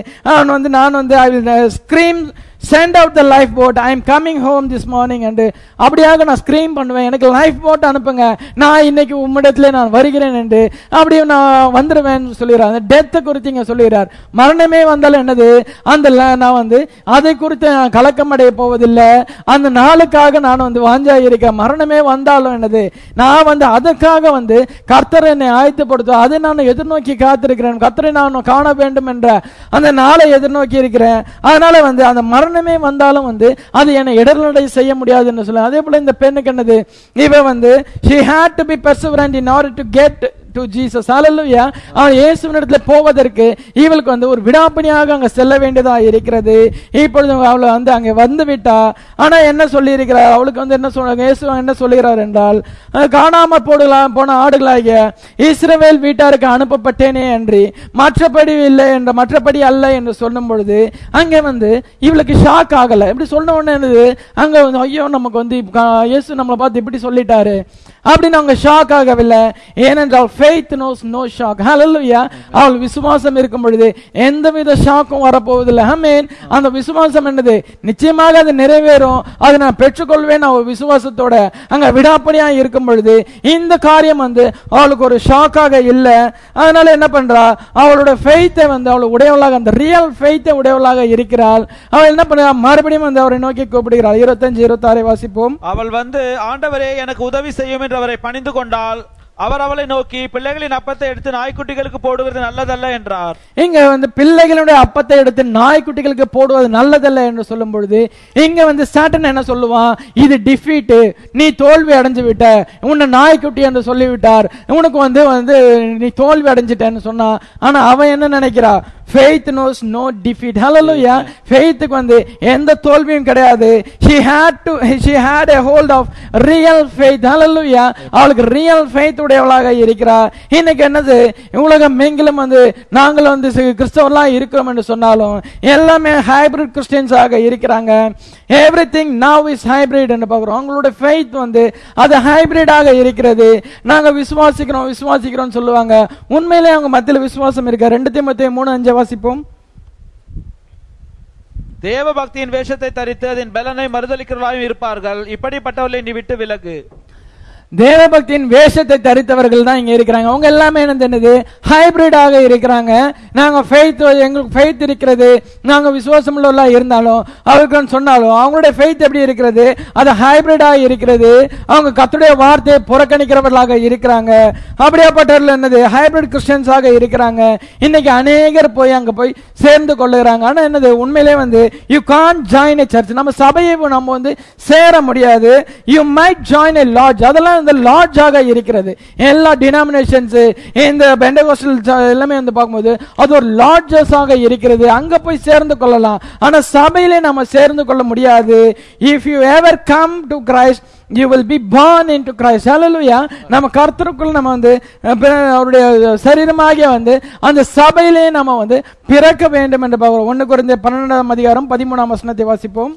நான் I will scream send out the lifeboat, I am coming home this morning என்று அப்படியாக நான் ஸ்கிரீம் பண்ணுவேன். எனக்கு லைஃப் போட் அனுப்புங்க, நான் இன்னைக்கு உம்மிடத்திலே நான் வருகிறேன் என்று அப்படியே நான் வந்துடுவேன் சொல்லுகிறார். அந்த டெத்தை குறித்து இங்க சொல்லுகிறார். மரணமே வந்தாலும் என்னது, அந்த நான் அதை குறித்து நான் கலக்கம் அடைய போவதில்லை. அந்த நாளுக்காக நான் வாஞ்சா இருக்கேன். மரணமே வந்தாலும் என்னது, நான் அதற்காக கர்த்தரை என்னை ஆயத்தப்படுத்தும், அதை நான் எதிர்நோக்கி காத்திருக்கிறேன். கர்த்தரை நான் காண வேண்டும் என்ற அந்த நாளை எதிர்நோக்கி இருக்கிறேன். அதனால அந்த மரணமே வந்தாலும் அது என்னை இடர்நடை செய்ய முடியாது என்று சொல்ல. அதே போல இந்த பெண்ணுக்கு என்னது, இவ she had to be perseverant in order to get to Jesus. Hallelujah. அவன் இயேசுவினிடத்தில் போவதற்கு இவளுக்கு ஒரு விடாப்பணியாக அங்க செல்ல வேண்டியதா இருக்கிறது. இப்பொழுது அவள் அங்க வந்து விட்டா. ஆனா என்ன சொல்லி இருக்கிறார், அவளுக்கு என்ன சொல்றாங்க, இயேசு என்ன சொல்லுகிறார் என்றால், காணாம போன ஆடுகளாகிய இஸ்ரவேல் வீட்டாருக்கு அனுப்பப்பட்டேனே அன்றி மற்றபடி இல்லை என்ற மற்றபடி அல்ல என்று சொல்லும் பொழுது அங்க இவளுக்கு ஷாக் ஆகல. இப்படி சொன்ன உடனே என்னது, அங்க ஐயோ நமக்கு இயேசு நம்மளை பார்த்து இப்படி சொல்லிட்டாரு அப்படின்னு அவங்க ஷாக் ஆகவில்லை. ஏனென்றால் faith knows no shock. Hallelujah. அவள் விசுவாசம் இருக்கும் பொழுது எந்தவித ஷாக்கும் வரப்போவதில்லை. ஆமென். அந்த விசுவாசம் என்னது, நிச்சயமாக அது நிறைவேறும், அதை நான் பெற்றுக்கொள்வேன். அவள் விசுவாசத்தோட அங்க விடாப்படியா இருக்கும் பொழுது இந்த காரியம் அவளுக்கு ஒரு ஷாக்காக இல்லை. அதனால என்ன பண்றா, அவளோட ஃபெய்த்தை அவள் உடையவளாக, அந்த ரியல் ஃபெய்த்தை உடையவளாக இருக்கிறாள். அவள் என்ன பண்றா, மறுபடியும் அவரை நோக்கி கூப்பிடுகிறாள். 25-26 வாசிப்போம். அவள் ஆண்டவரே எனக்கு உதவி செய்யும் என்று அவரை பணிந்து கொண்டாள். அவர் அவளை நோக்கி பிள்ளைகளின் அப்பத்தை எடுத்து நாய்க்குட்டிகளுக்கு போடுவது நல்லதல்ல என்றார். இங்க பிள்ளைகளுடைய அப்பத்தை எடுத்து நாய்க்குட்டிகளுக்கு போடுவது நல்லதல்ல என்று சொல்லும் பொழுது இங்க சாட்டன் என்ன சொல்லுவான், இது டிஃபீட், நீ தோல்வி அடைஞ்சு விட்ட, உன்னை நாய்க்குட்டி என்று சொல்லிவிட்டார், உனக்கு நீ தோல்வி அடைஞ்சிட்டேன்னு சொன்னா. ஆனா அவன் என்ன நினைக்கிறா, faith knows no defeat. Hallelujah. faithக்கு எந்த தோல்வியும் கிடையாது. she had a hold of real faith. Hallelujah. அவளுக்கு real faith உடையவளாக இருக்கிறார். இன்னைக்கு என்னது, உலகம் எங்கிலும் நாங்கள் கிறிஸ்தவர்களாக இருக்கிறோம் என்று சொன்னாலும் எல்லாமே ஹைபிரிட் கிறிஸ்டியன்ஸ் ஆக இருக்கிறாங்க. எவ்ரிதிங் நவ் இஸ் ஹைபிரிட் என்று பார்க்கிறோம். அவங்களோட faith அது ஹைபிரிடாக இருக்கிறது. நாங்க விசுவாசிக்கிறோம் சொல்லுவாங்க, உண்மையிலே அவங்க மத்தியில் விசுவாசம் இருக்க. 2 தீமோத்தேயு 3:5 வாசிப்போம். தேவ பக்தியின் வேஷத்தை தரித்து அதன் பலனை மறுதலிக்கிறவர்களாயும் இருப்பார்கள். இப்படிப்பட்டவர்களை நீ விட்டு விலகு. தேவபக்தியின் வேஷத்தை தரித்தவர்கள் தான் இங்க இருக்கிறாங்க. அவங்க எல்லாமே என்னது, ஹைபிரிடாக இருக்கிறாங்க. நாங்க எங்களுக்கு ஃபெய்த் இருக்கிறது, நாங்க விசுவாசம் உள்ளவர்களா இருந்தாலும் அவருக்கு சொன்னாலும் அவங்களுடைய ஃபெய்த் எப்படி இருக்கிறது, அது ஹைபிரிடாக இருக்கிறது. அவங்க கர்த்தருடைய வார்த்தையை புறக்கணிக்கிறவர்களாக இருக்கிறாங்க. அப்படியாப்பட்டவர்கள் என்னது, ஹைபிரிட் கிறிஸ்டியன்ஸாக இருக்கிறாங்க. இன்னைக்கு அநேகர் அங்க போய் சேர்ந்து கொள்ளுகிறாங்க. ஆனா என்னது, உண்மையிலே you can't join a church, நம்ம சபையை நம்ம சேர முடியாது. You might join a lodge, அதெல்லாம் அந்த லார்ஜாக இருக்கிறது. எல்லா டினாமினேஷன்ஸ் இந்த பெண்டகோஸ்டல் எல்லாமே வந்து பார்க்கும்போது அது ஒரு லார்ஜஸாக இருக்கிறது. அங்க போய் சேர்ந்து கொள்ளலாம். ஆனா சபையிலே நம்ம சேர்ந்து கொள்ள முடியாது. If you ever come to Christ you will be born into Christ. Hallelujah. நம்ம கர்த்தருக்குள் நம்ம வந்து அவருடைய சரீரமாகிய வந்து அந்த சபையிலே நம்ம வந்து பிறக்க வேண்டும் என்று பார்க்கிறோம். 1 கொரிந்தியர் 12ஆம் அதிகாரம் 13ஆம் வசனத்தை வாசிப்போம்.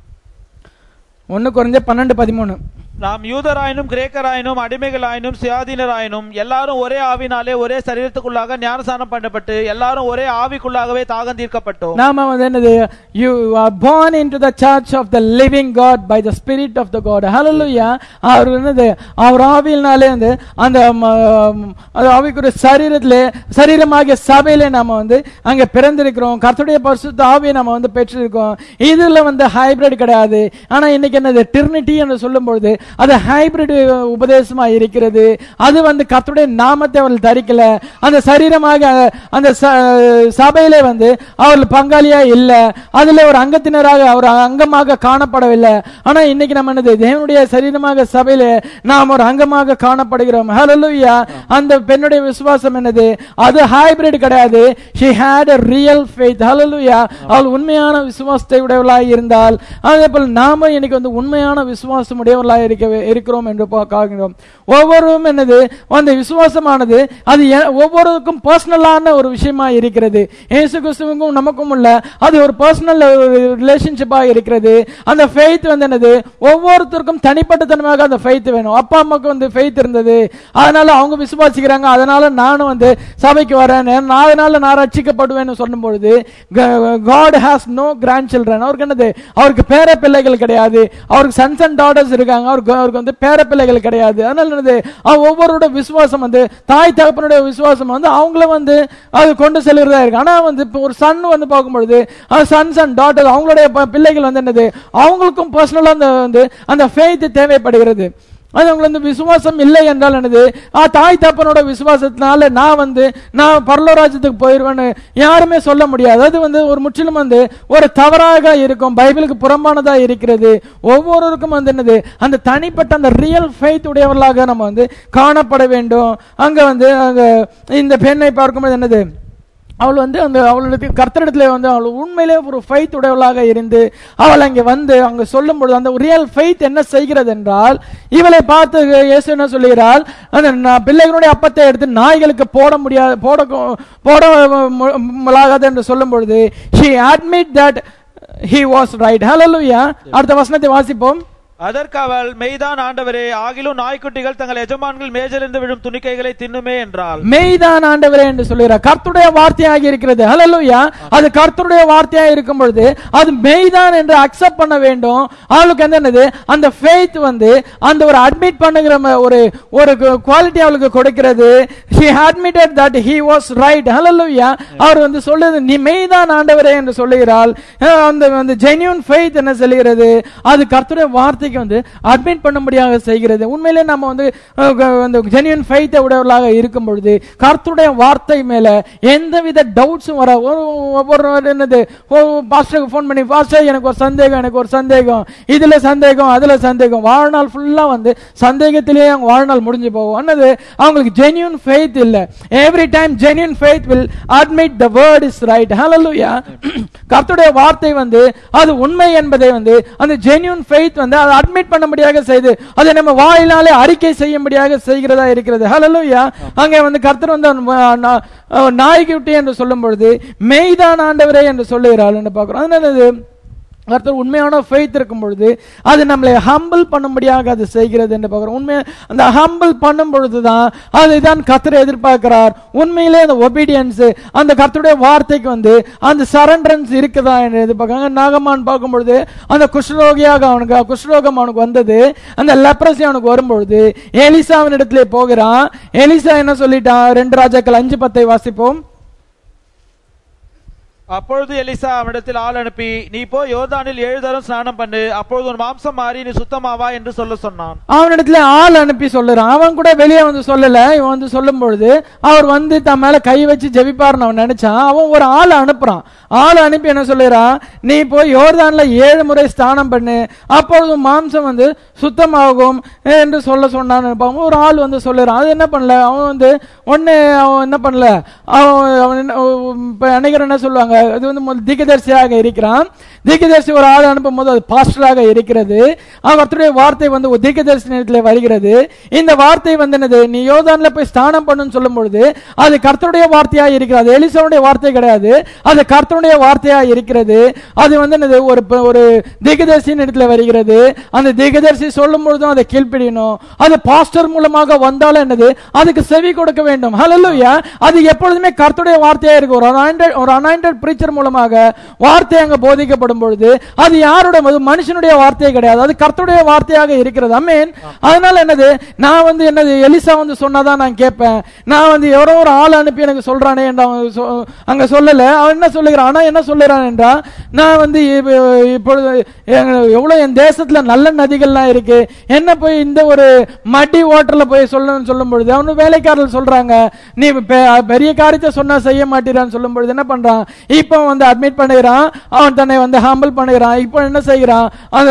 1 கொரிந்தியர் 12:13. நாம் யூதராயினும் கிரேக்கராயினும் அடிமைகளாயினும் சுயாதீனராயினும் எல்லாரும் ஒரே ஆவினாலே ஒரே சரீரத்துக்குள்ளாக ஞானஸ்நானம் பண்ணப்பட்டு எல்லாரும் ஒரே ஆவிக்குள்ளாகவே தாகம் தீர்க்கப்பட்டோம். நாம வந்து என்னது, you are born into the church of the living God by the spirit of the God. Hallelujah. அவர் என்னது, அவர் ஆவியினாலே வந்து அந்த ஆவிக்குரிய சரீரத்திலே சரீரமாகிய சபையிலே நாம வந்து அங்க பிறந்திருக்கிறோம். கர்த்தருடைய பரிசுத்த ஆவியை நம்ம வந்து பெற்றிருக்கோம். இதுல வந்து ஹைபிரிட் கிடையாது. ஆனா இன்னைக்கு என்னது, ட்ரினிட்டி என்று சொல்லும் பொழுது அது ஹைபிரிட் உபதேசமா இருக்கிறது. அது வந்து கர்த்தருடைய நாமத்தை அவர்கள் தரிக்கல. அந்த சரீரமாக அந்த சபையிலே வந்து அவர்கள் பங்காளியா இல்ல, அதுல ஒரு அங்கத்தினராக ஒரு அங்கமாக காணப்படவில்லை. ஆனா இன்னைக்கு நம்ம என்னது, தேவனுடைய சரீரமாக சபையில நாம் ஒரு அங்கமாக காணப்படுகிறோம். ஹல்லேலூயா. அந்த பெண்ணுடைய விசுவாசம் என்னது, அது ஹைபிரிட் கிடையாது. she had a real faith. ஹல்லேலூயா. அவள் உண்மையான விசுவாசத்தை உடையவளாய் இருந்தால், அதே போல நாம இன்னைக்கு வந்து உண்மையான விசுவாசம் உடையவர்களாய் இருக்கிறோம் என்று பார்க்கிறோம். ஒவ்வொருவரும் என்னது, அந்த விசுவாசமானது அது ஒவ்வொருக்கும் பர்சனலான ஒரு விஷயமா இருக்கிறது. இயேசு கிறிஸ்துவுக்கும் நமக்கும் உள்ள அது ஒரு பர்சனல் ரிலேஷன்ஷிப்பா இருக்கிறது. அந்த ஃபெய்த் வந்து என்னது, ஒவ்வொருத்தருக்கும் தனிப்பட்ட தன்மையாக அந்த ஃபெய்த் வேணும். அப்பா அம்மாவுக்கு வந்து ஃபெய்த் இருந்தது, அதனால அவங்க விசுவாசிக்கிறாங்க, அதனால நானும் வந்து சபைக்கு வரேன், அதனால நான் ரட்சிக்கப்படுவேன்னு சொல்லும் பொழுது God has no grandchildren. அவருக்கு என்னது, அவருக்கு பேர பிள்ளைகள் கிடையாது. அவருக்கு சன்ஸ் அண்ட் டாட்டர்ஸ் இருக்காங்க, அவருக்கு வந்து பேர பிள்ளைகள் கிடையாது. அதனால என்னது, ஒவ்வொருடைய விசுவாசம் வந்து தாய் தகப்பனுடைய விசுவாசம் வந்து அவங்கள வந்து அது கொண்டு செல்கிறதா இருக்கு. ஆனா வந்து ஒரு சன் வந்து பார்க்கும்பொழுது சன்ஸ் அண்ட் டாட்டர்ஸ் அவங்களுடைய பிள்ளைகள் வந்து என்னது, அவங்களுக்கும் பர்சனலா அந்த ஃபெய்த் தேவைப்படுகிறது. அது அவங்களுக்கு வந்து விசுவாசம் இல்லை என்றால் என்னது, தாய் தப்பனோட விசுவாசத்தினால நான் பரலோராஜ்யத்துக்கு போயிருவேன்னு யாருமே சொல்ல முடியாது. அது வந்து ஒரு முற்றிலும் வந்து ஒரு தவறாக இருக்கும், பைபிளுக்கு புறம்பானதா இருக்கிறது. ஒவ்வொருவருக்கும் வந்து என்னது, அந்த தனிப்பட்ட அந்த ரியல் ஃபெய்த் உடையவர்களாக நம்ம வந்து காணப்பட வேண்டும். அங்க வந்து அங்க இந்த பெண்ணை பார்க்கும்போது என்னது, அவள் வந்து அந்த அவளுடைய கர்த்தரிடத்துல வந்து அவள் உண்மையிலே ஒரு ஃபெய்த் உடையவளாக இருந்து அவள் அங்கே வந்து அங்க சொல்லும் பொழுது அந்த ரியல் ஃபெய்த் என்ன செய்கிறது என்றால், இவளை பார்த்து இயேசு என்ன சொல்லுகிறாள், அந்த பிள்ளைகளுடைய அப்பத்தை எடுத்து நாய்களுக்கு போட முடியாது, போடாது என்று சொல்லும் பொழுது she admit that he was right. Hallelujah. அடுத்த வசனத்தை வாசிப்போம். அதற்கு அவள், மெய்தான் ஆண்டவரே, ஆகிலும் நாய்க்குட்டிகள் தங்கள் எஜமான்கள் மேஜிலிருந்து விழும் துணிக்கைகளை தின்னுமே என்றால். மெய்தான் ஆண்டவரே என்று சொல்லுகிறார். கர்த்தருடைய வார்த்தையாக இருக்கிறது. ஹல்லேலூயா. அது கர்த்தருடைய வார்த்தையாக இருக்கும் பொழுது அது மெய்தான் என்று அக்செப்ட் பண்ண வேண்டும். அவளுக்கு என்னது, அந்த ஃபெய்த் வந்து அந்த ஒரு அட்மிட் பண்ணுகிற ஒரு குவாலிட்டி அவளுக்கு கொடுக்கிறது. she admitted that he was right. ஹல்லேலூயா. அவர் வந்து சொல்லுது, நீ மெய்தான் ஆண்டவரே என்று சொல்லுகிறாள். அந்த ஜென்யூன் ஃபெய்த் என்ன சொல்லுகிறது, அது கர்த்தருடைய வார்த்தை வந்து அட்மிட் பண்ணும்படியாக செய்கிறது. உண்மையிலே நம்ம வந்து ஜென்யூன் ஃபெய்த் உடையவர்களாக இருக்கும் பொழுது கர்த்தருடைய வார்த்தை மேல எந்தவித டவுட்ஸும் வர ஒவ்வொரு என்னது, பாஸ்டருக்கு ஃபோன் பண்ணி, பாஸ்டர் எனக்கு ஒரு சந்தேகம், இதுல சந்தேகம் அதுல சந்தேகம், வாழ்நாள் ஃபுல்லா வந்து சந்தேகத்திலேயே அவங்க வாழ்நாள் முடிஞ்சு போகும். என்னது, அவங்களுக்கு ஜென்யூன் ஃபெய்த் இல்ல. Every time genuine faith will admit the word is right. Hallelujah. கர்த்தருடைய வார்த்தை வந்து அது உண்மை என்பதை வந்து அந்த ஜென்யூன் ஃபெய்த் வந்து அதை அட்மிட் பண்ணும்படியாக செய்து அதை நம்ம வாயினாலே அறிக்கை செய்யும்படியாக செய்கிறதா இருக்கிறது. ஹல்லேலூயா. அங்கே வந்து கர்த்தர் வந்து நாய்க்குட்டி என்று சொல்லும் பொழுது மெய்தான் ஆண்டவரே என்று சொல்லுகிறாள் என்று பார்க்கிறோம். அதனால கர்த்தர் உண்மையான ஃபெய்த் இருக்கும் பொழுது அது நம்மளை ஹம்பிள் பண்ணும்படியாக அது செய்கிறது என்று பார்க்கிறோம். உண்மை அந்த ஹம்பிள் பண்ணும் பொழுதுதான் அதுதான் கர்த்தர் எதிர்பார்க்கிறார். உண்மையிலே அந்த ஒபீடியன்ஸ், அந்த கர்த்தருடைய வார்த்தைக்கு வந்து அந்த சரண்டரன்ஸ் இருக்குதா என்று எதிர்பார்க்கிறாங்க. நாகமான் பார்க்கும் பொழுது அந்த குஷ்ரோகம் அவனுக்கு வந்தது. அந்த லெப்ரசி அவனுக்கு வரும்பொழுது எலிசாவின் இடத்திலே போகிறான். எலிசா என்ன சொல்லிட்டான், 2 ராஜாக்கள் 5:10 வாசிப்போம். அப்பொழுது எலிசா அவனிடத்தில் ஆள் அனுப்பி, நீ போய் யோர்தானில் 7 தரம் ஸ்நானம் பண்ணு, அப்பொழுது உன் மாம்சம் மாறி நீ சுத்தமாவா என்று சொல்ல சொன்னான். அவனிடத்துல ஆள் அனுப்பி சொல்லுறான். அவன் கூட வெளியே வந்து சொல்லல. இவன் வந்து சொல்லும் பொழுது அவர் வந்து தன் மேல கை வச்சு ஜெபிப்பாருன்னு அவன் நினைச்சான். அவன் ஒரு ஆள் அனுப்புறான். ஆள் அனுப்பி என்ன சொல்லுறான், நீ போய் யோர்தான்ல 7 முறை ஸ்நானம் பண்ணு, அப்பொழுது மாம்சம் வந்து சுத்தமாகும் என்று சொல்ல சொன்னான்னு ஒரு ஆள் வந்து சொல்லுறான். அது என்ன பண்ணல, அவன் வந்து அவன் என்ன பண்ணல, அவன் அனைவரும் என்ன சொல்லுவாங்க, அது வந்து தீர்க்கதரிசியாக இருக்கிறான். தீர்க்கதரிசி ஒரு ஆள் அனுப்பும் போது அது பாஸ்டராக இருக்கிறது. கர்த்தருடைய வார்த்தை வந்து தீர்க்கதரிசி நேரத்தில் வருகிறது. இந்த வார்த்தை வந்து என்னது, நீ யோர்தான்ல போய் ஸ்நானம் பண்ணுன்னு சொல்லும் பொழுது அது கர்த்தருடைய வார்த்தையா இருக்கிறது. எலிசாவுடைய வார்த்தை கிடையாது, அது கர்த்தருடைய வார்த்தையா இருக்கிறது. அது வந்து என்னது, ஒரு தீர்க்கதரிசி நேரத்தில் வருகிறது. அந்த தீர்க்கதரிசி சொல்லும் பொழுதும் அதை கீழ்ப்படியணும். அது பாஸ்டர் மூலமாக வந்தாலும் என்னது, அதுக்கு செவி கொடுக்க வேண்டும். ஹல்லேலூயா. அது எப்பொழுதுமே கர்த்தருடைய வார்த்தையா இருக்கு. ஒரு அனாயிண்டட் பிரீச்சர் மூலமாக வார்த்தை அங்க போதிக்கப்படும் பொழுது அது யாரோட, மனுஷனுடைய வார்த்தை கிடையாது, அது கர்த்தருடைய வார்த்தையாக இருக்கிறது. ஆமென். அதனால என்னது, நான் வந்து என்னது, எலிசா வந்து சொன்னாதான் நான் கேட்பேன். நான் வந்து எவரோ ஒரு ஆள் அனுப்பி எனக்கு சொல்றானே என்று அங்க சொல்லல. அவன் என்ன சொல்லுகிறான், ஆனா என்ன சொல்லுறான் என்றா, நான் வந்து இப்பொழுது எவ்வளவு என் தேசத்துல நல்ல நதிகள்லாம் இருக்கு, என்ன போய் இந்த ஒரு மடி வாட்டர்ல போய் சொல்லணும்னு சொல்லும் பொழுது அவனு வேலைக்காரர்கள் சொல்றாங்க, நீ பெரிய காரியத்தை சொன்னா செய்ய மாட்டேறான்னு சொல்லும் பொழுது என்ன பண்றான், இப்ப வந்து அட்மிட் பண்ணுகிறான், அவன் தன்னை வந்து ஹம்பிள் பண்ணுகிறான். இப்போ என்ன செய்கிறான்,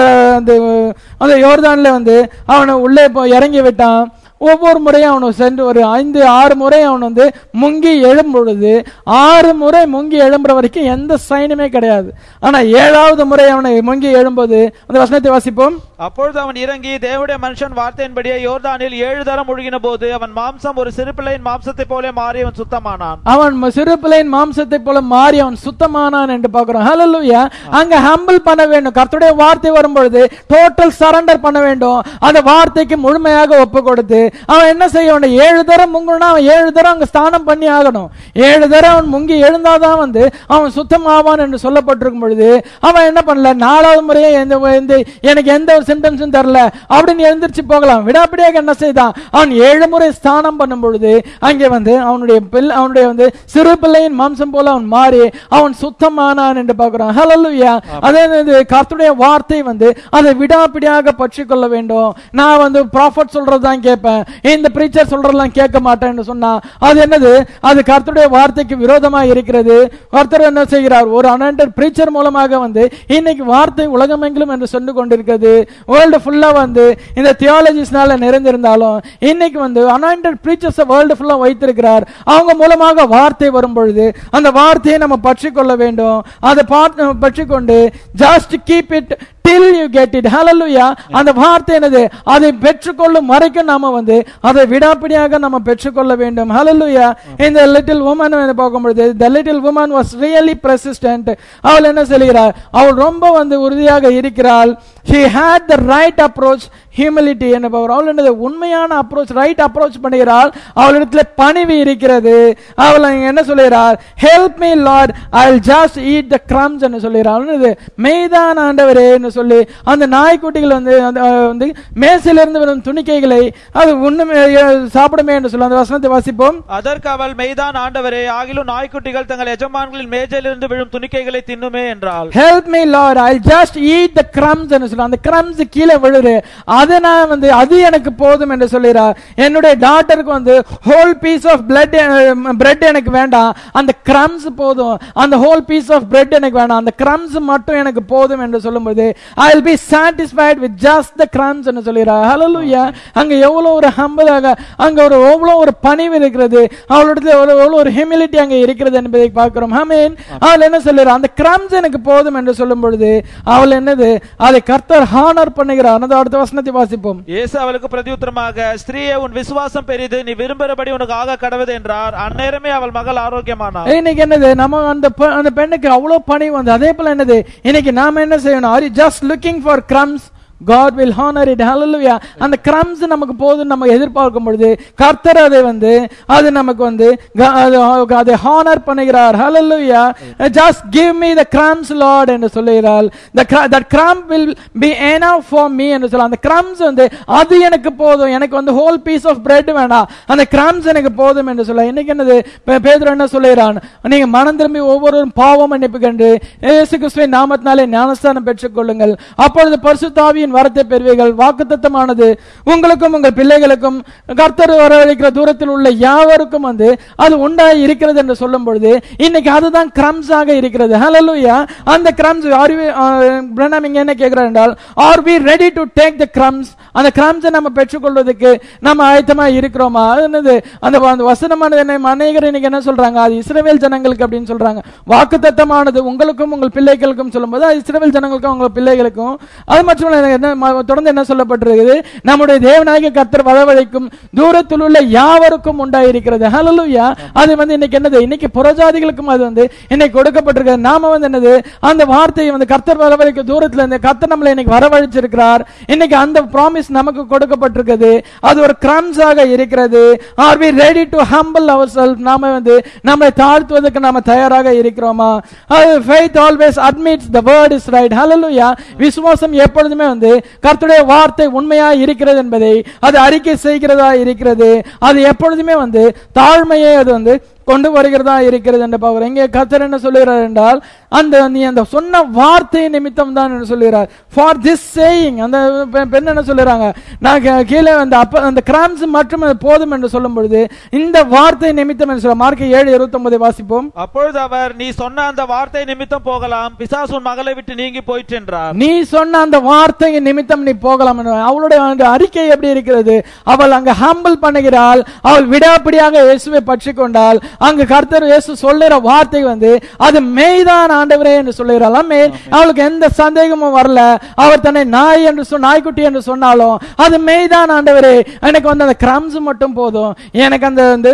அந்த யோர்தான்ல வந்து அவனை உள்ளே இறங்கி விட்டான். ஒவ்வொரு முறையும் அவனை சென்று ஒரு 5-6 முறை அவன் வந்து முங்கி எழும் பொழுது 6 முறை முங்கி எழும்புற வரைக்கும் எந்த சைனுமே கிடையாது. ஆனா 7வது முறை அவனை முங்கி எழும்போது அந்த வசனத்தை வாசிப்போம். அப்பொழுது அவன் இறங்கி தேவனுடைய மனுஷன் வார்த்தையின்படியே யோர்தானில் 7 தரம் முழுகின போது அவன் மாம்சம் ஒரு சிறு பிள்ளையின் மாம்சத்தை போல மாறி அவன் சுத்தமானான். அவன் சிறு பிள்ளையின் மாம்சத்தை போல மாறி அவன் சுத்தமானான் என்று பார்க்கிறோம். ஹல்லேலூயா. அங்க ஹம்பிள் பண்ண வேண்டும். கர்த்தருடைய வார்த்தை வரும்பொழுது டோட்டல் சரண்டர் பண்ண வேண்டும். அந்த வார்த்தைக்கு முழுமையாக ஒப்பு கொடுத்து அவன் என்ன செய்ய, 7 தரம் முங்கணும்னா அவன் 7 தரம் அங்க ஸ்நானம் பண்ணி ஆகணும். 7 தரம் அவன் முங்கி எழுந்தாதான் வந்து அவன் சுத்தமாவான் என்று சொல்லப்பட்டிருக்கும் பொழுது அவன் என்ன பண்ணல, 4வது முறையே எனக்கு எந்த ஒரு சிம்டம்ஸும் தரல அப்படின்னு எழுந்திருச்சு போகலாம். விடாப்பிடியாக என்ன செய்தான், அவன் 7 முறை ஸ்நானம் பண்ணும் பொழுது அங்கே வந்து அவனுடைய வந்து சிறு பிள்ளையின் மாம்சம் போல அவன் மாறி அவன் சுத்தமானான் என்று பார்க்கிறான். ஹல்லேலூயா. அதே கர்த்தருடைய வார்த்தை வந்து அதை விடாப்பிடியாக பற்றி கொள்ள வேண்டும். நான் வந்து ப்ராஃபட் சொல்றதுதான் கேட்பேன், இந்த பிரீச்சர் சொல்றதெல்லாம் கேட்க மாட்டேன்னு சொன்னா அது என்னது, அது கர்த்தருடைய வார்த்தைக்கு விரோதமாக இருக்கிறது. கர்த்தர் என்ன செய்கிறார், ஒரு அனாயிண்டட் பிரீச்சர் மூலமாக வந்து இன்னைக்கு வார்த்தை உலகமெங்கிலும் என்று சொல்லி கொண்டிருக்கிறது. வேர்ல்டு ஃபுல்லா வந்து இந்த தியாலஜிஸ்னால நிறைந்திருந்தாலும் இன்னைக்கு வந்து அனாயிண்டட் பிரீச்சர்ஸ் வேர்ல்டு ஃபுல்லா வைத்திருக்கிறார். அவங்க மூலமாக வார்த்தை வரும் பொழுது அந்த வார்த்தையை நம்ம பற்றி கொள்ள வேண்டும். அதை பற்றி கொண்டு just keep it till you get it. Hallelujah. அந்த வார்த்தை என்னது, அதை பெற்றுக்கொள்ளும் வரைக்கும் நாம வந்து அதை விடாப்பிடியாக நம்ம பெற்றுக்கொள்ள வேண்டும். Hallelujah. இந்த little woman பார்க்கும்போது the little woman was really persistent. அவள் என்ன சொல்கிறாள், அவள் ரொம்ப வந்து உறுதியாக இருக்கிறாள். she had the right approach, humility என்பவர். அவள் என்னது, உண்மையான அப்ரோச், ரைட் அப்ரோச் பண்ணுகிறாள். அவளிடத்தில் பணிவு இருக்கிறது. அவள் என்ன சொல்கிறாள், help me Lord, I'll just eat the crumbs என்று சொல்கிறாள். மெய்தான் ஆண்டவரே சொல்லி அந்த நாய்க்குட்டிகள் வந்து மேசிலிருந்து வரும் துணிக்கைகளை அது ஒண்ணுமே சாப்பிடுமே என்று சொல்லி அந்த வசனத்தை வாசிப்போம். அதற்கு அவள், மெய்தான் ஆண்டவரே, ஆகிலும் நாய்க்குட்டிகள் தங்கள் எஜமான்களின் மேஜையிலிருந்து விழும் துணிக்கைகளை தின்னுமே என்றாள். Help me Lord, I'll just eat the crumbs என்று சொல்லி அந்த crumbs கீழே விழுது, அது நான் வந்து அது எனக்கு போதும் என்று சொல்கிறார். என்னுடைய டாட்டருக்கு வந்து ஹோல் பீஸ் ஆஃப் பிரெட் எனக்கு வேண்டாம், அந்த crumbs போதும், அந்த ஹோல் பீஸ் ஆஃப் பிரெட் எனக்கு வேண்டாம், அந்த crumbs மட்டும் எனக்கு போதும் என்று சொல்லும்போது I will be satisfied with just the crumbs என்று சொல்கிறார். ஹல்லேலூயா. அங்க எவ்வளவு ஒரு ஹம்பிளாக, அங்க எவ்வளவு ஒரு பணிவு இருக்கிறது, அவளிடத்தில் எவ்வளவு ஒரு ஹியூமிலிட்டி அங்க இருக்கிறது என்பதை பார்க்கிறோம். ஆமென். அவள் என்ன சொல்கிறார், அந்த crumbs எனக்கு போதும் என்று சொல்லும் பொழுது அவள் என்னது, அதை கர்த்தர் ஹானர் பண்ணுகிறார். அந்த அடுத்த வசனத்தை வாசிப்போம். இயேசு அவளுக்கு பிரதியுத்தரமாக, ஸ்திரீயே, உன் விசுவாசம் பெரிது, நீ விரும்புகிறபடி உனக்கு ஆக கடவுது என்றார். அந்நேரமே அவள் மகள் ஆரோக்கியமானாள். இன்னைக்கு என்னது, நம்ம அந்த பெண்ணுக்கு அவ்வளவு பணிவு வந்து, அதே போல என்னது இன்னைக்கு நாம என்ன செய்யணும், are you just looking for crumbs, God will honor it. Hallelujah. அந்த crumbs நமக்கு போதும் நம்ம எதிர்பார்க்கும் பொழுது கர்த்தர் அதை அது நமக்கு அதை honor பண்ணுகிறார். Hallelujah. Just give me the crumbs Lord என்று சொல்லுகிறார். That crumb will be enough for me என்று சொல்ல. அந்த crumbs அது எனக்கு போதும், எனக்கு whole piece of bread வேண்டாம், அந்த crumbs எனக்கு போதும் என்று சொல்ல. இன்னைக்கு என்னது பேதுரு என்ன சொல்லுகிறான், நீங்க மனம் திரும்பி ஒவ்வொருவரும் பாவம் மன்னிப்பு கண்டு இயேசு கிறிஸ்துவின் நாமத்தினாலே ஞானஸ்தானம் பெற்றுக் கொள்ளுங்கள், அப்பொழுது பரிசுத்த ஆவியின் வரத்தை பெறுவீர்கள். வாக்குத்தத்தமானது உங்களுக்கும் உங்கள் பிள்ளைகளுக்கும் கர்த்தர் வரவழைக்கிற தூரத்தில் உள்ள யாவருக்கும் அது உண்டாய் இருக்கிறது என்று சொல்லும் பொழுது இன்னைக்கு அதுதான் கிரம்ஸ் ஆக இருக்கிறது. ஹல்லேலூயா. அந்த கிரம்ஸ் பிரனாம் இங்க என்ன கேட்கிறார் என்றால், are we ready to take the crumbs? அந்த கிரம்ஸ் நம்ம பெற்றுக்கொள்வதற்கு நம்ம ஆயத்தமா இருக்கிறோமா? அந்த வசனமானது அநேகர் இன்னைக்கு என்ன சொல்றாங்க, அது இஸ்ரவேல் ஜனங்களுக்கு அப்படின்னு சொல்றாங்க. வாக்குத்தத்தமானது உங்களுக்கும் உங்கள் பிள்ளைகளுக்கும் சொல்லும்போது அது இஸ்ரவேல் ஜனங்களுக்கும் உங்கள் பிள்ளைகளுக்கும். அது மட்டும் தொடர்ந்து என்ன சொல்லப்பட்டிருக்குது, நம்முடைய தேவனாகிய கர்த்தர் வரவழைக்கும் தூரத்தில் உள்ள யாவருக்கும் உண்டாயிருக்கிறது. ஹல்லேலூயா. அது இன்னைக்கு என்னது, இன்னைக்கு புறஜாதிகளுக்கும் அது இன்னைக்கு கொடுக்கப்பட்டிருக்கிறது. நாம என்னது, அந்த வார்த்தையை கர்த்தர் வரவழைக்கும் தூரத்தில் இருந்து கர்த்தர் நம்மளை இன்னைக்கு வரவழைச்சிருக்கிறார். இன்னைக்கு அந்த ப்ராமிஸ் நமக்கு கொடுக்கப்பட்டிருக்கிறது. அது ஒரு கிரம்ஸ் ஆக இருக்கிறது. Are we ready to humble ourselves? நாம நம்மை தாழ்த்துவதற்கு நாம தயாராக இருக்கிறோமா? faith always admits the word is right. hallelujah. விசுவாசம் எப்பொழுதுமே கர்த்தருடைய வார்த்தை உண்மையா இருக்கிறது என்பதை அது அறிக்கை செய்கிறதா இருக்கிறது. அது எப்பொழுதுமே தாழ்மையை அது கொண்டு வருகிறதா இருக்கிறது என்ற பவர். எங்கே கர்த்தர் என்ன சொல்லுகிறார் என்றால், நீ அந்த சொன்ன வார்த்தை நிமித்தம் தான் என்று சொல்லுகிறார். ஃபார் திஸ் சேயிங், அந்த பெண் என்ன சொல்லுறாங்க, நான் கீழே அந்த கிராம்ஸ் மற்றும் போதும் என்று சொல்லும் பொழுது இந்த வார்த்தை நிமித்தம் என்று சொல்ல. மார்க் 7:29 வாசிப்போம். அப்பொழுது அவர், நீ சொன்ன அந்த வார்த்தை நிமித்தம் போகலாம், பிசாசு உன் மகளை விட்டு நீங்கி போயிற்று என்றார். நீ சொன்ன அந்த வார்த்தை நிமித்தம் நீ போகலாம் என்று. அவளுடைய அறிக்கை எப்படி இருக்கிறது? அவள் அங்க ஹம்பிள் பண்ணுகிறாள். அவள் விடாப்பிடியாக இயேசுவை பற்றி கொண்டாள். அங்கு கர்த்தர் இயேசு சொல்லுற வார்த்தை அது மெய்தான் ஆண்டவரே என்று சொல்லுகிறாள். அவளுக்கு எந்த சந்தேகமும் வரல. அவர் தன்னை நாய் என்று நாய்க்குட்டி என்று சொன்னாலும் அது மெய்தான் ஆண்டவரே, எனக்கு அந்த கிரம்ஸ் மட்டும் போதும், எனக்கு அந்த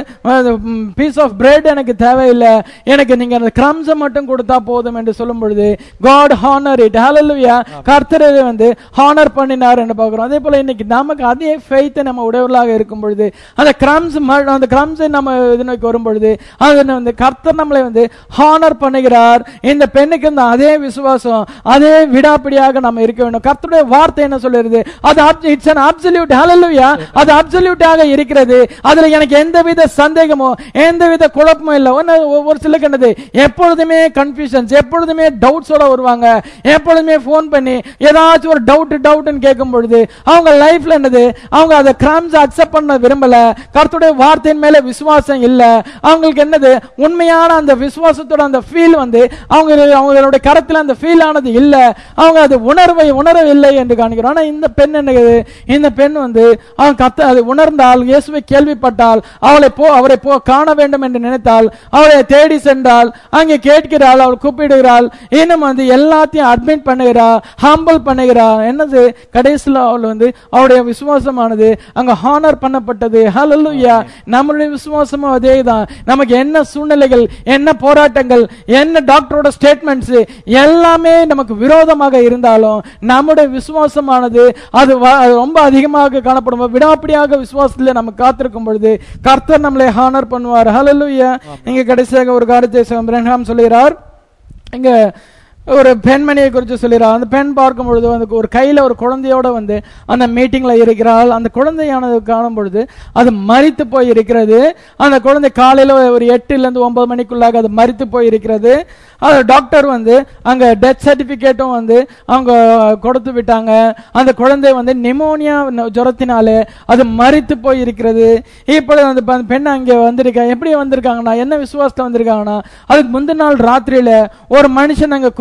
பீஸ் ஆஃப் பிரெட் எனக்கு தேவையில்லை, எனக்கு நீங்க அந்த கிரம்ஸ் மட்டும் கொடுத்தா போதும் என்று சொல்லும் பொழுது God honor it. hallelujah. கர்த்தர் ஹானர் பண்ணினார் என்று பார்க்கிறோம். அதே போல இன்னைக்கு நமக்கு அதே ஃபெய்த் நம்ம உடையவர்களாக இருக்கும் பொழுது அந்த கிரம்ஸ் நம்ம நோக்கி வரும் பொழுது கர்த்தர் நம்மளை ஹானர் பண்ணுகிறார். இந்த பெண்ணுக்கு அதே விசுவாசம், அதே விடாப்பிடியாக நம்ம இருக்க வேண்டும். கர்த்தருடைய வார்த்தை என்ன சொல்லுகிறது, அது இட்ஸ் an absolute. hallelujah. அது அப்சல்யூட்டாக இருக்கிறது. அதுல எனக்கு எந்தவித சந்தேகமோ எந்தவித குழப்பமும் இல்லை. ஒரு சிலருக்கு என்னது, எப்பொழுதுமே கன்ஃபியூஷன்ஸ், எப்பொழுதுமே டவுட்ஸோட வருவாங்க. எப்பொழுதுமே போன் பண்ணி ஏதாச்சும் ஒரு டவுட்னு கேட்கும் பொழுது அவங்க லைஃப்ல என்னது, அவங்க அதை கிராம்ஸ் அக்செப்ட் பண்ண விரும்பல. கர்த்தருடைய வார்த்தையின் மேல விசுவாசம் இல்ல. அவங்களுக்கு என்னது, உண்மையான அந்த விசுவாசத்தோட அந்த ஃபீல் அவங்களுடைய கரத்தில் அந்த ஃபீல் ஆனது இல்ல. அவங்க அது உணரவில்லை என்று காண்கிறோம். ஆனா இந்த பெண் என்னது, இந்த பெண் அவன் அதை உணர்ந்தால், இயேசுவை கேள்விப்பட்டால், அவரை காண வேண்டும் என்று நினைத்தால், அவளை தேடி சென்றால், அங்கே கேட்கிறாள், அவள் கூப்பிடுகிறாள், இன்னும் எல்லாத்தையும் அட்மிட் பண்ணுகிறாள், ஹம்பிள் பண்ணுகிறாள். என்னது, கடைசியில் அவள் அவருடைய விசுவாசமானது அங்க ஹானர் பண்ணப்பட்டது. ஹல்லேலூயா. நம்மளுடைய விசுவாசமும் அதேதான். நமக்கு என்ன சூழ்நிலைகள், என்ன போராட்டங்கள், என்ன டாக்டரோட ஸ்டேட்மெண்ட்ஸ் எல்லாமே நமக்கு விரோதமாக இருந்தாலும் நம்முடைய விசுவாசமானது அது ரொம்ப அதிகமாக காணப்படும். விடாப்பிடியாக விசுவாசத்தில் நம்ம காத்திருக்கும் பொழுது கர்த்தர் நம்மளை ஹானர் பண்ணுவார். ஹல்லேலூயா. இங்க கடைசியாக ஒரு காரியத்தை பிரஹாம் சொல்கிறார். இங்க ஒரு பெண்மணியை குறித்து சொல்லிடுறார். அந்த பெண் பார்க்கும் பொழுது ஒரு கையில ஒரு குழந்தையோட அந்த மீட்டிங்ல இருக்கிறாள். அந்த குழந்தையானது காணும் பொழுது அது மரித்து போய் இருக்கிறது. அந்த குழந்தை காலையில ஒரு 8 to 9 மணிக்குள்ளாக அது மரித்து போய் இருக்கிறது. அது டாக்டர் அங்க டெத் சர்டிபிகேட்டும் அவங்க கொடுத்து விட்டாங்க. அந்த குழந்தை நிமோனியா ஜுரத்தினாலே அது மரித்து போய் இருக்கிறது. இப்பொழுது அந்த பெண் அங்கே வந்திருக்கா. எப்படி வந்திருக்காங்கன்னா, என்ன விசுவாசத்துல வந்திருக்காங்கன்னா, அதுக்கு முந்தின நாள் ராத்திரியில ஒரு மனுஷன் அங்க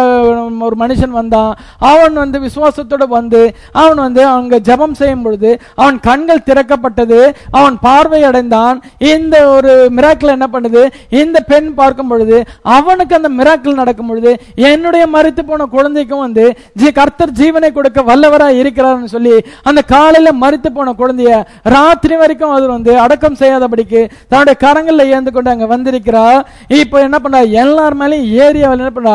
ஒரு மனுஷன் வந்தான். அவன் விசுவாசத்தோட அவன் அங்க ஜெபம் செய்யும் பொழுது அவன் கண்கள் திறக்கப்பட்டது, அவன் பார்வை அடைந்தான். இந்த ஒரு மிராக்கிள் என்ன பண்ணுது, இந்த பெண் பார்க்கும் பொழுது அவனுக்கு அந்த மிராக்கிள் நடக்கும் பொழுது என்னுடைய மரித்து போன குழந்தைக்கும் கர்த்தர் ஜீவனை கொடுக்க வல்லவராய் இருக்கிறார்னு சொல்லி அந்த காலையில மரித்து போன குழந்தைய ராத்திரி வரைக்கும் அது அடக்கம் செய்யாதபடிக்கு தன்னுடைய கரங்கள்ல ஏந்து கொண்டு அங்க வந்திருக்கிறா. இப்ப என்ன பண்றா, எல்லார் மேலேயும் ஏறி அவள் என்ன பண்றா, அங்க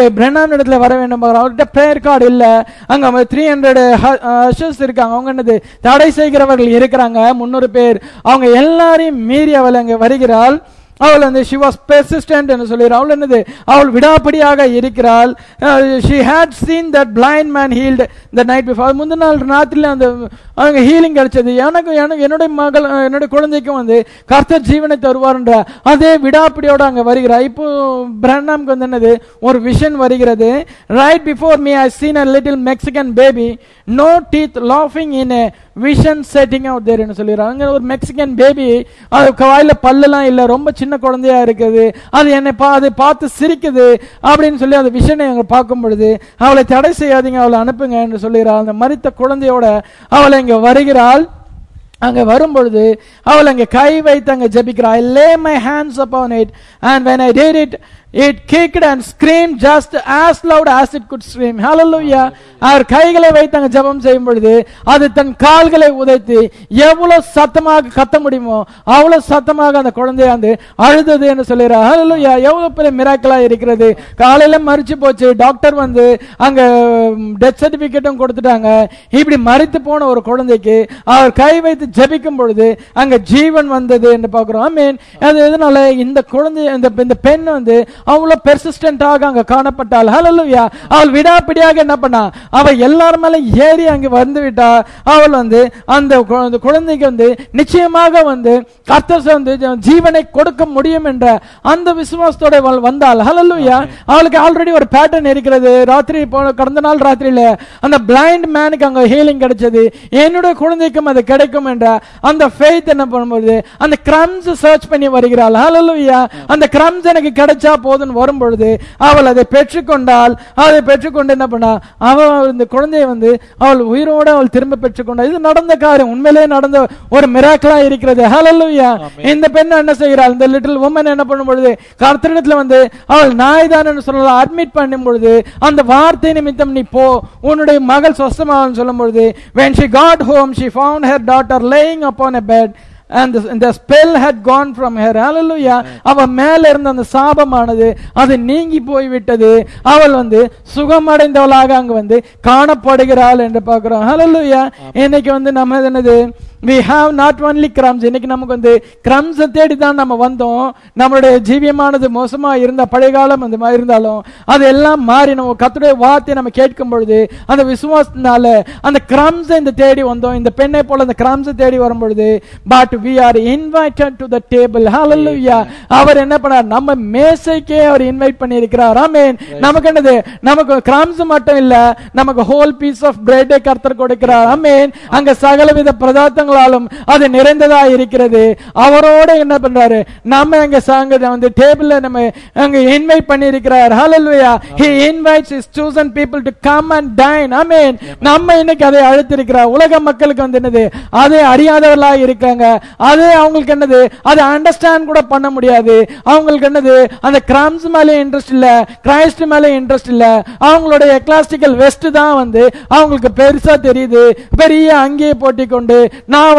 அங்கே பிரண்ணாம் இடத்துல வர வேண்டும். அவர்கிட்ட பிரேயர் கார்டு இல்ல, அங்க 300 அஷர்ஸ் இருக்காங்க, அவங்க என்னது தடை செய்கிறவர்கள் இருக்கிறாங்க 300 பேர். அவங்க எல்லாரையும் மீறி அவள் அங்கே வருகிறாள். அவள் வந்து she was persistent என்று சொல்கிறாள். அவள் என்னது அவள் விடாப்படியாக இருக்கிறாள். she had seen that blind man healed the night before. முந்தின நாள் ராத்திரில அந்த அவங்க ஹீலிங் கிடைச்சது. எனக்கு என்னுடைய மகள் என்னுடைய குழந்தைக்கும் வந்து கர்த்தர் ஜீவனை தருவார்ன்ற அதே விடாப்படியோட அங்க வருகிறார். இப்போ பிரண்ணாம்க்கு வந்து என்னது ஒரு விஷன் வருகிறது. right before me I seen a little Mexican baby, no teeth, laughing in a vision setting out there ன்னு சொல்லிடுறாங்க. ஒரு மெக்சிகன் பேபி, அது வாயில பல்லெல்லாம் இல்ல, ரொம்ப சின்ன குழந்தையா இருக்குது, அது என்னை அதை பார்த்து சிரிக்குது அப்படின்னு சொல்லி அந்த விஷனை அங்க பார்க்கும் பொழுது அவளை தடை செய்யாதீங்க, அவளை அனுப்புங்க என்று சொல்லிடுறாள். அந்த மரித்த குழந்தையோட அவளை இங்க வருகிறாள். அங்க வரும்பொழுது அவள் அங்க கை வைத்து அங்க ஜெபிக்கிறாள். I lay my hands upon it and when I did it, it kicked and screamed just as loud as it could scream. Hallelujah. அவர் கைகளை வைத்து அங்க ஜெபம் செய்யும் பொழுது அது தன் கால்களை உதைத்து எவ்வளவு சத்தமாக கத்த முடியுமோ அவ்வளவு சத்தமாக அந்த குழந்தை வந்து அழுதது என்று சொல்லிடுறார். ஹalleluya. எவ்வளவு பெரிய மிராக்கிளா இருக்கிறது. காலையில மரிச்சு போச்சு, டாக்டர் வந்து அங்க டெத் சர்டிபிகேட்டும் கொடுத்துட்டாங்க. இப்படி மரித்து போன ஒரு குழந்தைக்கு அவர் கை வைத்து ஜெபிக்கும் பொழுது அங்க ஜீவன் வந்தது என்று பார்க்கிறோம். ஆமென். அது எதனால இந்த குழந்தை இந்த பெண் வந்து அவ்வளவு பெர்சிஸ்டன்டாக அங்க காணப்பட்டாள். ஹalleluya. அவள் விடாப்பிடியாக என்ன பண்ணா, அவள் எல்லாரும் மேல ஏறி அங்க வந்து விட்டா. அவள் வந்து அந்த குழந்தைக்கு வந்து நிச்சயமாக வந்து கர்த்தர் வந்து ஜீவனை கொடுக்க முடியும் என்ற அந்த விசுவாசத்தோட வந்தாள். ஹalleluya. அவளுக்கு ஆல்ரெடி ஒரு பேட்டர்ன் இருக்கிறது. ராத்திரி கடந்த நாள் ராத்திரியில அந்த பிளைண்ட் மேனுக்கு அங்க ஹீலிங் கிடைச்சது, என்னுடைய குழந்தைக்கும் அது கிடைக்கும் என்ற அந்த ஃபெய்த் என்ன பண்ணும்போது அந்த கிரம்ஸ் சர்ச் பண்ணி வருகிறாள். ஹalleluya. அந்த கிரம்ஸ் எனக்கு கிடைச்சா போதுன்னு வரும்பொழுது அவள் அதை பெற்றுக்கொண்டாள். அதை பெற்றுக்கொண்டு என்ன பண்ணா, அவள் இந்த குழந்தையை வந்து அவள் உயிரோட அவள் திரும்ப பெற்றுக்கொண்டாள். இது நடந்த காரியம், உண்மையிலே நடந்த ஒரு மிராக்கிளா இருக்கிறது. ஹalleluya. இந்த பெண் என்ன செய்கிறாள், இந்த லிட்டில் வுமன் என்ன பண்ணும் பொழுது கர்த்தரிடத்துல வந்து அவள் நாய்தான் என்று சொல்லலாம் அட்மிட் பண்ணும் பொழுது அந்த வார்த்தை நிமித்தம் நீ போ, உன்னுடைய மகள் சொஸ்தமாகும் சொல்லும் பொழுது when she got home she found her daughter laying upon a bed and the spell had gone from her. Hallelujah. அவ மேல இருந்த அந்த சாபமானது அது நீங்கி போய் விட்டது. அவள் வந்து சுகமடைந்தவளாக அங்க வந்து காணப்படுகிறாள் என்று பார்க்கிறோம். Hallelujah. இன்னைக்கு வந்து நம்ம என்னது we have not only crumbs. இன்னைக்கு நமக்கு வந்து crumbs தேடி தான் நம்ம வந்தோம். நம்மளுடைய ஜீவியமானது மோசமா இருந்த பழைய காலம் அந்த மாதிரி இருந்தாலும் அது எல்லாம் மாறி நம்ம கர்த்தருடைய வார்த்தையை நம்ம கேட்கும் பொழுது அந்த விசுவாசத்தினால அந்த crumbs இந்த தேடி வந்தோம். இந்த பெண்ணை போல அந்த crumbs தேடி வரும் பொழுது but we are invited to the table. Hallelujah. அவர் என்ன பண்ணார், நம்ம மேசைக்கே அவர் இன்வைட் பண்ணி இருக்கிறார். ஆமென். நமக்கு என்னது, நமக்கு crumbs மட்டும் இல்ல, நமக்கு whole piece of bread கர்த்தர் கொடுக்கிறார். ஆமென். அங்க சகலவித பிரதார்த்தங்கள் அது நிறைந்ததா இருக்கிறது. அவரோட என்ன பண்றாரு, நம்ம அங்க வந்து டேபிள்ல நம்ம அங்க இன்வைட் பண்ணி இருக்கிறார். Hallelujah. He invites his chosen people to come and dine. Amen. நம்ம இன்னைக்கு அதை அழைத்திருக்கிறார். உலக மக்களுக்கு வந்து என்னது, அதை அறியாதவர்களா இருக்காங்க. அது அவங்களுக்கு என்னது, அதை அண்டர்ஸ்டாண்ட் கூட பண்ண முடியாது. அவங்களுக்கு என்னது, அந்த கிரம்ஸ் மேல இன்ட்ரெஸ்ட் இல்ல, கிரைஸ்ட் மேல இன்ட்ரெஸ்ட் இல்ல. அவங்களுடைய எக்லாஸ்டிக்கல் வெஸ்ட் தான் வந்து அவங்களுக்கு பெருசா தெரியுது. பெரிய அங்கேயே போட்டிக்கொண்டு நான்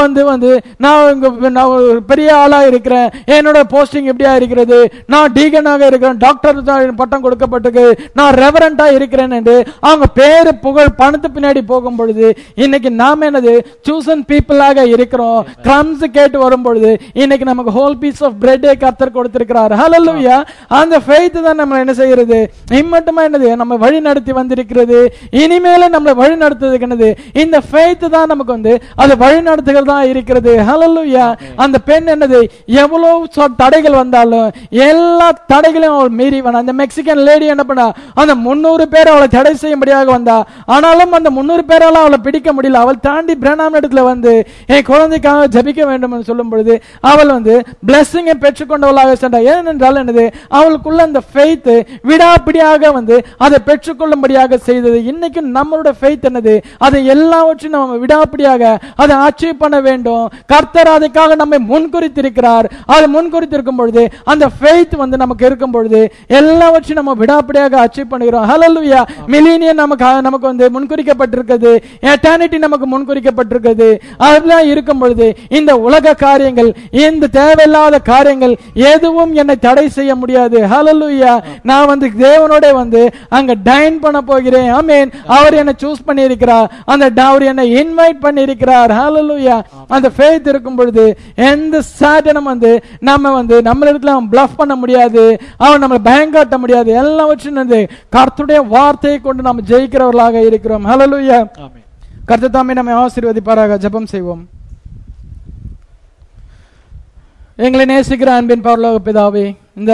பெரிய ஆளா இருக்கிறேன், என்னோட போஸ்டிங் எப்படியா இருக்கிறது, நான் டீகனாக இருக்கிறேன், டாக்டர் பட்டம் கொடுக்கப்பட்டிருக்கு, நான் ரெவரண்டா இருக்கிறேன் என்று அவங்க பேரு புகழ் பணத்து பின்னாடி போகும் பொழுது இன்னைக்கு நாம என்னது சூசன் பீப்புளாக இருக்கிறோம். கிரம்ஸ் கேட்டு வரும் பொழுது இன்னைக்கு நமக்கு ஹோல் பீஸ் ஆஃப் பிரெட் கர்த்தர் கொடுத்திருக்கிறார். ஹalleluya. அந்த ஃபெய்த் தான் நம்ம என்ன செய்யறது, இம்மட்டுமா என்னது நம்ம வழி நடத்தி வந்திருக்கிறது. இனிமேல நம்மளை வழி நடத்துறதுக்கு என்னது, இந்த ஃபெய்த் தான் நமக்கு வந்து அது வழி நடத்துகிறதா இருக்கிறது. ஹalleluya. அந்த பெண் என்னது, எவ்வளவு தடைகள் வந்தாலும் எல்லா தடைகளையும் அவள் மீறி வந்தா. அந்த மெக்சிகன் லேடி என்ன பண்ணா, அந்த 300 பேர் அவளை தடை செய்யும்படியாக வந்தா. ஆனாலும் அந்த 300 பேரால அவளை பிடிக்க முடியல. அவள் தாண்டி பிரணாம் இடத்துல வந்து என் குழந்தைக்காக ஜபிக்க வேண்டும் என்று சொல்லும் பொழுது அவள் வந்து பிளெஸிங்கை பெற்றுக்கொண்டவளாக சென்றார். ஏனென்றால் என்னது, அவளுக்குள்ள அந்த ஃபெய்த் விடாப்பிடியாக வந்து அதை பெற்றுக்கொள்ளும்படியாக செய்தது. இன்னைக்கு நம்மளுடைய ஃபெய்த் என்னது, அதை எல்லாவற்றையும் நம்ம விடாப்பிடியாக அதை அச்சீவ் பண்ண வேண்டும். கர்த்தர் அதுக்காக நம்மை முன்குறித்திருக்கிறார். அது முன்குறித்திருக்கும் பொழுது அந்த ஃபெய்த் வந்து நமக்கு இருக்கும் பொழுது எல்லாவற்றையும் நம்ம விடாப்பிடியாக அச்சீவ் பண்ணுகிறோம். ஹalleluya. மில்லேனியம் நமக்கு வந்து முன்குறிக்கப்பட்டிருக்கிறது, எட்டர்னிட்டி நமக்கு முன்குறிக்கப்பட்டிருக்கிறது. அதெல்லாம் இருக்கும் பொழுது இந்த உலக காரியங்கள், இந்த தேவையில்லாத காரியங்கள் எதுவும் என்னை தடை செய்ய முடியாது. ஹல்லேலூயா. நான் தேவனோட அங்க டைன் பண்ண போகிறேன். ஆமென். அவர் என்னை சூஸ் பண்ணி இருக்கிறார், அவர் என்னை இன்வைட் பண்ணி இருக்கிறார். ஹல்லேலூயா. அந்த ஃபெய்த் இருக்கும் பொழுது எந்த சாட்டனும் நம்ம இடத்துல அவன் பிளஃப் பண்ண முடியாது, அவன் நம்மளை பயங்காட்ட முடியாது. எல்லாவற்றையும் கர்த்தருடைய வார்த்தையை கொண்டு நாம் ஜெயிக்கிறவர்களாக இருக்கிறோம். ஹல்லேலூயா. கர்த்தர் தாமே நம்மை ஆசீர்வதிப்பாராக. ஜெபம் செய்வோம். எங்களை நேசிக்கிற அன்பின் பரலோக பிதாவே, இந்த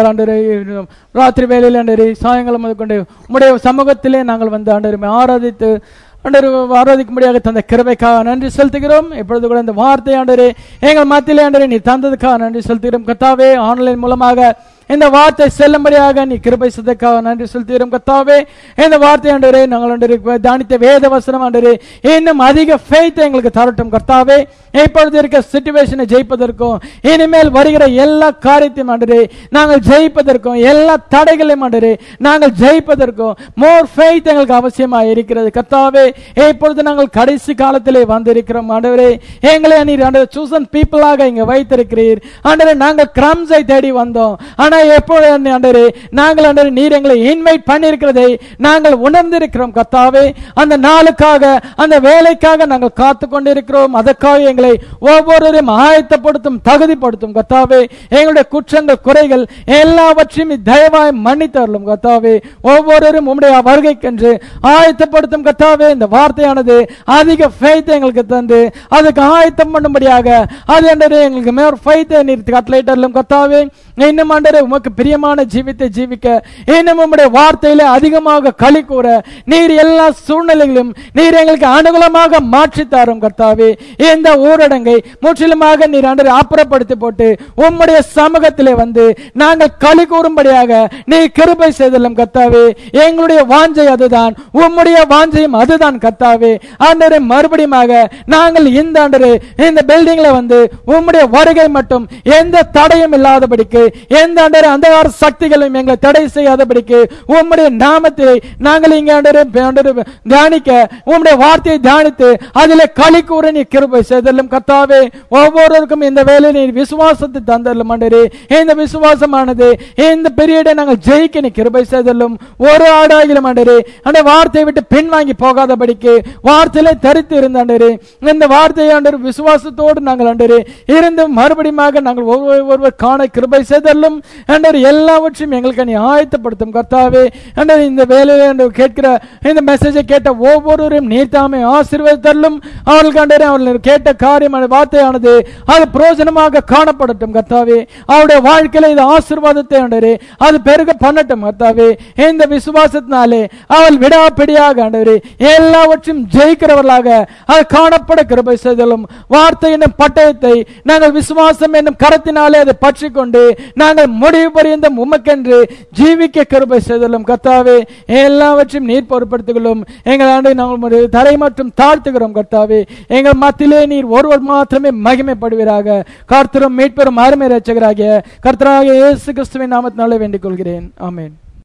ராத்திரி வேளையில் ஆண்டவரே, சாயங்காலம் முதற்கொண்டு உம்முடைய சமூகத்திலே நாங்கள் ஆண்டவரை ஆராதித்து ஆராதிக்க முடியாத தந்த கிருபைக்காக நன்றி செலுத்துகிறோம். இப்பொழுது கூட இந்த வார்த்தை ஆண்டவரே எங்கள் மத்தியிலே ஆண்டவரே நீ தந்ததுக்காக நன்றி செலுத்துகிறோம். கர்த்தாவே, ஆன்லைன் மூலமாக இந்த வார்த்தை செல்லும்படியாக நீ கிருபை செய்ததற்காக நன்றி செலுத்துகிறோம். கர்த்தாவே, இந்த வார்த்தை ஆண்டவரே நாங்கள் தியானித்த வேத வசனம் ஆண்டவரே இன்னும் அதிக ஃபெய்த் எங்களுக்கு தரட்டும். கர்த்தாவே, இப்பொழுது இருக்க சிச்சுவேஷனை ஜெயிப்பதற்கும் இனிமேல் வருகிற எல்லா காரியத்தையும் ஆண்டவரே நாங்கள் ஜெயிப்பதற்கும், எல்லா தடைகளையும் ஆண்டவரே நாங்கள் ஜெயிப்பதற்கும் மோர் ஃபெய்த் எங்களுக்கு அவசியமாக இருக்கிறது. கர்த்தாவே, இப்பொழுது நாங்கள் கடைசி காலத்திலே வந்திருக்கிறோம். ஆண்டவரே, எங்களை நீர் ஆண்டவர் சூசன் பீப்புளாக இங்க வைத்திருக்கிறீர். ஆண்டவரே, நாங்கள் கிரம்ஸை தேடி வந்தோம். ஆனா எப்பொழுது ஆண்டவரே நாங்கள் ஆண்டவரே நீர் எங்களை இன்வைட் பண்ணியிருக்கிறதை நாங்கள் உணர்ந்திருக்கிறோம். கர்த்தாவே, அந்த நாளுக்காக, அந்த வேலைக்காக நாங்கள் காத்து கொண்டிருக்கிறோம். அதற்காக எங்களை ஒவ்வொருவரையும் ஆயத்தப்படுத்தும், தகுதிப்படுத்தும். கர்த்தாவே, எங்களுடைய குற்றங்கள், குறைகள் எல்லாவற்றையும் தயவாய் மன்னித்தருளும். கர்த்தாவே, ஒவ்வொருவரும் உம்முடைய வருகைக்கென்று ஆயத்தப்படுத்தும். கர்த்தாவே, இந்த வார்த்தையானது அதிக ஃபெய்த் எங்களுக்கு தந்து அதுக்கு ஆயத்தம் பண்ணும்படியாக அது ஆண்டவரே எங்களுக்கு மேல் ஃபெய்த்தை நீர் கட்டளையிட்டருளும். கர்த்தாவே, இன்னும் ஆண்டவரே உமக்கு பிரியமான ஜீவித்தை ஜீவிக்க, இன்னும் உம்முடைய வார்த்தையில அதிகமாக களி கூற நீர் எல்லா சூழ்நிலைகளும் நீர் எங்களுக்கு அனுகூலமாக மாற்றி தாரும். கர்த்தாவே, இந்த ஊரடங்கை முற்றிலுமாக நீர் ஆண்டவரே அப்புறப்படுத்தி போட்டு உம்முடைய சமூகத்திலே நாங்கள் களி கூறும்படியாக நீ கிருபை செய்தலும். கர்த்தாவே, எங்களுடைய வாஞ்சை அதுதான், உம்முடைய வாஞ்சையும் அதுதான். கர்த்தாவே, ஆண்டவரே மறுபடியும் நாங்கள் இந்த ஆண்டவரே இந்த பில்டிங்ல உம்முடைய வருகை மட்டும் எந்த தடையும் இல்லாதபடிக்கு, எந்த ஆண்டவரே அந்தகார சக்திகளும் எங்களை தடை செய்யாதபடிக்கு உம்முடைய நாமத்தை நாங்கள் இங்கே தியானிக்க, உம்முடைய வார்த்தையை தியானித்து அதிலே களி கூற நீ கிருபை செய்தலும். கர்த்தாவே, ஒவ்வொருவருக்கும் இந்த வேலையை நீ விசுவாசத்தை தந்தலும். ஆண்டவரே, இந்த விசுவாசமானது இந்த பீரியடை நாங்கள் ஜெயிக்க நீ கிருபை செய்தலும். ஒரு ஆடாகிலும் ஆண்டவரே அந்த வார்த்தையை விட்டு பின்வாங்கி போகாதபடிக்கு வார்த்தையிலே தரித்து இருந்த ஆண்டவரே இந்த வார்த்தையை ஆண்டவரே விசுவாசத்தோடு நாங்கள் ஆண்டவரே இருந்து மறுபடியும் நாங்கள் ஒருவர் காண கிருபை செய்தலும். ஆண்டவரே, எல்லாவற்றையும் எங்களுக்கு நீ ஆயத்தப்படுத்தும். கர்த்தாவே, ஆண்டவரே இந்த வேலையை கேட்கிற இந்த மெசேஜை கேட்ட ஒவ்வொருவரையும் நீர் தாமே ஆசீர்வதித்தருளும். அவர்களுக்கு ஆண்டவரே அவர்கள் கேட்ட காரியம் வார்த்தையானது அது பிரயோஜனமாக காணப்படட்டும். கர்த்தாவே, அவருடைய வாழ்க்கையில இது ஆசீர்வாதத்தை ஆண்டவரே அது பெருக பண்ணட்டும். கர்த்தாவே, இந்த விசுவாசத்தினாலே அவள் விடாப்பிடியாக ஆண்டவரே எல்லாவற்றையும் ஜெயிக்கிறவர்களாக அது காணப்பட கிருபை செய்தலும். வார்த்தை என்னும் பட்டயத்தை நாங்கள் விசுவாசம் என்னும் கரத்தினாலே அதை பற்றி கொண்டு நாங்கள் முடிவு பரியந்தம் உமக்கென்று ஜீவிக்க கிருபை செய்தலும். கர்த்தாவே, எல்லாவற்றையும் நீர் பொறுப்படுத்திக்கொள்ளும். எங்கள் ஆண்டை நாங்கள் தரை மற்றும் தாழ்த்துகிறோம். கர்த்தாவே, எங்கள் மத்தியிலே நீர் ஒருவர் மாத்திரமே மகிமைப்படுவீராக. கர்த்தரும் மீட்பெரும் அருமை இரட்சகராகிய கர்த்தராகிய இயேசு கிறிஸ்துவின் நாமத்தினாலே வேண்டிக் கொள்கிறேன். ஆமென்.